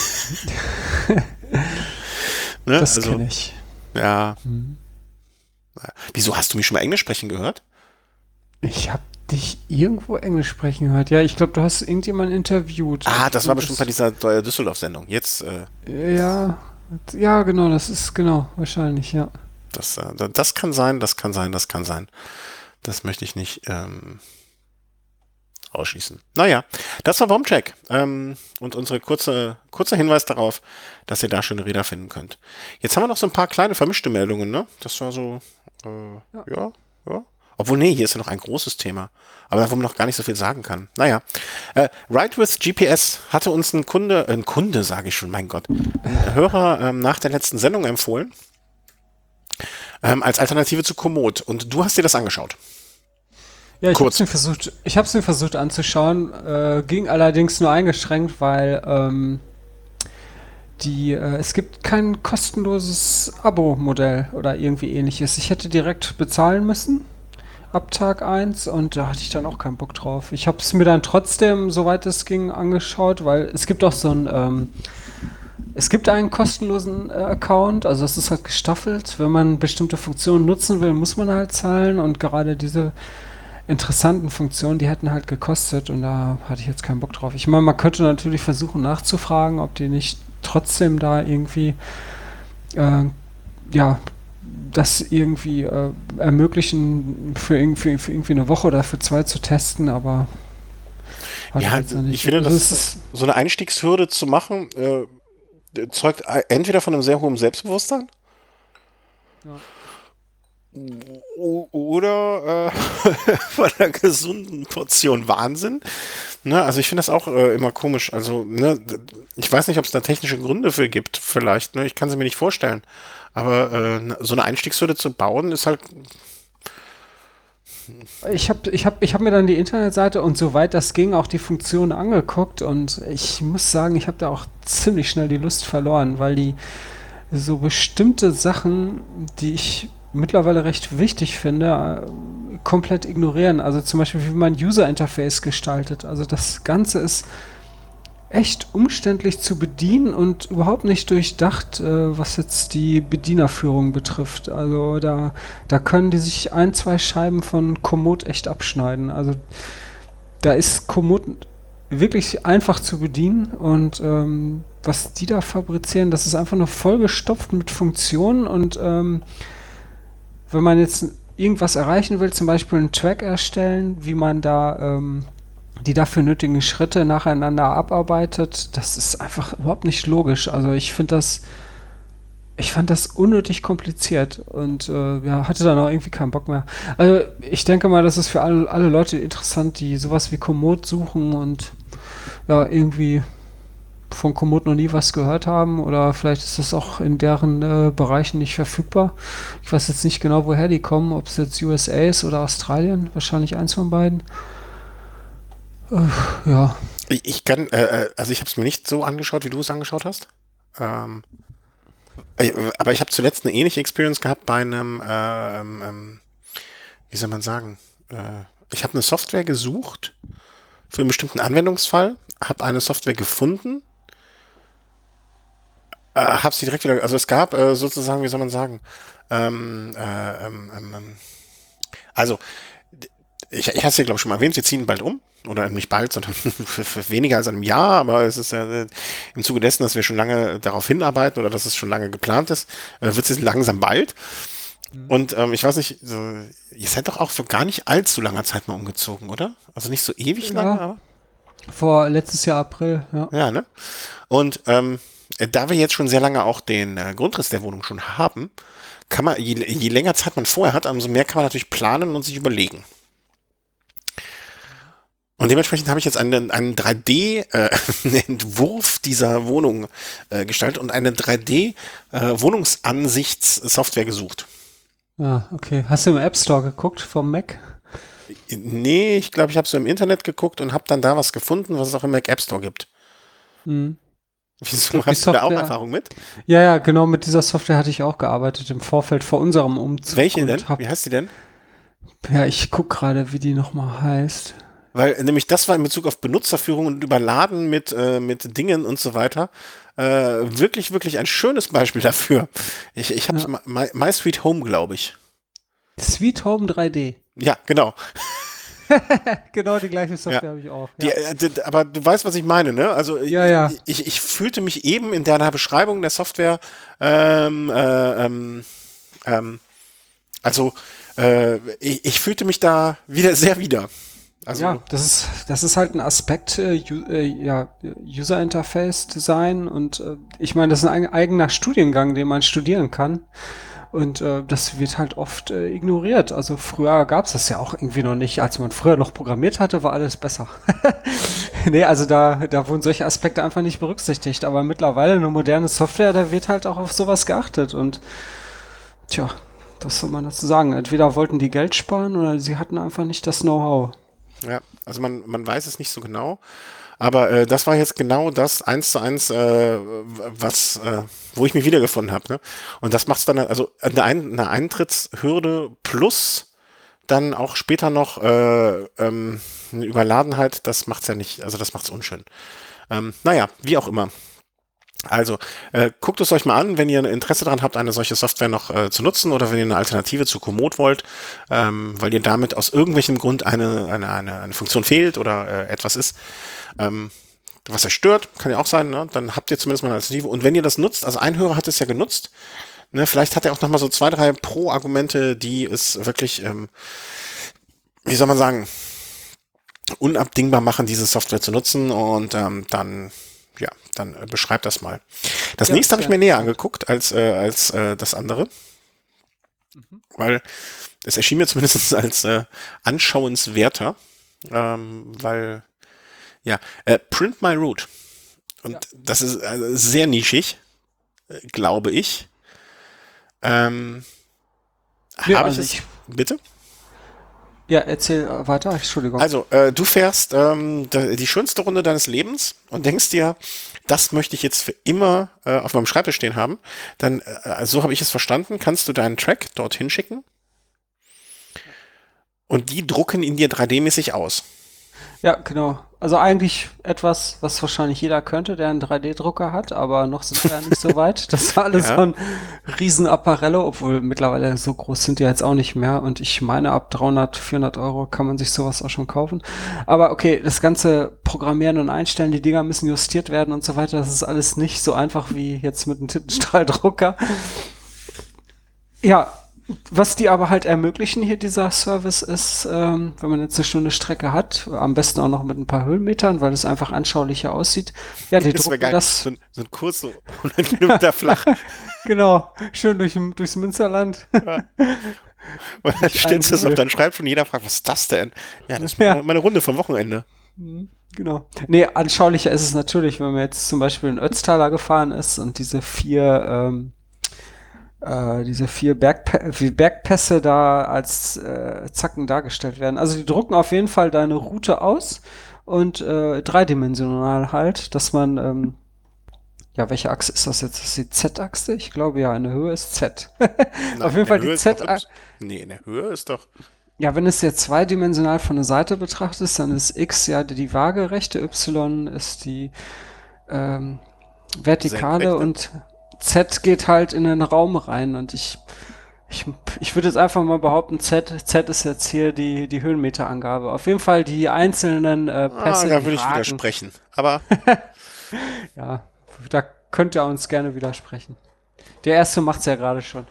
Ne? Das Also, kenne ich. ja. Mhm. Wieso hast du mich schon mal Englisch sprechen gehört? Ich habe dich irgendwo Englisch sprechen gehört. Ja, ich glaube, du hast irgendjemanden interviewt. Ah, das war Und bestimmt bei dieser äh, Düsseldorf-Sendung. Jetzt, äh, Ja, ja, genau, das ist genau, wahrscheinlich, ja. das, äh, das kann sein, das kann sein, das kann sein. Das möchte ich nicht ähm, ausschließen. Naja, das war Bombcheck. Ähm, und unsere kurze, kurzer Hinweis darauf, dass ihr da schöne Räder finden könnt. Jetzt haben wir noch so ein paar kleine vermischte Meldungen, ne? Das war so, äh, Ja. ja, ja. Obwohl, nee, hier ist ja noch ein großes Thema. Aber wo man noch gar nicht so viel sagen kann. Naja, äh, Ride with G P S hatte uns ein Kunde, äh, ein Kunde, sage ich schon, mein Gott, ein Hörer ähm, nach der letzten Sendung empfohlen, ähm, als Alternative zu Komoot. Und du hast dir das angeschaut. Ja, ich habe Kurz. es mir versucht, ich habe es mir versucht anzuschauen, äh, ging allerdings nur eingeschränkt, weil ähm, die, äh, es gibt kein kostenloses Abo-Modell oder irgendwie ähnliches. Ich hätte direkt bezahlen müssen ab Tag eins und da hatte ich dann auch keinen Bock drauf. Ich habe es mir dann trotzdem, soweit es ging, angeschaut, weil es gibt auch so ein, ähm, es gibt einen kostenlosen äh, Account, also es ist halt gestaffelt. Wenn man bestimmte Funktionen nutzen will, muss man halt zahlen und gerade diese interessanten Funktionen, die hätten halt gekostet und da hatte ich jetzt keinen Bock drauf. Ich meine, man könnte natürlich versuchen nachzufragen, ob die nicht trotzdem da irgendwie, äh, ja, das irgendwie äh, ermöglichen, für irgendwie, für irgendwie eine Woche oder für zwei zu testen, aber hatte Ja, jetzt noch nicht. ich finde, Also das es ist, so eine Einstiegshürde zu machen, äh, zeugt e- entweder von einem sehr hohen Selbstbewusstsein ja. o- oder äh, von einer gesunden Portion Wahnsinn. Ne, also ich finde das auch äh, immer komisch. Also, ne, d- ich weiß nicht, ob es da technische Gründe für gibt, vielleicht. Ne, ich kann sie mir nicht vorstellen. Aber äh, ne- so eine Einstiegshürde zu bauen, ist halt. Ich habe ich hab, ich hab mir dann die Internetseite und soweit das ging auch die Funktion angeguckt und ich muss sagen, ich habe da auch ziemlich schnell die Lust verloren, weil die so bestimmte Sachen, die ich mittlerweile recht wichtig finde, äh, komplett ignorieren. Also zum Beispiel, wie man User Interface gestaltet. Also das Ganze ist echt umständlich zu bedienen und überhaupt nicht durchdacht, äh, was jetzt die Bedienerführung betrifft. Also da, da können die sich ein, zwei Scheiben von Komoot echt abschneiden. Also da ist Komoot wirklich einfach zu bedienen und ähm, was die da fabrizieren, das ist einfach nur vollgestopft mit Funktionen und ähm, wenn man jetzt irgendwas erreichen will, zum Beispiel einen Track erstellen, wie man da ähm, die dafür nötigen Schritte nacheinander abarbeitet, das ist einfach überhaupt nicht logisch. Also ich finde das, ich fand das unnötig kompliziert und äh, ja, hatte dann auch irgendwie keinen Bock mehr. Also ich denke mal, das ist für alle, alle Leute interessant, die sowas wie Komoot suchen und ja, irgendwie von Komoot noch nie was gehört haben oder vielleicht ist das auch in deren äh, Bereichen nicht verfügbar. Ich weiß jetzt nicht genau, woher die kommen, ob es jetzt U S A ist oder Australien, wahrscheinlich eins von beiden. Äh, ja. Ich, ich kann, äh, äh, also ich habe es mir nicht so angeschaut, wie du es angeschaut hast. Ähm, äh, aber ich habe zuletzt eine ähnliche Experience gehabt bei einem, äh, ähm, ähm, wie soll man sagen? Äh, ich habe eine Software gesucht für einen bestimmten Anwendungsfall, habe eine Software gefunden, äh, habe sie direkt wieder, also es gab äh, sozusagen, wie soll man sagen? Ähm, äh, ähm, ähm, ähm, also ich, ich hatte es ja, glaube ich, schon mal erwähnt, wir ziehen bald um. Oder nicht bald, sondern für, für weniger als einem Jahr, aber es ist ja äh, im Zuge dessen, dass wir schon lange darauf hinarbeiten oder dass es schon lange geplant ist, äh, wird es jetzt langsam bald. Mhm. Und ähm, ich weiß nicht, so, ihr seid doch auch vor gar nicht allzu langer Zeit mal umgezogen, oder? Also nicht so ewig lange, Ja, aber vor letztes Jahr April, ja. ja, ne? Und ähm, äh, da wir jetzt schon sehr lange auch den äh, Grundriss der Wohnung schon haben, kann man, je, je länger Zeit man vorher hat, umso mehr kann man natürlich planen und sich überlegen. Und dementsprechend habe ich jetzt einen, einen drei D-Entwurf dieser Wohnung äh, gestaltet und eine drei D-Wohnungsansichtssoftware gesucht. Ja, okay. Hast du im App Store geguckt vom Mac? Nee, ich glaube, ich habe so im Internet geguckt und habe dann da was gefunden, was es auch im Mac App Store gibt. Mhm. Ich Wieso, glaube, die hast du da auch Software. Erfahrung mit? Ja, ja, genau, mit dieser Software hatte ich auch gearbeitet im Vorfeld vor unserem Umzug Welche denn? und hab, Wie heißt die denn? ja, ich guck gerade, wie die nochmal heißt. Weil äh, nämlich das war in Bezug auf Benutzerführung und Überladen mit, äh, mit Dingen und so weiter äh, wirklich, wirklich ein schönes Beispiel dafür. Ich, ich habe Ja. My, My Sweet Home, glaube ich. Sweet Home drei D. Ja, genau. Genau die gleiche Ja. Software habe ich auch. Die, Ja, äh, d- aber du weißt, was ich meine, ne? Also ja, ich, ja. ich, ich fühlte mich eben in deiner Beschreibung der Software, ähm, äh, ähm, ähm, also äh, ich, ich fühlte mich da wieder sehr wieder. Ja, Also das ist, das ist halt ein Aspekt, äh, U- äh, ja, User Interface Design und äh, ich meine, das ist ein eigener Studiengang, den man studieren kann. Und äh, das wird halt oft äh, ignoriert. Also früher gab's das ja auch irgendwie noch nicht. Als man früher noch programmiert hatte, war alles besser. Nee, also da, da wurden solche Aspekte einfach nicht berücksichtigt. Aber mittlerweile eine moderne Software, da wird halt auch auf sowas geachtet. Und tja, was soll man dazu sagen? Entweder wollten die Geld sparen oder sie hatten einfach nicht das Know-how. ja, also man, man weiß es nicht so genau. Aber äh, das war jetzt genau das eins zu eins, äh, was, äh, wo ich mich wiedergefunden habe. Ne? Und das macht's dann, also eine, Ein eine Eintrittshürde plus dann auch später noch äh, ähm, eine Überladenheit, das macht's ja nicht, also das macht's unschön. Ähm, naja, wie auch immer. Also, äh, guckt es euch mal an, wenn ihr ein Interesse daran habt, eine solche Software noch äh, zu nutzen oder wenn ihr eine Alternative zu Komoot wollt, ähm, weil ihr damit aus irgendwelchem Grund eine, eine, eine, eine Funktion fehlt oder äh, etwas ist, ähm, was euch stört, kann ja auch sein, ne? Dann habt ihr zumindest mal eine Alternative. Und wenn ihr das nutzt, also ein Hörer hat es ja genutzt, ne? Vielleicht hat er auch noch mal so zwei, drei Pro-Argumente, die es wirklich, ähm, wie soll man sagen, unabdingbar machen, diese Software zu nutzen und ähm, dann ja, dann äh, beschreib das mal. Das Ja, nächste habe ich sehr mir näher interessant. angeguckt als äh, als äh, das andere, Mhm. weil es erschien mir zumindest als äh, anschauenswerter, ähm, weil ja, äh, Print My Route Ja. und das ist äh, sehr nischig, äh, glaube ich. Ähm, Ja, habe ich also es ich, bitte? ja, erzähl äh, weiter, Entschuldigung. Also, äh, du fährst ähm, da- die schönste Runde deines Lebens und denkst dir, das möchte ich jetzt für immer äh, auf meinem Schreibtisch stehen haben. Dann, äh, so habe ich es verstanden, kannst du deinen Track dorthin schicken und die drucken ihn dir drei D-mäßig aus. Ja, genau. Also eigentlich etwas, was wahrscheinlich jeder könnte, der einen drei D-Drucker hat, aber noch sind wir ja nicht so weit. Das war alles so Ja. ein Riesenapparello, obwohl mittlerweile so groß sind die jetzt auch nicht mehr. Und ich meine, ab dreihundert, vierhundert Euro kann man sich sowas auch schon kaufen. Aber okay, das ganze Programmieren und Einstellen, die Dinger müssen justiert werden und so weiter. Das ist alles nicht so einfach wie jetzt mit einem Tintenstrahldrucker. Ja, was die aber halt ermöglichen hier, dieser Service, ist, ähm, wenn man jetzt eine Stunde Strecke hat, am besten auch noch mit ein paar Höhenmetern, weil es einfach anschaulicher aussieht. Ja, die Das wäre drucken geil. So das, ein, so ein Kurs so hundert Kilometer flach. genau, schön durch, durchs Münsterland. Ja. Und dann Durch eine stellst du das auf Hügel. deinen Schreibtisch und jeder fragt, was ist das denn? Ja, das ist meine, Ja, meine Runde vom Wochenende. mhm, genau. Nee, anschaulicher ist es natürlich, wenn man jetzt zum Beispiel in Ötztaler gefahren ist und diese vier, ähm, äh, diese vier Bergpä wie Bergpässe da als äh, Zacken dargestellt werden. Also die drucken auf jeden Fall deine Route aus und äh, dreidimensional halt, dass man, ähm, ja, welche Achse ist das jetzt? Ist das die Z-Achse? Ich glaube ja, in der Höhe ist Z. Auf Nein, in jeden der Fall die Höhe ist doch Z, Y. Nee, in der Höhe ist doch ja, wenn es jetzt zweidimensional von der Seite betrachtest, dann ist X ja die, die waagerechte, Y ist die ähm, vertikale senkrechte. und Z geht halt in den Raum rein und ich Ich, ich würde jetzt einfach mal behaupten, Z, Z ist jetzt hier die, die Höhenmeterangabe. Auf jeden Fall die einzelnen äh, Ah, Pässe, da die würde ich ragen. widersprechen. Aber Ja, da könnt ihr uns gerne widersprechen. Der erste macht's ja gerade schon.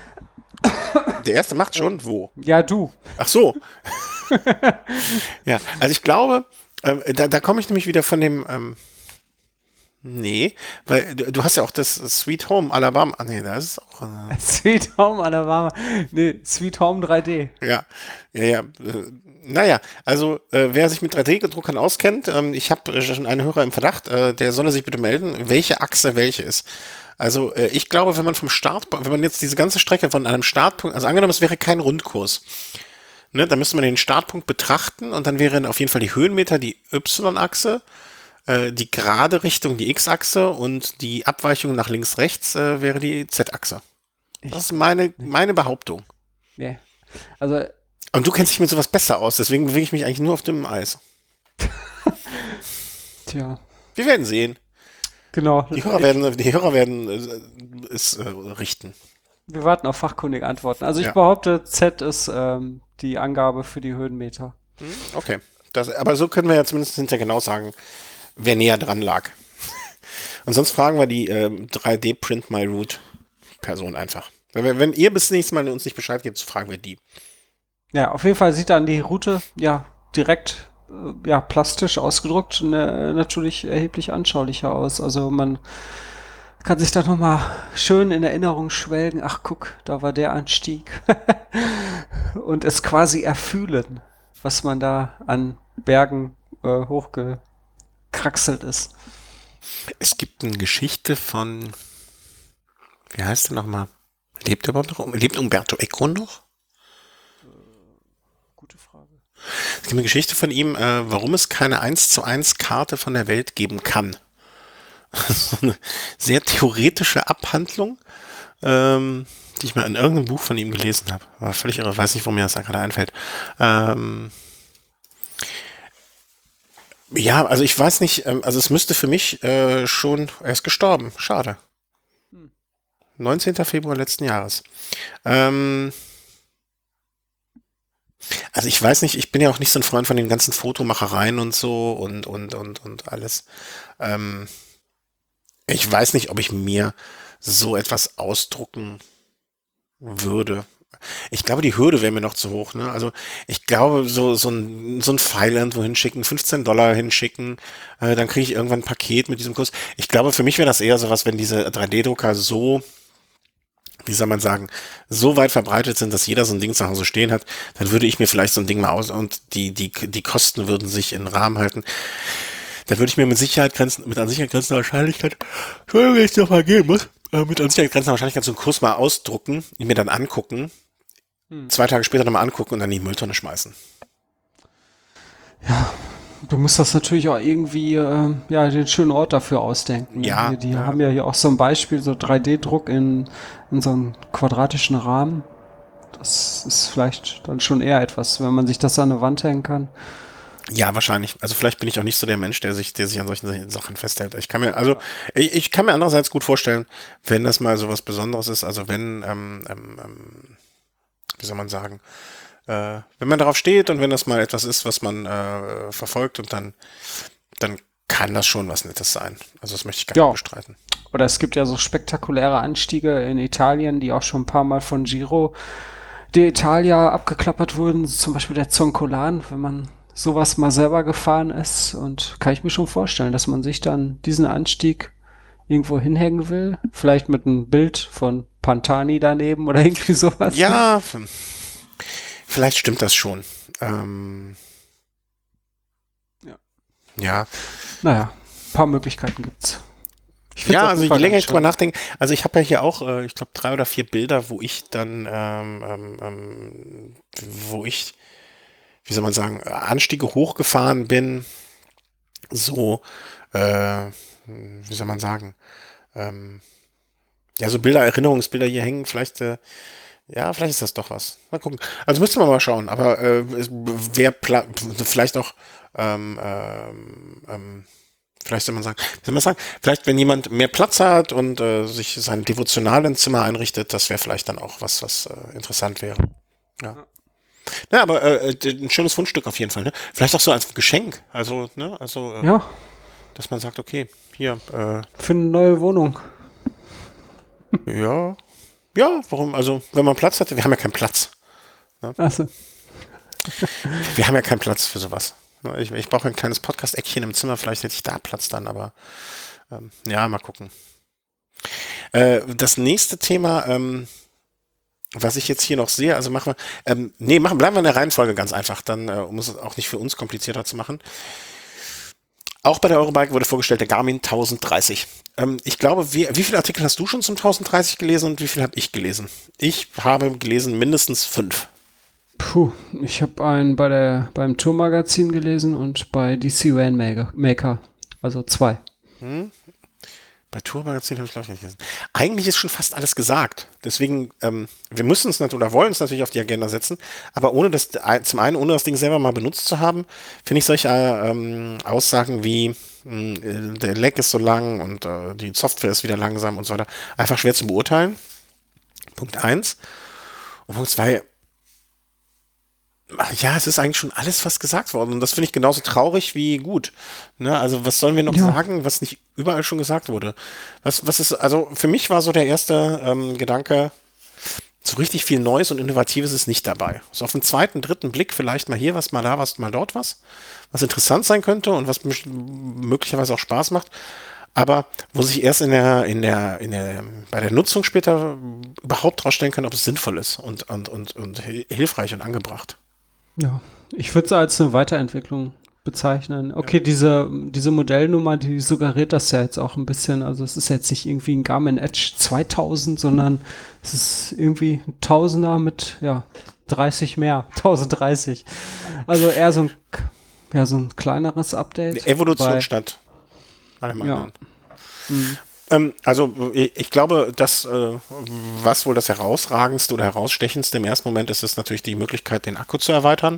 der erste macht schon wo? Ja, du. Ach so. Ja, also ich glaube, ähm, da, da komme ich nämlich wieder von dem, ähm, nee, weil du, du hast ja auch das Sweet Home Alabama. Ah, nee, da ist es auch. Äh, Sweet Home Alabama. Nee, Sweet Home drei D. ja, ja, ja. Äh, naja, also äh, wer sich mit drei D-Druckern auskennt, ähm, ich habe schon einen Hörer im Verdacht, äh, der solle sich bitte melden, welche Achse welche ist. Also äh, ich glaube, wenn man vom Start, wenn man jetzt diese ganze Strecke von einem Startpunkt, also angenommen, es wäre kein Rundkurs, ne, dann müsste man den Startpunkt betrachten und dann wären auf jeden Fall die Höhenmeter die Y-Achse, äh, die gerade Richtung die X-Achse und die Abweichung nach links, rechts äh, wäre die Z-Achse. Das Ich, ist meine, meine Behauptung. nee. Also, Und du kennst dich ich, mit sowas besser aus, deswegen bewege ich mich eigentlich nur auf dem Eis. tja, Wir werden sehen. genau. Die Hörer Ich, werden, die Hörer werden äh, es äh, richten. wir warten auf fachkundige Antworten. Also ich Ja. behaupte, Z ist ähm, die Angabe für die Höhenmeter. Hm, okay. Das, aber so können wir ja zumindest hinterher genau sagen, wer näher dran lag. Und sonst fragen wir die ähm, drei D Print My Route Person einfach. Wenn, wenn ihr bis nächstes Mal uns nicht Bescheid gebt, so fragen wir die. Ja, auf jeden Fall sieht dann die Route ja direkt äh, ja plastisch ausgedruckt ne, natürlich erheblich anschaulicher aus. Also man kann sich da noch mal schön in Erinnerung schwelgen. Ach guck, da war der Anstieg und es quasi erfühlen, was man da an Bergen äh, hochgekraxelt ist. Es gibt eine Geschichte von, wie heißt der nochmal? Lebt er überhaupt noch? Lebt Umberto Eco noch? Gute Frage. Es gibt eine Geschichte von ihm, äh, warum es keine eins zu eins Karte von der Welt geben kann. So eine sehr theoretische Abhandlung, ähm, die ich mal in irgendeinem Buch von ihm gelesen habe. War völlig irre, weiß nicht, wo mir das da gerade einfällt. Ähm, ja, also ich weiß nicht, ähm, also es müsste für mich äh, schon, er ist gestorben, schade. Hm. neunzehnten Februar letzten Jahres. Ähm, also ich weiß nicht, ich bin ja auch nicht so ein Freund von den ganzen Fotomachereien und so und, und, und, und alles. Ähm, ich weiß nicht, ob ich mir so etwas ausdrucken würde. Ich glaube, die Hürde wäre mir noch zu hoch, ne? Also ich glaube, so, so ein, so ein Pfeil irgendwo hinschicken, fünfzehn Dollar hinschicken, äh, dann kriege ich irgendwann ein Paket mit diesem Kurs. Ich glaube, für mich wäre das eher sowas, wenn diese drei D-Drucker so, wie soll man sagen, so weit verbreitet sind, dass jeder so ein Ding zu Hause stehen hat, dann würde ich mir vielleicht so ein Ding mal aus und die, die, die Kosten würden sich in Rahmen halten. Da würde ich mir mit Sicherheit grenzen, mit an Sicherheit grenzender Wahrscheinlichkeit, Entschuldigung, wenn ich noch mal gehen muss, äh, mit an Sicherheit grenzender Wahrscheinlichkeit so einen Kurs mal ausdrucken, ihn mir dann angucken, Hm. zwei Tage später nochmal angucken und dann in die Mülltonne schmeißen. Ja, du musst das natürlich auch irgendwie, äh, ja, den schönen Ort dafür ausdenken. Ne? Ja, Hier, die ja. haben ja hier auch so ein Beispiel, so drei D-Druck in, in so einem quadratischen Rahmen. Das ist vielleicht dann schon eher etwas, wenn man sich das an eine Wand hängen kann. Ja, wahrscheinlich. Also vielleicht bin ich auch nicht so der Mensch, der sich, der sich an solchen Sachen festhält. Ich kann mir, also Ja. ich, ich kann mir andererseits gut vorstellen, wenn das mal so was Besonderes ist, also wenn, ähm, ähm, ähm, wie soll man sagen, äh, wenn man darauf steht und wenn das mal etwas ist, was man äh, verfolgt und dann, dann kann das schon was Nettes sein. Also das möchte ich gar nicht Ja, bestreiten. oder es gibt ja so spektakuläre Anstiege in Italien, die auch schon ein paar Mal von Giro d'Italia abgeklappert wurden. Zum Beispiel der Zoncolan, wenn man sowas mal selber gefahren ist. Und kann ich mir schon vorstellen, dass man sich dann diesen Anstieg irgendwo hinhängen will. Vielleicht mit einem Bild von Pantani daneben oder irgendwie sowas. Ja, vielleicht stimmt das schon. Ähm, Ja. ja, Naja, ein paar Möglichkeiten gibt's. Ich finde es Ja, auf also jeden je Fall länger ganz ich drüber schön. nachdenke, also ich habe ja hier auch, äh, ich glaube, drei oder vier Bilder, wo ich dann, ähm, ähm, ähm, wo ich, wie soll man sagen, Anstiege hochgefahren bin, so, äh, wie soll man sagen, ähm, ja, so Bilder, Erinnerungsbilder hier hängen, vielleicht, äh, ja, vielleicht ist das doch was. Mal gucken. Also müsste man mal schauen, aber äh, es- wer pla vielleicht auch, ähm, ähm, ähm, vielleicht soll man sagen, wie soll man sagen, vielleicht wenn jemand mehr Platz hat und äh, sich sein devotionalen Zimmer einrichtet, das wäre vielleicht dann auch was, was äh, interessant wäre. Ja. Ja, aber äh, äh, ein schönes Fundstück auf jeden Fall, ne? Vielleicht auch so als Geschenk. Also, ne, also, äh, Ja, dass man sagt, okay, hier, äh, für eine neue Wohnung. ja, ja, warum? Also, wenn man Platz hat, wir haben ja keinen Platz. Ne? Also, Wir haben ja keinen Platz für sowas. Ne, Ich, ich brauche ein kleines Podcast-Eckchen im Zimmer, vielleicht hätte ich da Platz dann, aber ähm, ja, mal gucken. Äh, das nächste Thema, ähm, was ich jetzt hier noch sehe, also machen wir, ähm, nee, machen, bleiben wir in der Reihenfolge ganz einfach, dann, äh, um es auch nicht für uns komplizierter zu machen. Auch bei der Eurobike wurde vorgestellt der Garmin tausenddreißig. Ähm, ich glaube, wie, wie viele Artikel hast du schon zum tausenddreißig gelesen und wie viel habe ich gelesen? Ich habe gelesen mindestens fünf. puh, ich habe einen bei der beim Tourmagazin gelesen und bei D C Rainmaker, Maker, also zwei. Hm? Bei Tourmagazin habe ich glaube ich nicht gelesen. Eigentlich ist schon fast alles gesagt. Deswegen, ähm, wir müssen es natürlich oder wollen es natürlich auf die Agenda setzen, aber ohne das, zum einen, ohne das Ding selber mal benutzt zu haben, finde ich solche ähm, Aussagen wie mh, der Lag ist so lang und äh, die Software ist wieder langsam und so weiter, einfach schwer zu beurteilen. Punkt eins. Und Punkt zwei, ja, es ist eigentlich schon alles fast gesagt worden. Und das finde ich genauso traurig wie gut. Ne? Also, was sollen wir noch Ja, sagen, was nicht überall schon gesagt wurde? Was, was ist, also für mich war so der erste ähm, Gedanke, so richtig viel Neues und Innovatives ist nicht dabei. So auf den zweiten, dritten Blick vielleicht mal hier was, mal da was, mal dort was, was interessant sein könnte und was mich möglicherweise auch Spaß macht. Aber wo sich erst in der, in der, in der, bei der Nutzung später überhaupt rausstellen kann, ob es sinnvoll ist und, und, und, und hilfreich und angebracht. ja. Ich würde es als eine Weiterentwicklung bezeichnen. Ja. Okay, diese, diese Modellnummer, die suggeriert das ja jetzt auch ein bisschen. Also es ist jetzt nicht irgendwie ein Garmin Edge zweitausend, sondern es ist irgendwie ein Tausender mit, ja, dreißig mehr, tausenddreißig. Also eher so ein, ja, so ein kleineres Eine Update. Evolution Wobei, statt allem ja, anderen. hm, Ähm, also ich, ich glaube, dass äh, was wohl das herausragendste oder herausstechendste im ersten Moment ist, ist natürlich die Möglichkeit, den Akku zu erweitern.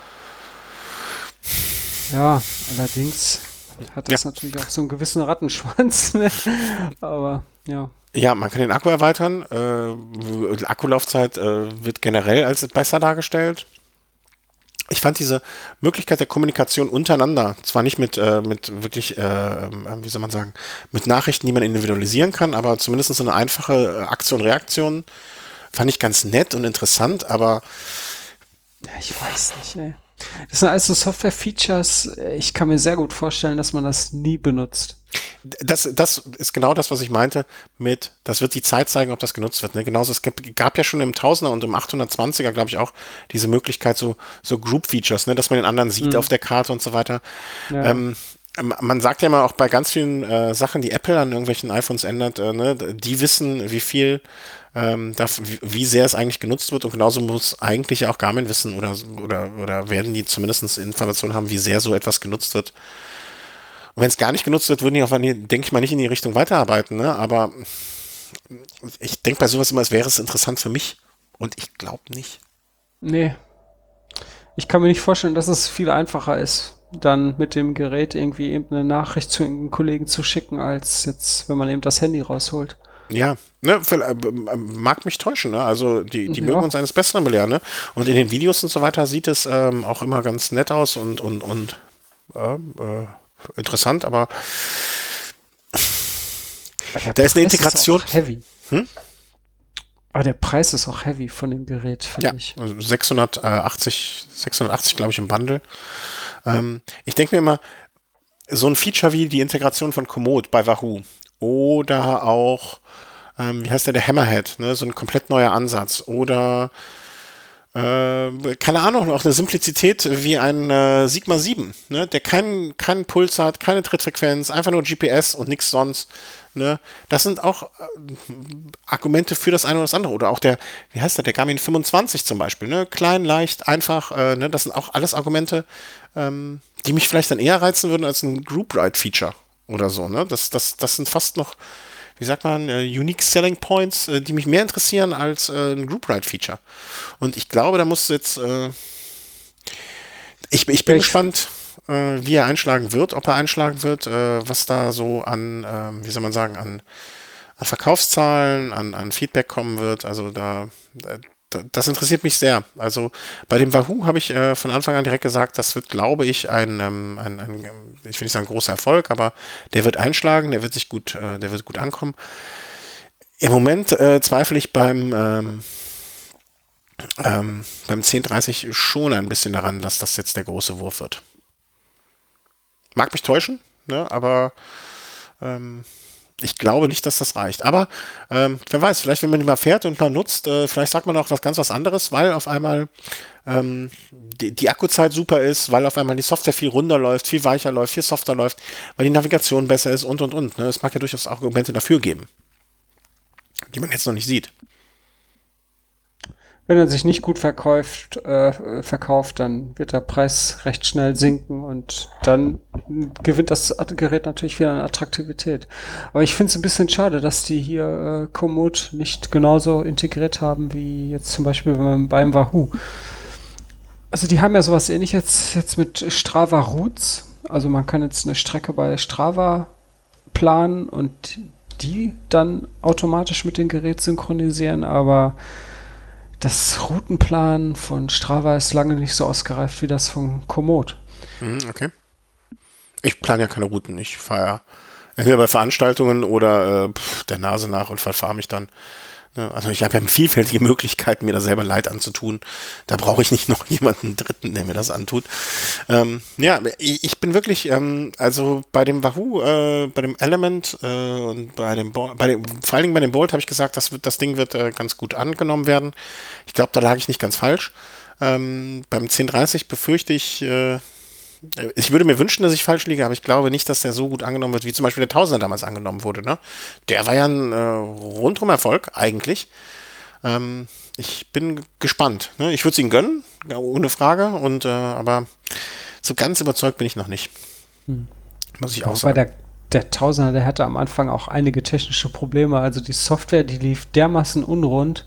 ja, allerdings hat Ja, das natürlich auch so einen gewissen Rattenschwanz, ne? Aber ja, ja, man kann den Akku erweitern. Äh, die Akkulaufzeit äh, wird generell als besser dargestellt. Ich fand diese Möglichkeit der Kommunikation untereinander, zwar nicht mit, äh, mit wirklich, äh, äh, wie soll man sagen, mit Nachrichten, die man individualisieren kann, aber zumindest so eine einfache äh, Aktion-Reaktion fand ich ganz nett und interessant, aber ja, ich weiß nicht, ey. Das sind alles so Software-Features. äh, Ich kann mir sehr gut vorstellen, dass man das nie benutzt. Das, das ist genau das, was ich meinte mit, das wird die Zeit zeigen, ob das genutzt wird. Ne? Genauso, es gab, gab ja schon im Tausender und im achthundertzwanziger, glaube ich, auch diese Möglichkeit, so, so Group-Features, ne? Dass man den anderen sieht Hm, auf der Karte und so weiter. ja, Ähm, man sagt ja immer auch bei ganz vielen äh, Sachen, die Apple an irgendwelchen iPhones ändert, äh, ne? Die wissen, wie viel, ähm, darf, wie, wie sehr es eigentlich genutzt wird und genauso muss eigentlich auch Garmin wissen oder, oder, oder werden die zumindest Informationen haben, wie sehr so etwas genutzt wird. Und wenn es gar nicht genutzt wird, würden die auch, denke ich mal, nicht in die Richtung weiterarbeiten. Ne? Aber ich denke bei sowas immer, es wäre es interessant für mich. Und ich glaube nicht. nee. Ich kann mir nicht vorstellen, dass es viel einfacher ist, dann mit dem Gerät irgendwie eben eine Nachricht zu einem Kollegen zu schicken, als jetzt, wenn man eben das Handy rausholt. Ja, ne, vil- äh, äh, mag mich täuschen, ne? Also die, die mögen Ja, uns eines Besseren belehren, ne? Und in den Videos und so weiter sieht es ähm, auch immer ganz nett aus und, und, und äh, äh, interessant, aber aber der da ist eine Preis ist Integration. auch heavy. Hm? Aber der Preis ist auch heavy von dem Gerät, Ja, finde ich. also sechshundertachtzig, sechshundertachtzig glaube ich im Bundle. Ähm, ich denke mir immer, so ein Feature wie die Integration von Komoot bei Wahoo oder auch, ähm, wie heißt der, der Hammerhead, ne? So ein komplett neuer Ansatz oder äh, keine Ahnung, auch eine Simplizität wie ein äh, Sigma sieben, ne? Der keinen keinen Puls hat, keine Trittfrequenz, einfach nur G P S und nichts sonst. Ne? Das sind auch äh, Argumente für das eine oder das andere. Oder auch der, wie heißt der, der Garmin fünfundzwanzig zum Beispiel, ne? Klein, leicht, einfach, äh, ne? Das sind auch alles Argumente, ähm, die mich vielleicht dann eher reizen würden als ein Group Ride Feature oder so, ne? Das, das, das sind fast noch, wie sagt man, äh, Unique Selling Points, äh, die mich mehr interessieren als äh, ein Group Ride Feature. Und ich glaube, da muss jetzt, äh, ich, ich Ja, bin ich, gespannt, äh, wie er einschlagen wird, ob er einschlagen wird, äh, was da so an, ähm, wie soll man sagen, an, an Verkaufszahlen, an, an Feedback kommen wird. Also da, da das interessiert mich sehr. Also bei dem Wahoo habe ich äh, von Anfang an direkt gesagt, das wird, glaube ich, ein, ähm, ein, ein, ich will nicht sagen großer Erfolg, aber der wird einschlagen, der wird sich gut, äh, der wird gut ankommen. Im Moment äh, zweifle ich beim ähm, ähm, beim zehn dreißig schon ein bisschen daran, dass das jetzt der große Wurf wird. Mag mich täuschen, ne, aber ähm, ich glaube nicht, dass das reicht. Aber ähm, wer weiß, vielleicht wenn man die mal fährt und mal nutzt, äh, vielleicht sagt man auch was ganz was anderes, weil auf einmal ähm, die, die Akkuzeit super ist, weil auf einmal die Software viel runder läuft, viel weicher läuft, viel softer läuft, weil die Navigation besser ist und und und. Ne? Es mag ja durchaus auch Argumente dafür geben, die man jetzt noch nicht sieht. wenn er sich nicht gut verkauft, äh, verkauft, dann wird der Preis recht schnell sinken und dann gewinnt das Gerät natürlich wieder an Attraktivität. Aber ich finde es ein bisschen schade, dass die hier äh, Komoot nicht genauso integriert haben wie jetzt zum Beispiel beim, beim Wahoo. Also die haben ja sowas ähnliches jetzt mit Strava Routes. Also man kann jetzt eine Strecke bei Strava planen und die dann automatisch mit dem Gerät synchronisieren, aber das Routenplan von Strava ist lange nicht so ausgereift wie das von Komoot. Mhm, okay. Ich plane ja keine Routen. Ich fahre ja entweder bei Veranstaltungen oder äh, pf, der Nase nach und verfahre mich dann. Ne? Also ich habe ja vielfältige Möglichkeiten, mir da selber Leid anzutun. Da brauche ich nicht noch jemanden Dritten, der mir das antut. Ähm, ja, ich, ich bin wirklich, ähm, also bei dem Wahoo, äh, bei dem Element äh, und bei dem, Bo bei dem, vor allen Dingen bei dem Bolt habe ich gesagt, das, wird, das Ding wird äh, ganz gut angenommen werden. Ich glaube, da lag ich nicht ganz falsch. Ähm, beim zehn dreißig befürchte ich, äh, ich würde mir wünschen, dass ich falsch liege, aber ich glaube nicht, dass der so gut angenommen wird, wie zum Beispiel der Tausender damals angenommen wurde. Ne? Der war ja ein äh, rundum Erfolg eigentlich. Ähm, ich bin gespannt. Ne? Ich würde es ihm gönnen, ja, ohne Frage. Und äh, aber so ganz überzeugt bin ich noch nicht, Hm. muss ich Ja, auch wobei sagen. der, der Tausender, der hatte am Anfang auch einige technische Probleme. Also die Software, die lief dermaßen unrund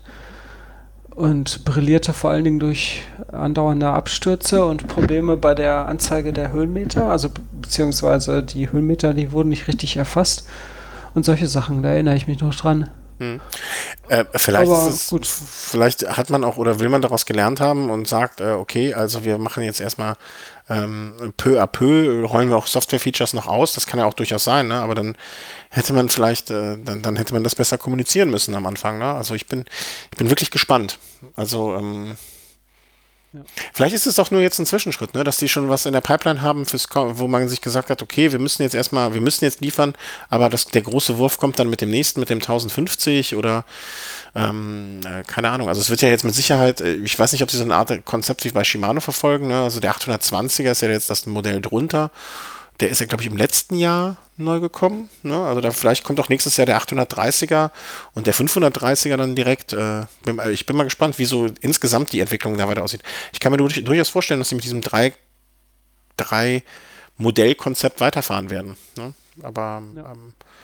und brillierte vor allen Dingen durch andauernde Abstürze und Probleme bei der Anzeige der Höhenmeter. Also be- beziehungsweise die Höhenmeter, die wurden nicht richtig erfasst und solche Sachen. Da erinnere ich mich noch dran. Hm. Äh, vielleicht ist Aber es, gut. vielleicht hat man auch oder will man daraus gelernt haben und sagt, äh, okay, also wir machen jetzt erstmal ähm, peu à peu, rollen wir auch Software-Features noch aus, das kann ja auch durchaus sein, ne? Aber dann hätte man vielleicht, äh, dann, dann hätte man das besser kommunizieren müssen am Anfang, ne? Also ich bin, ich bin wirklich gespannt. Also ähm, Ja. vielleicht ist es auch nur jetzt ein Zwischenschritt, ne, dass die schon was in der Pipeline haben, fürs, Ko- wo man sich gesagt hat, okay, wir müssen jetzt erstmal, wir müssen jetzt liefern, aber das, der große Wurf kommt dann mit dem nächsten, mit dem tausendfünfzig oder ähm, äh, keine Ahnung. Also es wird ja jetzt mit Sicherheit, äh, ich weiß nicht, ob sie so eine Art Konzept wie bei Shimano verfolgen, ne? Also der achthundertzwanziger ist ja jetzt das Modell drunter. Der ist ja, glaube ich, im letzten Jahr neu gekommen. Ne? Also da vielleicht kommt auch nächstes Jahr der achthundertdreißiger und der fünfhundertdreißiger dann direkt. Äh, bin, äh, ich bin mal gespannt, wie so insgesamt die Entwicklung da weiter aussieht. Ich kann mir durch, durchaus vorstellen, dass sie mit diesem drei, drei Modellkonzept weiterfahren werden. Ne? Aber Ja. ähm,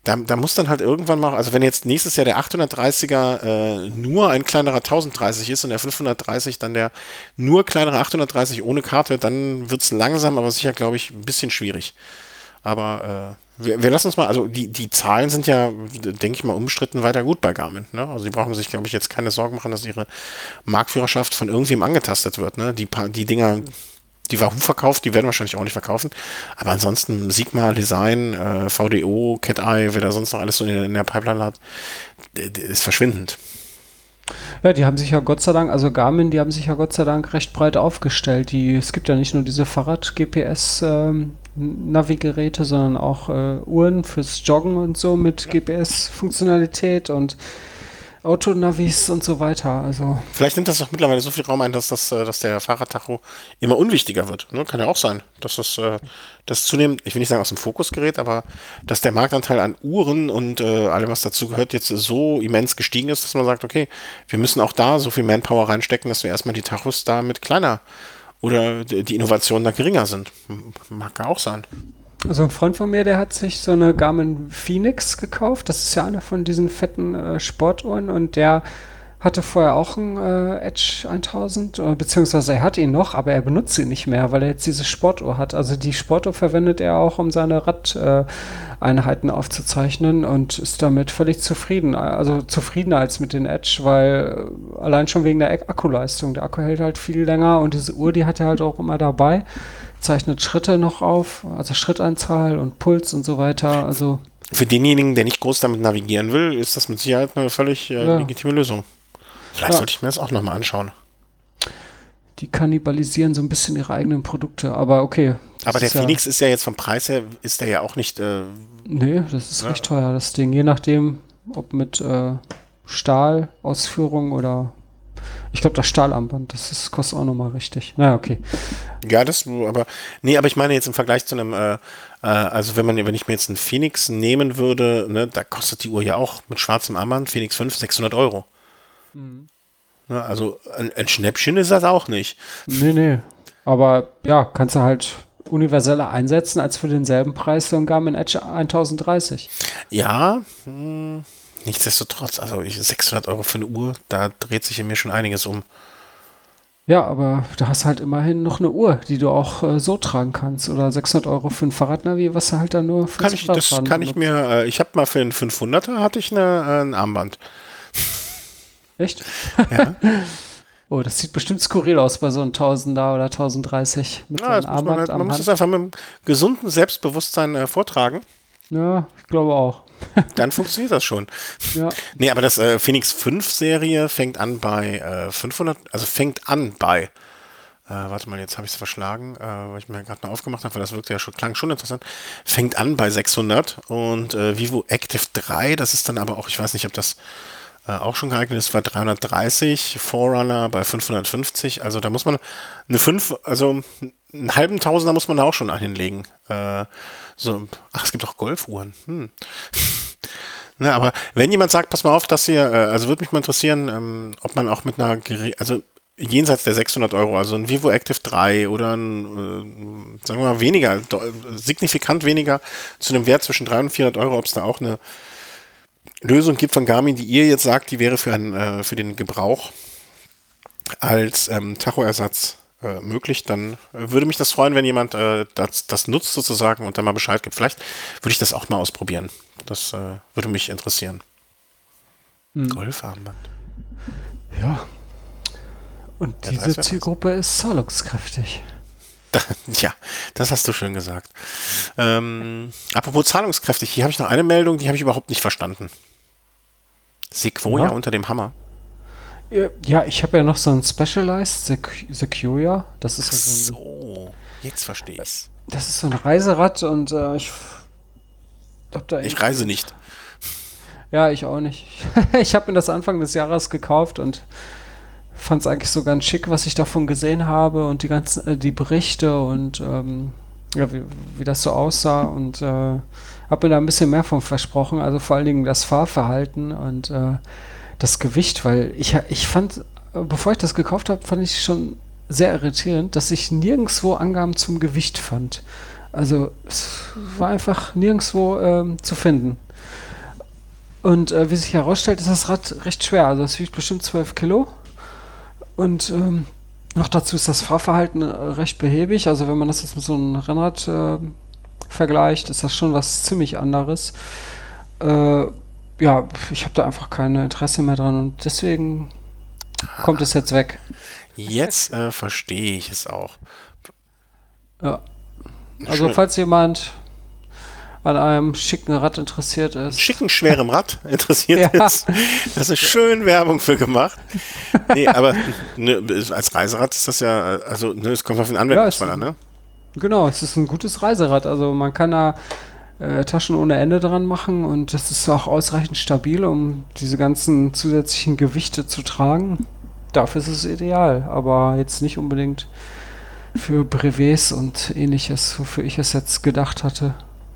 Da, da muss dann halt irgendwann mal, also wenn jetzt nächstes Jahr der achthundertdreißiger äh, nur ein kleinerer tausenddreißig ist und der fünfhundertdreißig dann der nur kleinere achthundertdreißig ohne Karte, dann wird's langsam, aber sicher, glaube ich, ein bisschen schwierig. Aber äh, wir, wir lassen uns mal, also die, die Zahlen sind ja, denke ich mal, umstritten weiter gut bei Garmin. Ne? Also die brauchen sich, glaube ich, jetzt keine Sorgen machen, dass ihre Marktführerschaft von irgendwem angetastet wird. Ne? Die, paar- die Dinger, die Wahoo verkauft, die werden wahrscheinlich auch nicht verkaufen. Aber ansonsten Sigma, Design, äh, V D O, Cat-Eye, wer da sonst noch alles so in, in der Pipeline hat, d- d- ist verschwindend. Ja, die haben sich ja Gott sei Dank, also Garmin, die haben sich ja Gott sei Dank recht breit aufgestellt. Die, es gibt ja nicht nur diese Fahrrad-G P S-Navigeräte, sondern auch äh, Uhren fürs Joggen und so mit G P S-Funktionalität und Autonavis und so weiter. Also, Vielleicht nimmt das doch mittlerweile so viel Raum ein, dass, das, äh, dass der Fahrradtacho immer unwichtiger wird. Ne? Kann ja auch sein, dass das, äh, das zunehmend, ich will nicht sagen aus dem Fokus gerät, aber dass der Marktanteil an Uhren und äh, allem, was dazu gehört, jetzt so immens gestiegen ist, dass man sagt, okay, wir müssen auch da so viel Manpower reinstecken, dass wir erstmal die Tachos da mit kleiner oder die die Innovationen da geringer sind. M- Mag ja auch sein. also ein Freund von mir, der hat sich so eine Garmin Phoenix gekauft. Das ist ja eine von diesen fetten äh, Sportuhren und der hatte vorher auch einen äh, Edge tausend, äh, beziehungsweise er hat ihn noch, aber er benutzt ihn nicht mehr, weil er jetzt diese Sportuhr hat. Also die Sportuhr verwendet er auch, um seine Radeinheiten äh, Einheiten aufzuzeichnen und ist damit völlig zufrieden. Also zufriedener als mit den Edge, weil äh, allein schon wegen der Ak- Akkuleistung. Der Akku hält halt viel länger und diese Uhr, die hat er halt auch immer dabei. Zeichnet Schritte noch auf, also Schrittanzahl und Puls und so weiter. Also Für denjenigen, der nicht groß damit navigieren will, ist das mit Sicherheit eine völlig äh, ja, legitime Lösung. Vielleicht ja. sollte ich mir das auch nochmal anschauen. Die kannibalisieren so ein bisschen ihre eigenen Produkte, aber okay, Aber das der ist ja, Phoenix ist ja jetzt vom Preis her, ist der ja auch nicht, äh, nee, das ist ne? recht teuer, das Ding. Je nachdem, ob mit äh, Stahlausführung oder, ich glaube, das Stahlarmband, das ist, kostet auch nochmal richtig. Naja, okay. Ja, das, aber, nee, aber ich meine jetzt im Vergleich zu einem, äh, äh, also wenn man, wenn ich mir jetzt einen Phoenix nehmen würde, ne, da kostet die Uhr ja auch mit schwarzem Armband, Phoenix fünf, sechshundert Euro. Ne, also ein, ein Schnäppchen ist das auch nicht. Nee, nee. Aber ja, kannst du halt universeller einsetzen als für denselben Preis so ein Garmin Edge tausenddreißig. Ja, hm, nichtsdestotrotz, also ich, sechshundert Euro für eine Uhr, da dreht sich in mir schon einiges um. Ja, aber du hast halt immerhin noch eine Uhr, die du auch äh, so tragen kannst. Oder sechshundert Euro für ein Fahrradnavi, was du halt dann nur für Kann ich, das kann ich mir, äh, ich habe mal für einen fünfhunderter hatte ich eine, äh, ein Armband. Echt? Ja, Oh, das sieht bestimmt skurril aus bei so einem Tausender oder tausenddreißig mit so ja, einem das muss man Armband halt, man am muss es Hand. einfach mit einem gesunden Selbstbewusstsein äh, vortragen. Ja, ich glaube auch. Dann funktioniert das schon. Ja, Nee, aber das äh, Phoenix fünf Serie fängt an bei äh, fünfhundert, also fängt an bei, äh, warte mal, jetzt habe ich es verschlagen, äh, weil ich mir gerade noch aufgemacht habe, weil das wirkte ja schon, klang schon interessant, fängt an bei sechshundert und äh, Vivo Active drei, das ist dann aber auch, ich weiß nicht, ob das äh, auch schon geeignet ist, war dreihundertdreißig, Forerunner bei fünfhundertfünfzig, also da muss man eine fünf, also einen halben Tausender muss man da auch schon hinlegen. Äh, so, ach, es gibt auch Golfuhren. Hm. Ne, aber wenn jemand sagt, pass mal auf, dass hier, äh, also würde mich mal interessieren, ähm, ob man auch mit einer, gere- also jenseits der sechshundert Euro, also ein Vivo Active drei oder ein, äh, sagen wir mal weniger, do- signifikant weniger zu einem Wert zwischen dreihundert und vierhundert Euro, ob es da auch eine Lösung gibt von Garmin, die ihr jetzt sagt, die wäre für, einen, äh, für den Gebrauch als ähm, Tachoersatz äh, möglich, dann äh, würde mich das freuen, wenn jemand äh, das, das nutzt sozusagen und dann mal Bescheid gibt. Vielleicht würde ich das auch mal ausprobieren. Das äh, würde mich interessieren. hm. Golfarmband. Ja. Und Ja, das diese wär was. Zielgruppe ist zahlungskräftig. Ja, das hast du schön gesagt. Ähm, apropos zahlungskräftig, hier habe ich noch eine Meldung, die habe ich überhaupt nicht verstanden. Sequoia Ja. unter dem Hammer. Ja, ja, ich habe ja noch so ein Specialized Sequ Sequoia. Das ist Ach ja so ein, so, jetzt verstehe ich's. das ist so ein Reiserad und äh, ich hab da Ich irgendwie, reise nicht. ja, ich auch nicht. Ich habe mir das Anfang des Jahres gekauft und fand es eigentlich so ganz schick, was ich davon gesehen habe und die ganzen, äh, die Berichte und ähm, ja, wie, wie das so aussah und äh, habe mir da ein bisschen mehr von versprochen, also vor allen Dingen das Fahrverhalten und äh, das Gewicht, weil ich, ich fand, äh, bevor ich das gekauft habe, fand ich schon sehr irritierend, dass ich nirgendwo Angaben zum Gewicht fand. Also es war einfach nirgendwo ähm, zu finden. Und äh, wie sich herausstellt, ist das Rad recht schwer. Also es wiegt bestimmt zwölf Kilo. Und ähm, noch dazu ist das Fahrverhalten äh, recht behäbig. Also wenn man das jetzt mit so einem Rennrad äh, vergleicht, ist das schon was ziemlich anderes. Äh, ja, ich habe da einfach kein Interesse mehr dran und deswegen kommt es jetzt weg. Jetzt äh, verstehe ich es auch. Ja. Also Schön. falls jemand an einem schicken Rad interessiert Ein ist. schicken, schwerem Rad interessiert Ja, ist. Das ist schön Werbung für gemacht. Nee, aber ne, als Reiserad ist das ja, also ne, es kommt auf den ja, es, Anwendungsfall an, ne? genau, es ist ein gutes Reiserad. Also man kann da äh, Taschen ohne Ende dran machen und das ist auch ausreichend stabil, um diese ganzen zusätzlichen Gewichte zu tragen. Dafür ist es ideal, aber jetzt nicht unbedingt für Brevets und ähnliches, wofür ich es jetzt gedacht hatte.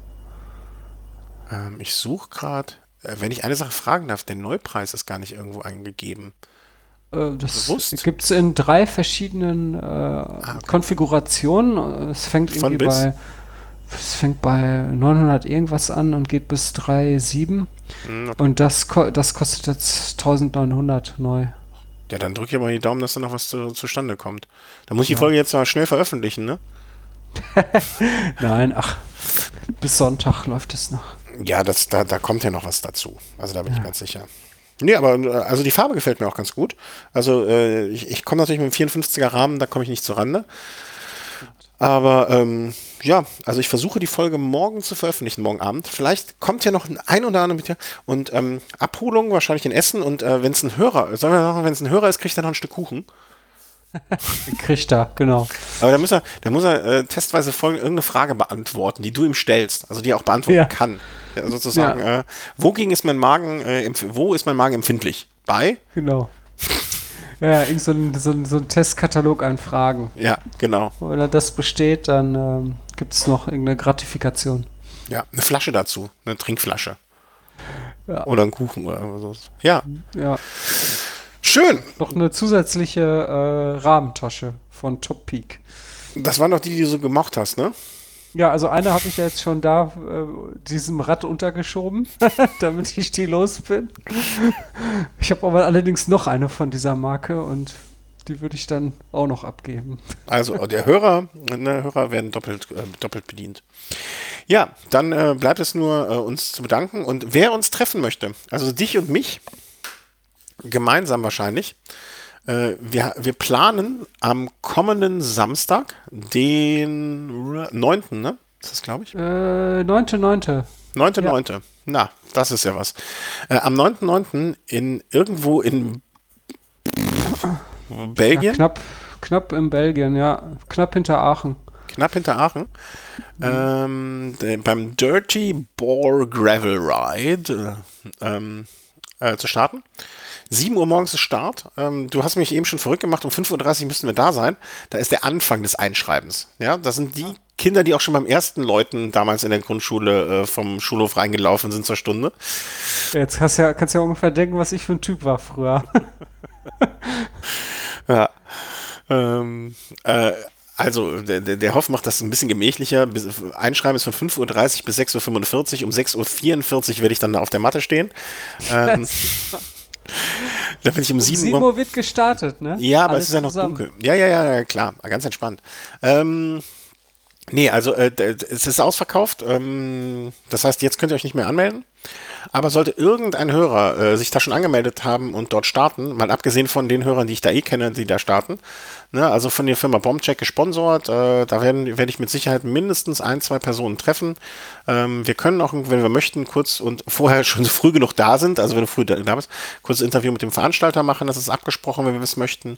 Ähm, ich suche gerade, äh, wenn ich eine Sache fragen darf, der Neupreis ist gar nicht irgendwo angegeben. Äh, das Bewusst? gibt es in drei verschiedenen äh, Ah, okay. Konfigurationen. Es fängt Von irgendwie bis? bei, es fängt bei neunhundert irgendwas an und geht bis drei Komma sieben. Hm, okay. Und das, ko das kostet jetzt neunzehnhundert neu. Ja, dann drücke ich mal die Daumen, dass da noch was zu, zustande kommt. Da muss ich die Ja. Folge jetzt mal schnell veröffentlichen, ne? Nein, ach, bis Sonntag läuft es noch. Ja, das, da, da kommt ja noch was dazu. Also da bin ich Ja. ganz sicher. Nee, aber äh, also die Farbe gefällt mir auch ganz gut. Also äh, ich, ich komme natürlich mit dem vierundfünfziger Rahmen, da komme ich nicht zur Rande. Aber ähm, ja, also ich versuche die Folge morgen zu veröffentlichen, morgen Abend. Vielleicht kommt ja noch ein, ein oder andere mit dir. Und ähm, Abholung wahrscheinlich in Essen. Und äh, wenn es ein Hörer, sagen wir sagen, wenn es ein Hörer ist, kriegt er noch ein Stück Kuchen. Kriegt er, genau. Aber da muss er, da muss er äh, testweise folgende, irgendeine Frage beantworten, die du ihm stellst, also die er auch beantworten Ja, kann. Ja, sozusagen, ja, äh, wogegen ist mein Magen, äh, empf- wo ist mein Magen empfindlich? Bei? genau. Ja, irgend so ein, so ein, so ein Testkatalog an Fragen. Ja, genau. Wenn er das besteht, dann ähm, gibt es noch irgendeine Gratifikation. Ja, eine Flasche dazu, eine Trinkflasche. Ja, Oder ein Kuchen oder so. Ja, ja. schön. Noch eine zusätzliche äh, Rahmentasche von Top Peak. Das waren doch die, die du so gemocht hast, ne? Ja, also eine habe ich ja jetzt schon da äh, diesem Rad untergeschoben, damit ich die los bin. Ich habe aber allerdings noch eine von dieser Marke und die würde ich dann auch noch abgeben. Also der Hörer, ne, Hörer werden doppelt, äh, doppelt bedient. Ja, dann äh, bleibt es nur, äh, uns zu bedanken. Und wer uns treffen möchte, also dich und mich, gemeinsam wahrscheinlich, äh, wir, wir planen am kommenden Samstag, den neunten, ne? Ist das, glaube ich? Äh, neunte neunte. neunter Ja, neunter. Na, das ist ja was. Äh, am neunten neunten in irgendwo in ja, Belgien, knapp, knapp in Belgien, ja. Knapp hinter Aachen. knapp hinter Aachen, ähm, de- beim Dirty Boar Gravel Ride äh, ähm, äh, zu starten. sieben Uhr morgens ist Start. Ähm, du hast mich eben schon verrückt gemacht, um fünf Uhr dreißig müssten wir da sein. Da ist der Anfang des Einschreibens. Ja, das sind die Kinder, die auch schon beim ersten Läuten damals in der Grundschule äh, vom Schulhof reingelaufen sind zur Stunde. Jetzt kannst du ja, kannst ja ungefähr denken, was ich für ein Typ war früher. Ja. Ähm, äh, also, der, der der Hoff macht das ein bisschen gemächlicher. Bis, Einschreiben ist von fünf Uhr dreißig bis sechs Uhr fünfundvierzig. Um sechs Uhr vierundvierzig werde ich dann da auf der Matte stehen. Ähm, da bin ich um Um sieben sieben Uhr. Uhr wird gestartet, ne? Ja, aber es ist Alles ja noch zusammen. dunkel. Ja, ja, ja, ja, klar. Ganz entspannt. Ähm, nee, also äh, d- d- es ist ausverkauft. Ähm, das heißt, jetzt könnt ihr euch nicht mehr anmelden. Aber sollte irgendein Hörer äh, sich da schon angemeldet haben und dort starten, mal abgesehen von den Hörern, die ich da eh kenne, die da starten, ne, also von der Firma Bombcheck gesponsert, äh, da werden werde ich mit Sicherheit mindestens ein, zwei Personen treffen. Ähm, wir können auch, wenn wir möchten, kurz und vorher schon so früh genug da sind, also wenn du früh da, da bist, kurz ein Interview mit dem Veranstalter machen, das ist abgesprochen, wenn wir es möchten.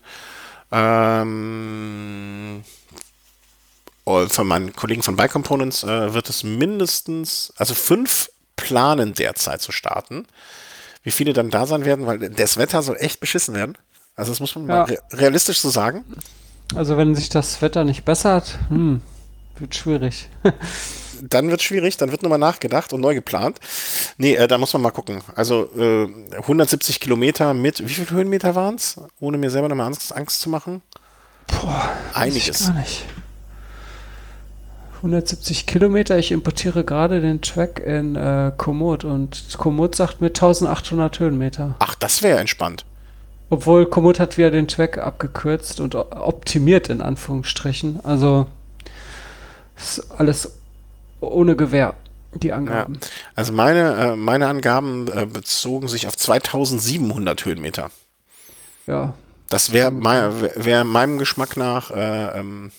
Ähm, und von meinen Kollegen von Bike Components äh, wird es mindestens, also fünf planen derzeit zu starten. Wie viele dann da sein werden, weil das Wetter soll echt beschissen werden. Also das muss man mal Ja, re realistisch so sagen. also wenn sich das Wetter nicht bessert, hm, wird schwierig. Dann wird schwierig, dann wird nochmal nachgedacht und neu geplant. Nee, äh, da muss man mal gucken. Also äh, hundertsiebzig Kilometer mit, wie viele Höhenmeter waren es? Ohne mir selber nochmal Angst, Angst zu machen. Boah, weiß ich Einiges. gar nicht. hundertsiebzig Kilometer. Ich importiere gerade den Track in äh, Komoot und Komoot sagt mir eintausendachthundert Höhenmeter. Ach, das wäre entspannt. Obwohl Komoot hat wieder den Track abgekürzt und o- optimiert in Anführungsstrichen. Also ist alles ohne Gewähr, die Ja. Angaben. Also meine, äh, meine Angaben äh, bezogen sich auf zweitausendsiebenhundert Höhenmeter. Ja, Das wäre ungefähr. mein, wär wär meinem Geschmack nach, äh, ähm,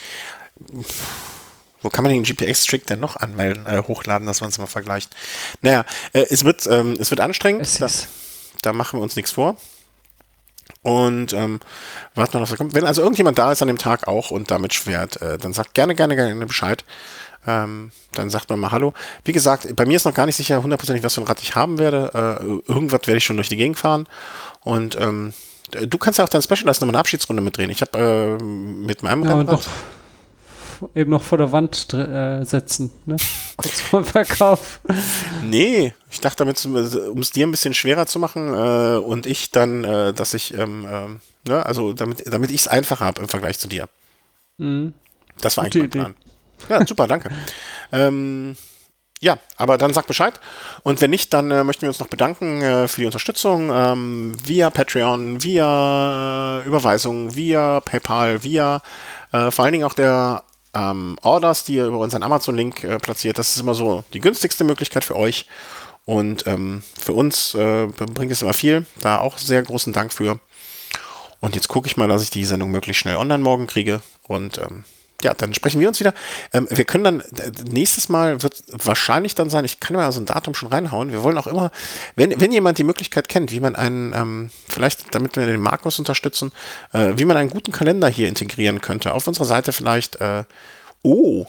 wo kann man den G P X-Trick denn noch anmelden, äh, hochladen, dass man es mal vergleicht? Naja, äh, es wird, ähm, es wird anstrengend, Es da, ist. da machen wir uns nichts vor. Und ähm, warten wir noch, was kommt. Wenn also irgendjemand da ist an dem Tag auch und damit schwert, äh, dann sagt gerne, gerne, gerne Bescheid. Ähm, dann sagt man mal Hallo. Wie gesagt, bei mir ist noch gar nicht sicher hundertprozentig, was für ein Rad ich haben werde. Äh, irgendwas werde ich schon durch die Gegend fahren. Und ähm, du kannst ja auch dein Specialized nochmal eine Abschiedsrunde mitdrehen. Ich habe äh, mit meinem Ja, und noch Rennrad. eben noch vor der Wand dr- äh, setzen, ne? Kurz vor dem Verkauf. Nee, ich dachte damit, um es dir ein bisschen schwerer zu machen äh, und ich dann, äh, dass ich, ähm, ähm, ne, also damit, damit ich es einfacher habe im Vergleich zu dir. Mhm. Das war eigentlich Gute mein Idee. Plan. Ja, super, danke. Ähm, ja, aber dann sag Bescheid. Und wenn nicht, dann äh, möchten wir uns noch bedanken äh, für die Unterstützung ähm, via Patreon, via äh, Überweisung, via PayPal, via äh, vor allen Dingen auch der ähm, Orders, die ihr über unseren Amazon-Link äh, platziert. Das ist immer so die günstigste Möglichkeit für euch. Und ähm, für uns äh, bringt es immer viel. Da auch sehr großen Dank für. Und jetzt gucke ich mal, dass ich die Sendung möglichst schnell online morgen kriege. Und ähm, ja, dann sprechen wir uns wieder. Ähm, wir können dann, äh, nächstes Mal wird wahrscheinlich dann sein, ich kann ja so ein Datum schon reinhauen. Wir wollen auch immer, wenn, wenn jemand die Möglichkeit kennt, wie man einen, ähm, vielleicht damit wir den Markus unterstützen, äh, wie man einen guten Kalender hier integrieren könnte. Auf unserer Seite vielleicht, äh, oh,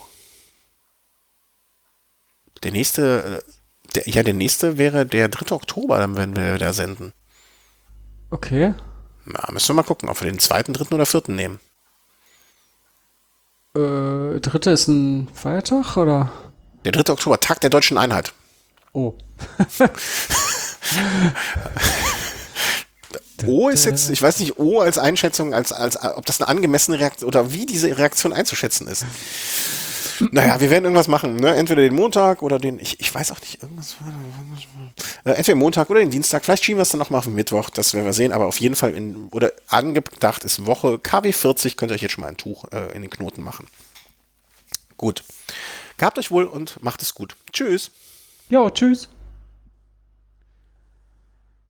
der nächste, äh, der, ja, der nächste wäre der dritte Oktober, dann werden wir da senden. Okay. Na, müssen wir mal gucken, ob wir den zweiten, dritten oder vierten nehmen. Äh, dritte ist ein Feiertag, oder? Der dritte Oktober, Tag der Deutschen Einheit. Oh. O ist jetzt, ich weiß nicht, O als Einschätzung, als, als, ob das eine angemessene Reaktion oder wie diese Reaktion einzuschätzen ist. Naja, wir werden irgendwas machen, ne? Entweder den Montag oder den, ich, ich weiß auch nicht, irgendwas, äh, entweder Montag oder den Dienstag, vielleicht schieben wir es dann nochmal auf den Mittwoch, das werden wir sehen, aber auf jeden Fall in, oder angedacht ist Woche K W vierzig, könnt ihr euch jetzt schon mal ein Tuch äh, in den Knoten machen. Gut. Gehabt euch wohl und macht es gut. Tschüss. Ja, tschüss.